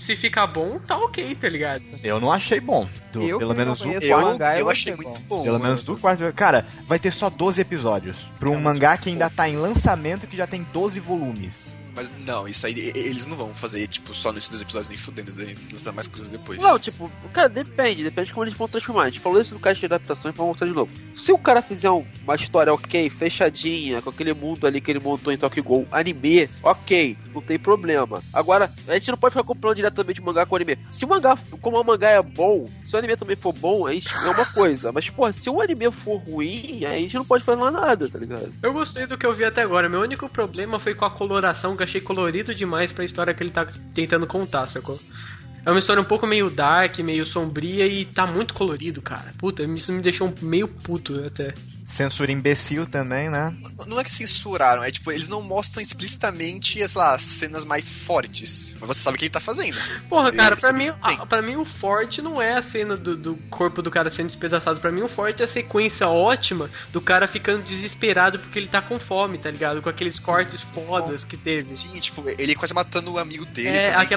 bom, tá ok, tá ligado? Eu não achei bom. Pelo menos eu achei muito bom. Pelo menos do 4º. Cara, vai ter só 12 episódios. Pra um mangá que ainda tá em lançamento, que já tem 12 volumes. Mas não, isso aí eles não vão fazer, tipo, só nesses 2 episódios nem fudendo, eles vão lançar mais coisas depois. Não, tipo, cara, depende de como eles vão transformar. A gente falou isso no cast de adaptações pra mostrar de novo. Se o cara fizer uma história ok, fechadinha, com aquele mundo ali que ele montou em Tokyo Ghoul, anime, ok, não tem problema. Agora, a gente não pode ficar comprando diretamente mangá com anime. Se o mangá, como o mangá é bom, se o anime também for bom, aí é uma coisa. Mas, porra, se o anime for ruim, aí a gente não pode fazer nada, tá ligado? Eu gostei do que eu vi até agora. Meu único problema foi com a coloração, que achei colorido demais pra história que ele tá tentando contar, sacou? É uma história um pouco meio dark, meio sombria e tá muito colorido, cara. Puta, isso me deixou meio puto até. Censura imbecil também, né? Não é que censuraram, é tipo, eles não mostram explicitamente, sei lá, as cenas mais fortes. Mas você sabe o que ele tá fazendo. Porra, cara, pra mim o forte não é a cena do corpo do cara sendo despedaçado. Pra mim o forte é a sequência ótima do cara ficando desesperado porque ele tá com fome, tá ligado? Com aqueles cortes fodas que teve. Sim, tipo, ele quase matando o amigo dele.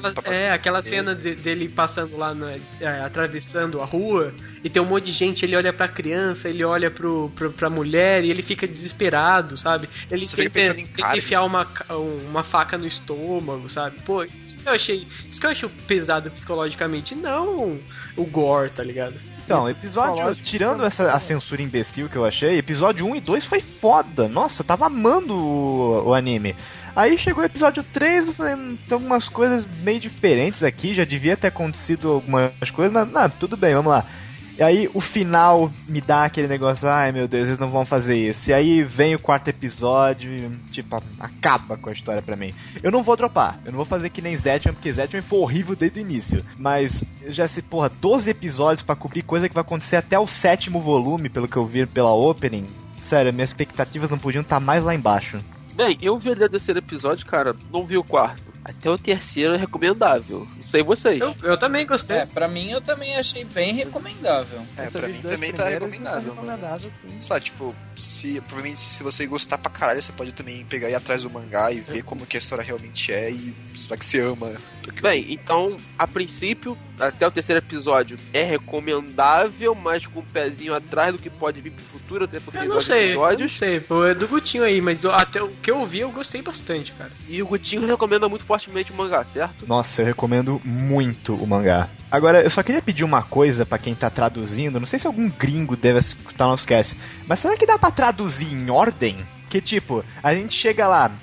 Aquela cena dele passando lá, atravessando a rua, e tem um monte de gente, ele olha pra criança, ele olha pra pra mulher e ele fica desesperado, sabe? Ele Você fica pensando em tenta carne. enfiar uma faca no estômago, sabe? Pô, isso que eu acho pesado psicologicamente, não o gore, tá ligado? Então, episódio, tirando a censura imbecil que eu achei, episódio 1 e 2 foi foda. Nossa, eu tava amando o anime. Aí chegou o episódio 3, eu falei, tem algumas coisas meio diferentes aqui, já devia ter acontecido algumas coisas, mas tudo bem, vamos lá. E aí o final me dá aquele negócio, ai meu Deus, eles não vão fazer isso. E aí vem o 4º episódio e, tipo, acaba com a história pra mim. Eu não vou dropar, eu não vou fazer que nem Zetman, porque Zetman foi horrível desde o início. Mas já se, 12 episódios pra cobrir coisa que vai acontecer até o 7º volume, pelo que eu vi pela opening. Sério, minhas expectativas não podiam estar mais lá embaixo. Bem, eu vi ali o 3º episódio, cara, não vi o 4º. Até o 3º é recomendável. Não sei vocês. Eu também gostei. Pra mim eu também achei bem recomendável. Pra mim também tá recomendável. Sei lá, tipo, provavelmente se você gostar pra caralho, você pode também pegar e ir atrás do mangá e ver como que a história realmente é e será que você ama. Bem, então, a princípio, até o 3º episódio é recomendável, mas com um pezinho atrás do que pode vir pro futuro, até porque eu não sei, pô, é do Gutinho aí, mas até o que eu vi eu gostei bastante, cara. E o Gutinho recomenda muito fortemente o mangá, certo? Nossa, eu recomendo muito o mangá. Agora, eu só queria pedir uma coisa pra quem tá traduzindo, não sei se algum gringo deve escutar nosso cast, mas será que dá pra traduzir em ordem? Que tipo, a gente chega lá,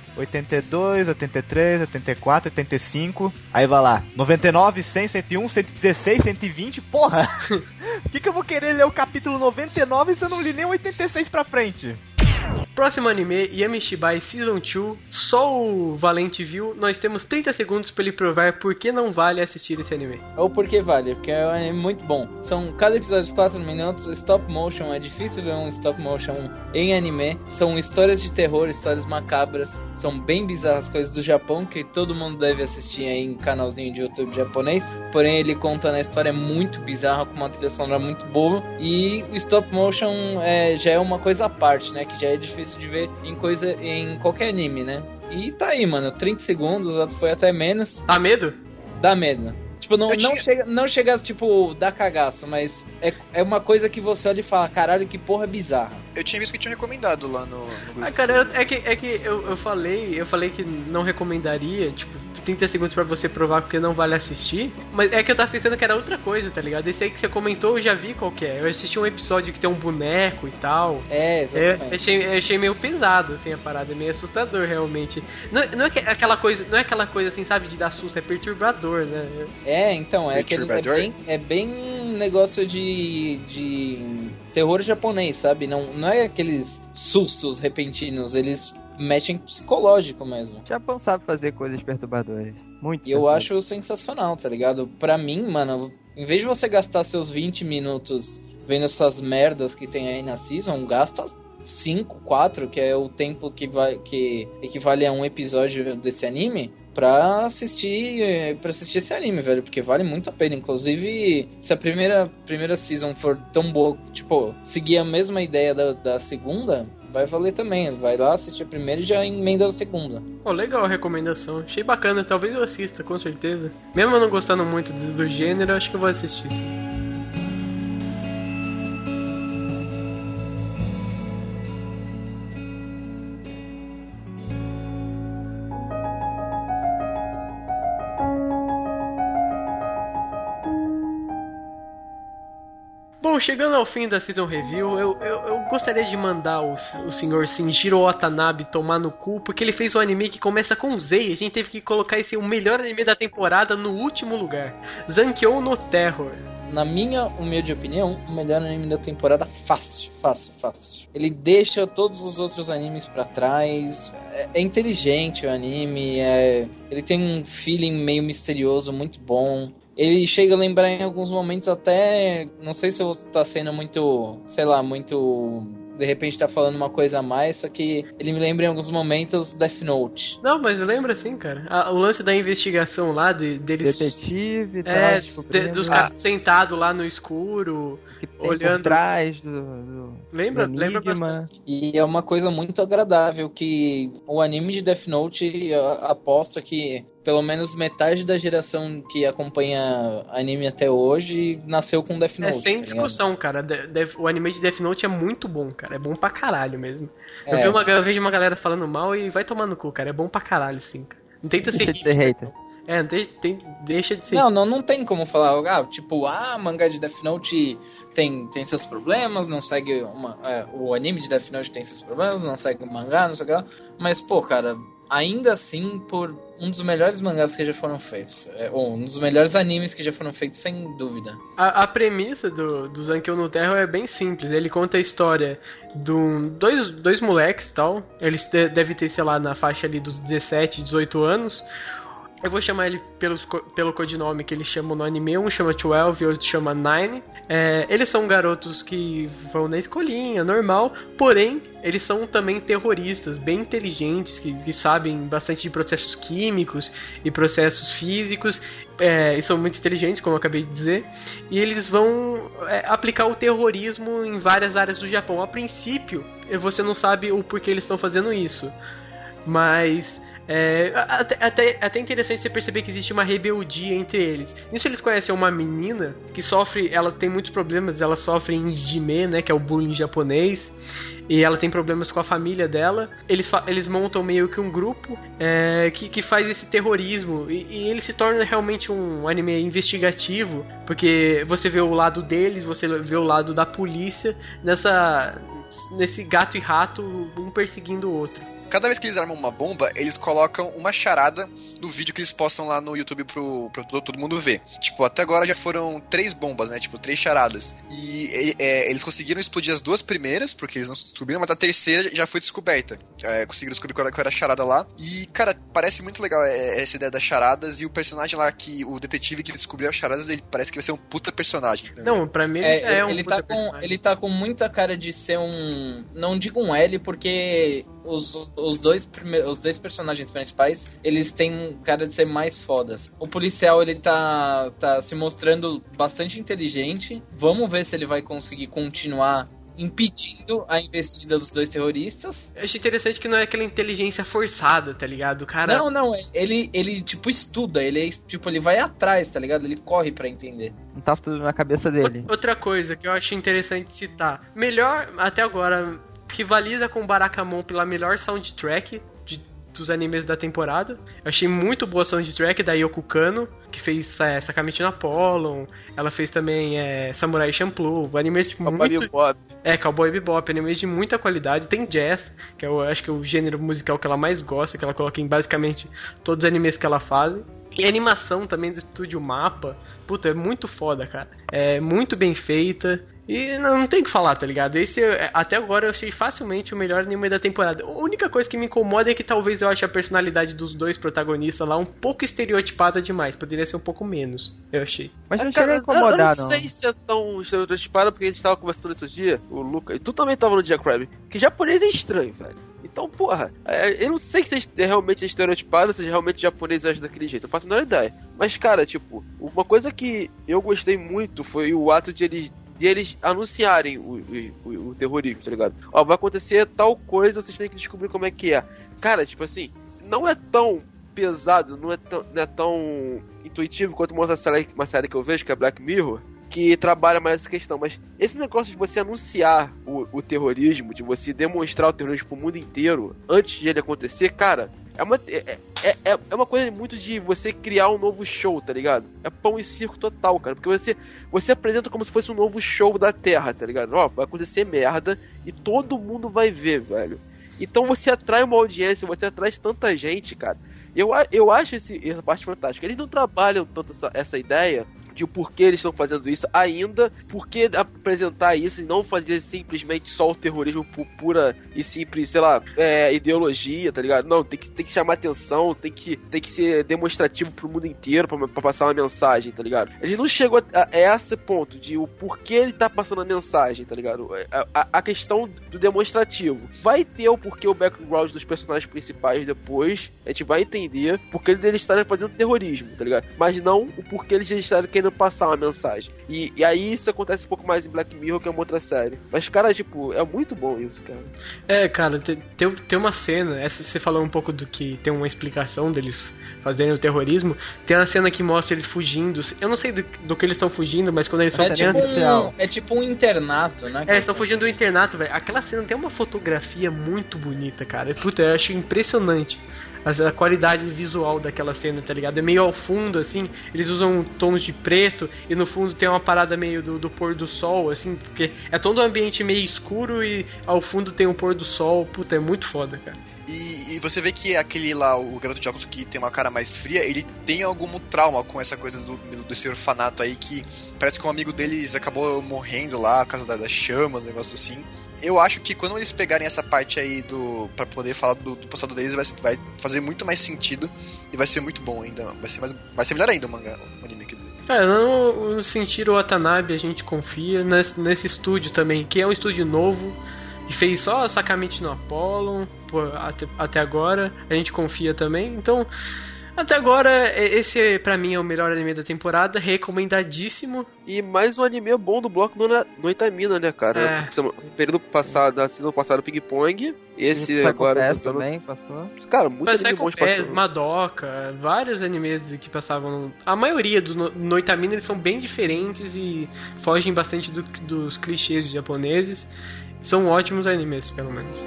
82, 83, 84, 85, aí vai lá, 99, 100, 101, 116, 120, porra! Por que eu vou querer ler o capítulo 99 se eu não li nem o 86 pra frente? Próximo anime, Yamishibai Season 2, só o Valente viu, nós temos 30 segundos pra ele provar por que não vale assistir esse anime. Ou por que vale, porque é um anime muito bom. Cada episódio de 4 minutos, stop motion, é difícil ver um stop motion em anime. São histórias de terror, histórias macabras, são bem bizarras coisas do Japão, que todo mundo deve assistir aí em canalzinho de YouTube japonês. Porém, ele conta na história muito bizarra, com uma trilha sonora muito boa. E o stop motion já é uma coisa à parte, né, que já é difícil de ver em qualquer anime, né? E tá aí, mano, 30 segundos, foi até menos. Dá medo? Dá medo. Tipo, não chega, tipo, dar cagaço, mas é uma coisa que você olha e fala, caralho, que porra bizarra. Eu tinha visto que tinha recomendado lá no grupo. Ah, cara, é que eu falei que não recomendaria, tipo, 30 segundos pra você provar porque não vale assistir, mas é que eu tava pensando que era outra coisa, tá ligado? Esse aí que você comentou, eu já vi qual que é. Eu assisti um episódio que tem um boneco e tal. É, exatamente. Eu achei meio pesado, assim, a parada, meio assustador, realmente. Não é aquela coisa assim, sabe, de dar susto, é perturbador, né? Então, é bem negócio de terror japonês, sabe? Não é aqueles sustos repentinos, eles mexem psicológico mesmo. O Japão sabe fazer coisas perturbadoras. Muito. E eu acho sensacional, tá ligado? Pra mim, mano, em vez de você gastar seus 20 minutos vendo essas merdas que tem aí na season, gasta 5, 4, que é o tempo que equivale a um episódio desse anime, pra assistir esse anime, velho, porque vale muito a pena. Inclusive, se a primeira season for tão boa, tipo, seguir a mesma ideia da segunda, vai valer também. Vai lá assistir a primeira e já emenda a segunda. Pô, legal a recomendação, achei bacana, talvez eu assista, com certeza. Mesmo eu não gostando muito do gênero, acho que eu vou assistir, sim. Bom, chegando ao fim da Season Review, eu gostaria de mandar o senhor Shinjiro Watanabe tomar no cu, porque ele fez um anime que começa com Z e a gente teve que colocar o melhor anime da temporada no último lugar. Zankyo no Terror. Na minha humilde opinião, o melhor anime da temporada, fácil. Ele deixa todos os outros animes pra trás. É inteligente o anime, ele tem um feeling meio misterioso muito bom. Ele chega a lembrar em alguns momentos até... Não sei se eu tá sendo muito... Sei lá, muito... De repente tá falando uma coisa a mais, só que ele me lembra em alguns momentos Death Note. Não, mas lembra sim, cara. O lance da investigação lá, deles... Detetive e tal. Dos caras sentados lá no escuro, que tem olhando... por trás do Lembra bastante. E é uma coisa muito agradável que o anime de Death Note, aposto que... pelo menos metade da geração que acompanha anime até hoje nasceu com Death Note. Sem discussão, cara. O anime de Death Note é muito bom, cara. É bom pra caralho mesmo. É. Eu vejo uma galera falando mal e vai tomar no cu, cara. É bom pra caralho, sim, cara. Não tenta Deixa de ser hater. Deixa de ser. Não tem como falar, mangá de Death Note tem seus problemas, não segue o anime de Death Note tem seus problemas, não segue o mangá, não sei o que lá. Mas, pô, cara, ainda assim, por um dos melhores mangás que já foram feitos. Ou um dos melhores animes que já foram feitos, sem dúvida. A premissa do Zankyo no Terra é bem simples. Ele conta a história de dois moleques e tal. Eles devem ter, sei lá, na faixa ali dos 17, 18 anos. Eu vou chamar ele pelo codinome que eles chamam no anime. Um chama 12 e outro chama 9. Eles são garotos que vão na escolinha, normal. Porém, eles são também terroristas, bem inteligentes, que sabem bastante de processos químicos e processos físicos. E são muito inteligentes, como eu acabei de dizer. E eles vão aplicar o terrorismo em várias áreas do Japão. A princípio, você não sabe o porquê eles estão fazendo isso. Mas... até interessante você perceber que existe uma rebeldia entre eles. Nisso eles conhecem uma menina que sofre, ela tem muitos problemas, ela sofre em hijime, né, que é o bullying japonês, e ela tem problemas com a família dela. Eles montam meio que um grupo que faz esse terrorismo, e ele se torna realmente um anime investigativo, porque você vê o lado deles, você vê o lado da polícia, nesse gato e rato, um perseguindo o outro. Cada vez que eles armam uma bomba, eles colocam uma charada no vídeo que eles postam lá no YouTube pra todo mundo ver. Tipo, até agora já foram 3 bombas, né? Tipo, 3 charadas. E eles conseguiram explodir as 2 primeiras, porque eles não descobriram, mas a terceira já foi descoberta. Conseguiram descobrir qual era a charada lá. E, cara, parece muito legal essa ideia das charadas. E o personagem lá, o detetive que descobriu as charadas, ele parece que vai ser um puta personagem. Não, pra mim ele puta personagem. Ele tá com muita cara de ser não digo um L, porque... Os dois personagens principais, eles têm cara de ser mais fodas. O policial, ele tá se mostrando bastante inteligente. Vamos ver se ele vai conseguir continuar impedindo a investida dos 2 terroristas. Eu achei interessante que não é aquela inteligência forçada, tá ligado? O cara... Não, ele tipo estuda, ele vai atrás, tá ligado? Ele corre pra entender. Não tá tudo na cabeça dele. Outra coisa que eu achei interessante citar. Melhor, até agora... rivaliza com Barakamon pela melhor soundtrack dos animes da temporada. Eu achei muito boa a soundtrack da Yoko Kanno, que fez Sakamichi no Apollon. Ela fez também Samurai Champloo. Animes tipo, Cowboy Bebop. Cowboy Bebop. Animes de muita qualidade. Tem jazz, que eu acho que é o gênero musical que ela mais gosta, que ela coloca em basicamente todos os animes que ela faz. E a animação também do estúdio Mapa. Puta, é muito foda, cara. É muito bem feita. E não tem o que falar, tá ligado? Esse, até agora, eu achei facilmente o melhor anime da temporada. A única coisa que me incomoda é que talvez eu ache a personalidade dos 2 protagonistas lá um pouco estereotipada demais. Poderia ser um pouco menos, eu achei. Mas não chega a incomodar, não. Eu não sei se é tão estereotipada, porque a gente tava conversando esses dias, o Luca, e tu também tava no dia, Crab, que japonês é estranho, velho. Então, porra, eu não sei se é realmente estereotipado, se realmente japonês age daquele jeito. Eu faço a menor ideia. Mas, cara, tipo, uma coisa que eu gostei muito foi o ato de eles anunciarem o terrorismo, tá ligado? Ó, vai acontecer tal coisa, vocês têm que descobrir como é que é. Cara, tipo assim, não é tão pesado, não é tão intuitivo quanto uma série que eu vejo, que é Black Mirror, que trabalha mais essa questão. Mas esse negócio de você anunciar o terrorismo, de você demonstrar o terrorismo pro mundo inteiro antes de ele acontecer, cara... É uma coisa muito de você criar um novo show, tá ligado? É pão e circo total, cara. Porque você apresenta como se fosse um novo show da Terra, tá ligado? Ó, vai acontecer merda e todo mundo vai ver, velho. Então você atrai uma audiência, você atrai tanta gente, cara. Eu acho essa parte fantástica. Eles não trabalham tanto essa ideia de o porquê eles estão fazendo isso ainda, porquê apresentar isso e não fazer simplesmente só o terrorismo por pura e simples, sei lá, ideologia, tá ligado? Não, tem que chamar atenção, tem que ser demonstrativo pro mundo inteiro pra passar uma mensagem, tá ligado? Eles não chegam a esse ponto de o porquê ele tá passando a mensagem, tá ligado? A questão do demonstrativo. Vai ter o porquê, o background dos personagens principais depois, a gente vai entender porque eles estarem fazendo terrorismo, tá ligado? Mas não o porquê eles estarem querendo querendo passar uma mensagem. E aí isso acontece um pouco mais em Black Mirror, que é uma outra série. Mas, cara, tipo, é muito bom isso, cara. Cara, tem uma cena, essa você falou um pouco do que tem uma explicação deles fazendo o terrorismo. Tem uma cena que mostra eles fugindo. Eu não sei do que eles estão fugindo, mas quando eles são é tipo um internato, né? Eles estão fugindo do internato, velho. Aquela cena tem uma fotografia muito bonita, cara. Puta, eu acho impressionante a qualidade visual daquela cena, tá ligado? É meio ao fundo, assim, eles usam tons de preto e no fundo tem uma parada meio do pôr do sol, assim, porque é todo um ambiente meio escuro e ao fundo tem um pôr do sol. Puta, é muito foda, cara. E você vê que aquele lá, o garoto de óculos que tem uma cara mais fria, ele tem algum trauma com essa coisa desse orfanato aí, que parece que um amigo deles acabou morrendo lá por causa das chamas, um negócio assim. Eu acho que quando eles pegarem essa parte aí pra poder falar do passado deles, vai fazer muito mais sentido e vai ser muito bom ainda. Vai ser melhor ainda o mangá, o anime, quer dizer. No sentido Watanabe, a gente confia nesse estúdio também, que é um estúdio novo e fez só Sakamichi no Apollon até agora. A gente confia também. Então, até agora, esse pra mim é o melhor anime da temporada, recomendadíssimo. E mais um anime bom do bloco no Itamina, né, cara? Período passado, da season passada, Ping Pong. Esse agora também passou. Cara, muito anime bom de passou. Madoka, vários animes que passavam. A maioria no Itamina eles são bem diferentes e fogem bastante dos clichês japoneses. São ótimos animes, pelo menos.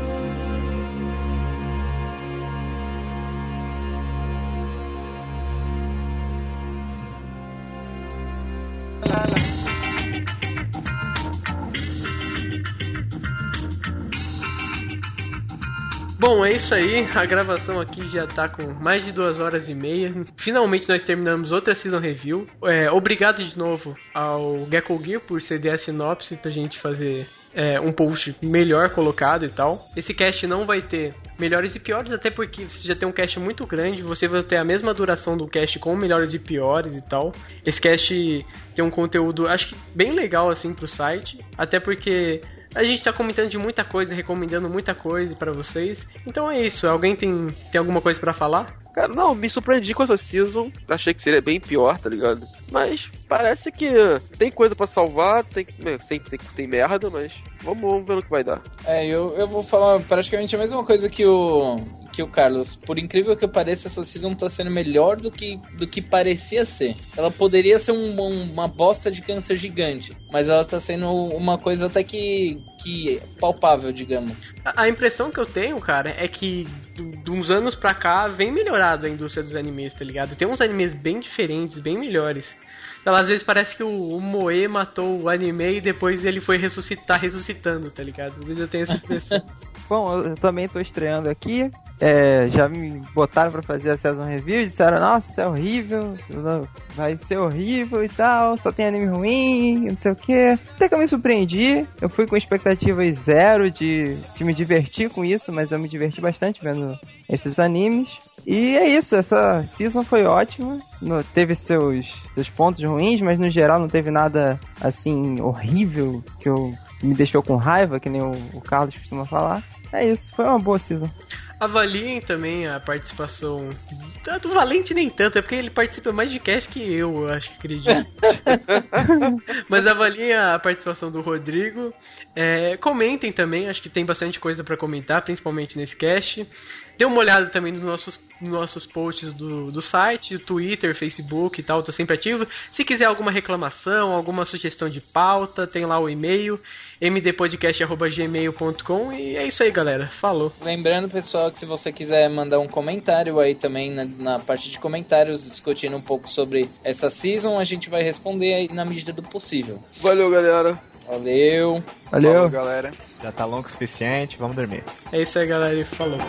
Bom, é isso aí, a gravação aqui já tá com mais de 2h30. Finalmente nós terminamos outra Season Review. Obrigado de novo ao Gekko Gear por ceder a sinopse pra gente fazer um post melhor colocado e tal. Esse cast não vai ter melhores e piores, até porque você já tem um cast muito grande, você vai ter a mesma duração do cast com melhores e piores e tal. Esse cast tem um conteúdo, acho que bem legal assim pro site, até porque a gente tá comentando de muita coisa, recomendando muita coisa pra vocês. Então é isso, alguém tem alguma coisa pra falar? Cara, não, me surpreendi com essa season. Achei que seria bem pior, tá ligado? Mas parece que tem coisa pra salvar, sempre tem merda, mas vamos ver no que vai dar. Eu vou falar praticamente a mesma coisa que o Carlos. Por incrível que pareça, essa season tá sendo melhor do que parecia ser. Ela poderia ser uma bosta de câncer gigante, mas ela tá sendo uma coisa até que palpável, digamos. A impressão que eu tenho, cara, é que de uns anos pra cá vem melhorado a indústria dos animes, tá ligado? Tem uns animes bem diferentes, bem melhores. Às vezes parece que o Moe matou o anime e depois ele foi ressuscitando, tá ligado? Às vezes eu tenho essa impressão. Bom, eu também tô estreando aqui. Já me botaram pra fazer a Season Review e disseram, nossa, isso é horrível, vai ser horrível e tal, só tem anime ruim, não sei o que. Até que eu me surpreendi, eu fui com expectativas zero de me divertir com isso, mas eu me diverti bastante vendo esses animes. E é isso, essa season foi ótima, teve seus pontos ruins, mas no geral não teve nada assim horrível que me deixou com raiva, que nem o Carlos costuma falar. É isso, foi uma boa season. Avaliem também a participação do Valente, nem tanto, é porque ele participa mais de cast que eu acho que acredito. Mas avaliem a participação do Rodrigo. Comentem também, acho que tem bastante coisa pra comentar, principalmente nesse cast. Dê uma olhada também nos nossos posts do site, Twitter, Facebook e tal, tá sempre ativo. Se quiser alguma reclamação, alguma sugestão de pauta, tem lá o e-mail mdpodcast@gmail.com. E é isso aí, galera. Falou. Lembrando, pessoal, que se você quiser mandar um comentário aí também na parte de comentários, discutindo um pouco sobre essa season, a gente vai responder aí na medida do possível. Valeu, galera. Valeu. Falou, galera. Já tá longo o suficiente, vamos dormir. É isso aí, galera, e falou.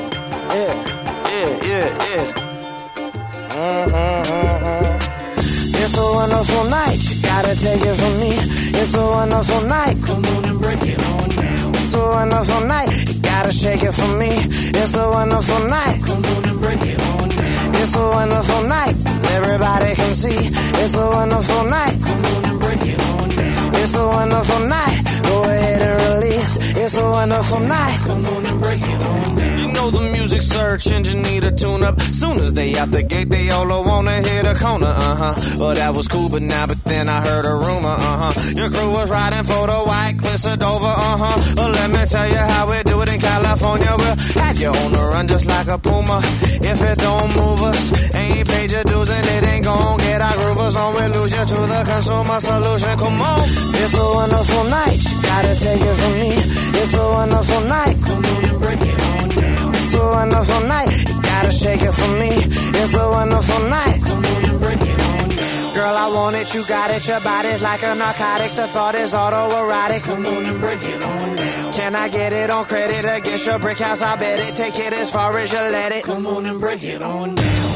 It's a wonderful night, you gotta take it from me. It's a wonderful night, come on and break it on down. It's a wonderful night, you gotta shake it from me. It's a wonderful night, come on and break it on down. It's a wonderful night, everybody can see. It's a wonderful night, come on and break it on down. It's a wonderful night, go ahead and release. It's a wonderful night, come on and break it on down. You know know the music search engine need a tune up. Soon as they out the gate, they all wanna hit a corner, Well, that was cool, but then I heard a rumor, Your crew was riding for the White Cliffs of Dover, Well, let me tell you how we do it in California. We'll have you on the run just like a puma. If it don't move us, ain't paid your dues and it ain't gon' get our groovers on. We lose you to the consumer solution. Come on, it's a wonderful night. You gotta take it from me. It's a wonderful night. Come on and break it on down. It's a wonderful night. You gotta shake it for me. It's a wonderful night. Come on and break it on down. Girl, I want it, you got it. Your body's like a narcotic. The thought is autoerotic. Come on and break it on down. Can I get it on credit against your brick house? I bet it. Take it as far as you let it. Come on and break it on down.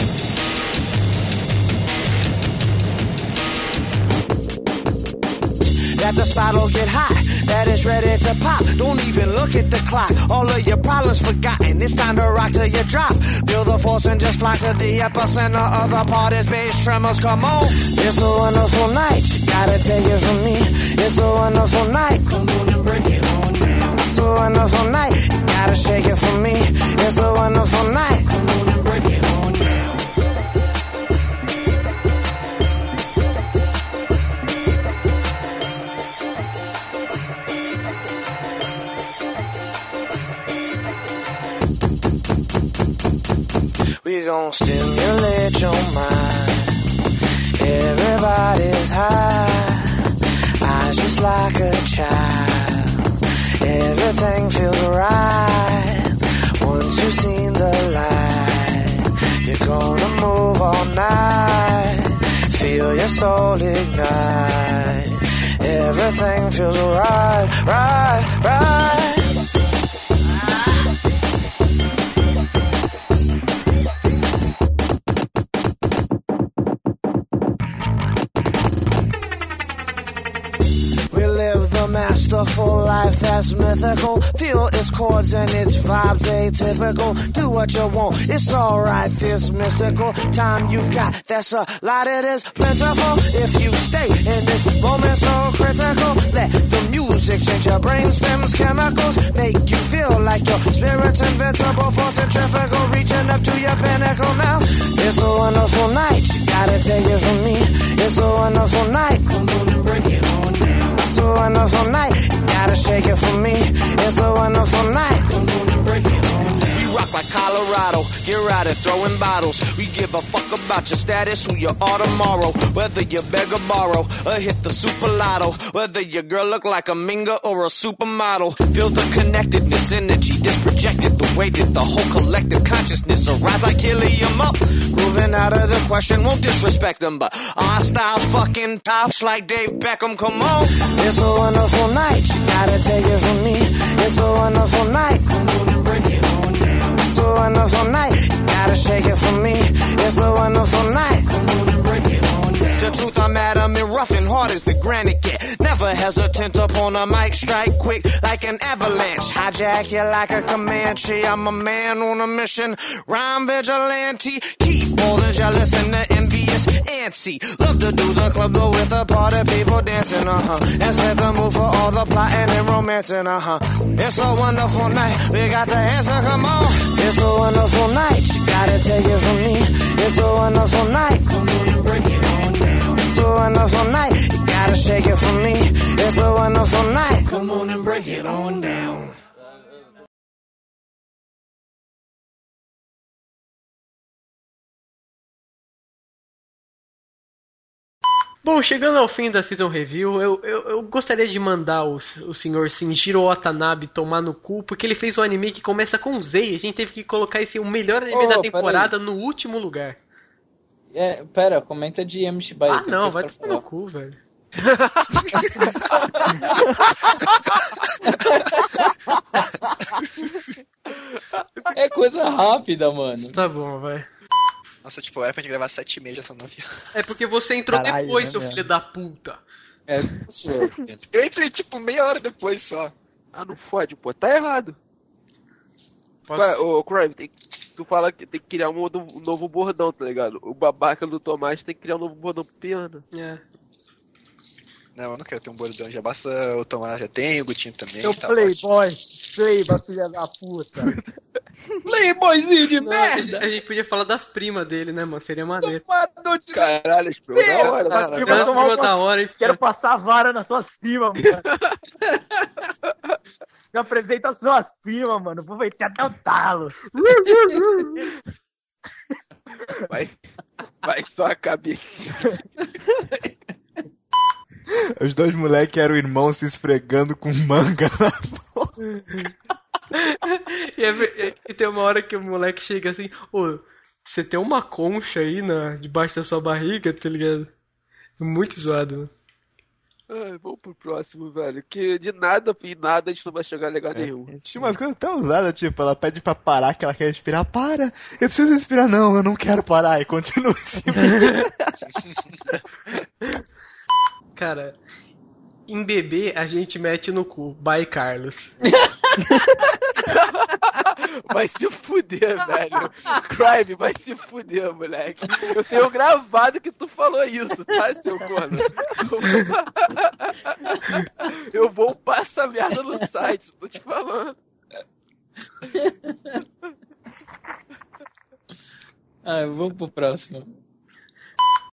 That the spot'll get hot, that it's ready to pop. Don't even look at the clock, all of your problems forgotten. It's time to rock till you drop. Feel the force and just fly to the epicenter of the party's bass tremors. Come on, it's a wonderful night. You gotta take it from me. It's a wonderful night. Come on and break it on down. It's a wonderful night. You gotta shake it for me. It's a wonderful night. Come on and break it on down. We gon' stimulate your mind. Everybody's high, eyes just like a child. Everything feels right once you've seen the light. You're gonna move all night, feel your soul ignite. Everything feels right, right, right. Masterful life that's mythical. Feel its chords and its vibes atypical. Do what you want, it's alright, this mystical time you've got. That's a lot, it is plentiful. If you stay in this moment so critical, let the music change your brain stems, chemicals, make you feel like your spirit's invincible. For centrifugal, reaching up to your pinnacle now. It's a wonderful night, you gotta take it from me. It's a wonderful night. Come on and break it on down. It's a wonderful night. You gotta shake it for me. It's a wonderful night. Come on and break it on down. We rock like Colorado. Get rowdy, throwing bottles. We give a fuck about your status, who you are tomorrow. Whether you beg or borrow, or hit the super lotto. Whether your girl look like a minga or a supermodel. Feel the connectedness, energy that's projected. The way that the whole collective consciousness arise like helium up. Grooving out of the question, won't disrespect them, but our style's fucking tops like Dave Beckham. Come on, it's a wonderful night. You gotta take it from me. It's a wonderful night. Come on and break it on down. It's a wonderful night. You gotta shake it for me. It's a wonderful night. Come on and break it on down. The truth, I'm adamant, rough and hard as the granite get. Never hesitant upon a mic, strike quick like an avalanche. Hijack you like a Comanche. I'm a man on a mission, rhyme vigilante. Keep all the jealous and the envious antsy. Love to do the club though with the party people dancing, and set the mood for all the plotting and romancing, It's a wonderful night, we got the answer, come on. It's a wonderful night, you gotta take it from me. It's a wonderful night, come on and break it on down. It's a wonderful night, you gotta shake it for me. It's a wonderful night, come on and break it on down. Bom, chegando ao fim da Season Review, eu gostaria de mandar o senhor Shinjiro Watanabe tomar no cu, porque ele fez um anime que começa com Z e a gente teve que colocar esse o melhor anime da temporada no último lugar. Pera, comenta de Amishibai. Ah, não, vai tomar no cu, velho. É coisa rápida, mano. Tá bom, vai. Nossa, tipo, era pra gente gravar 7h30 já, só não havia. É porque você entrou depois, seu filho da puta. Eu entrei, tipo, meia hora depois só. Ah, não fode, pô. Tá errado. Ô, Crime, tu fala que tem que criar um novo bordão, tá ligado? O babaca do Tomás tem que criar um novo bordão pro piano. Não, eu não quero ter um bordão, já basta eu tomar, já tenho, o Gutinho também. Seu tá playboy, filha da puta. Playboyzinho de Não, merda! a gente podia falar das primas dele, né, mano? Seria maneiro. Tomador de Caralho, as primas da hora. As As primas primas da hora, hein? Quero passar a vara nas suas primas, mano. Me apresenta as suas primas, mano. Vou meter até o talo. Vai só a cabecinha. Os dois moleques eram irmãos se esfregando com manga na boca. E tem uma hora que o moleque chega assim, ô, você tem uma concha aí debaixo da sua barriga, tá ligado? Muito zoado, mano. Ai, vamos pro próximo, velho. Que de nada e nada a gente não vai chegar a lugar nenhum. Tinha umas coisas tão usadas, tipo, ela pede pra parar, que ela quer respirar. Para! Eu preciso respirar, não, eu não quero parar. E continua assim. Cara, em bebê a gente mete no cu. Bye, Carlos. Vai se fuder, velho. Crime, vai se fuder, moleque. Eu tenho gravado que tu falou isso, tá, seu corno? Eu vou passar merda no site, tô te falando. Vamos pro próximo.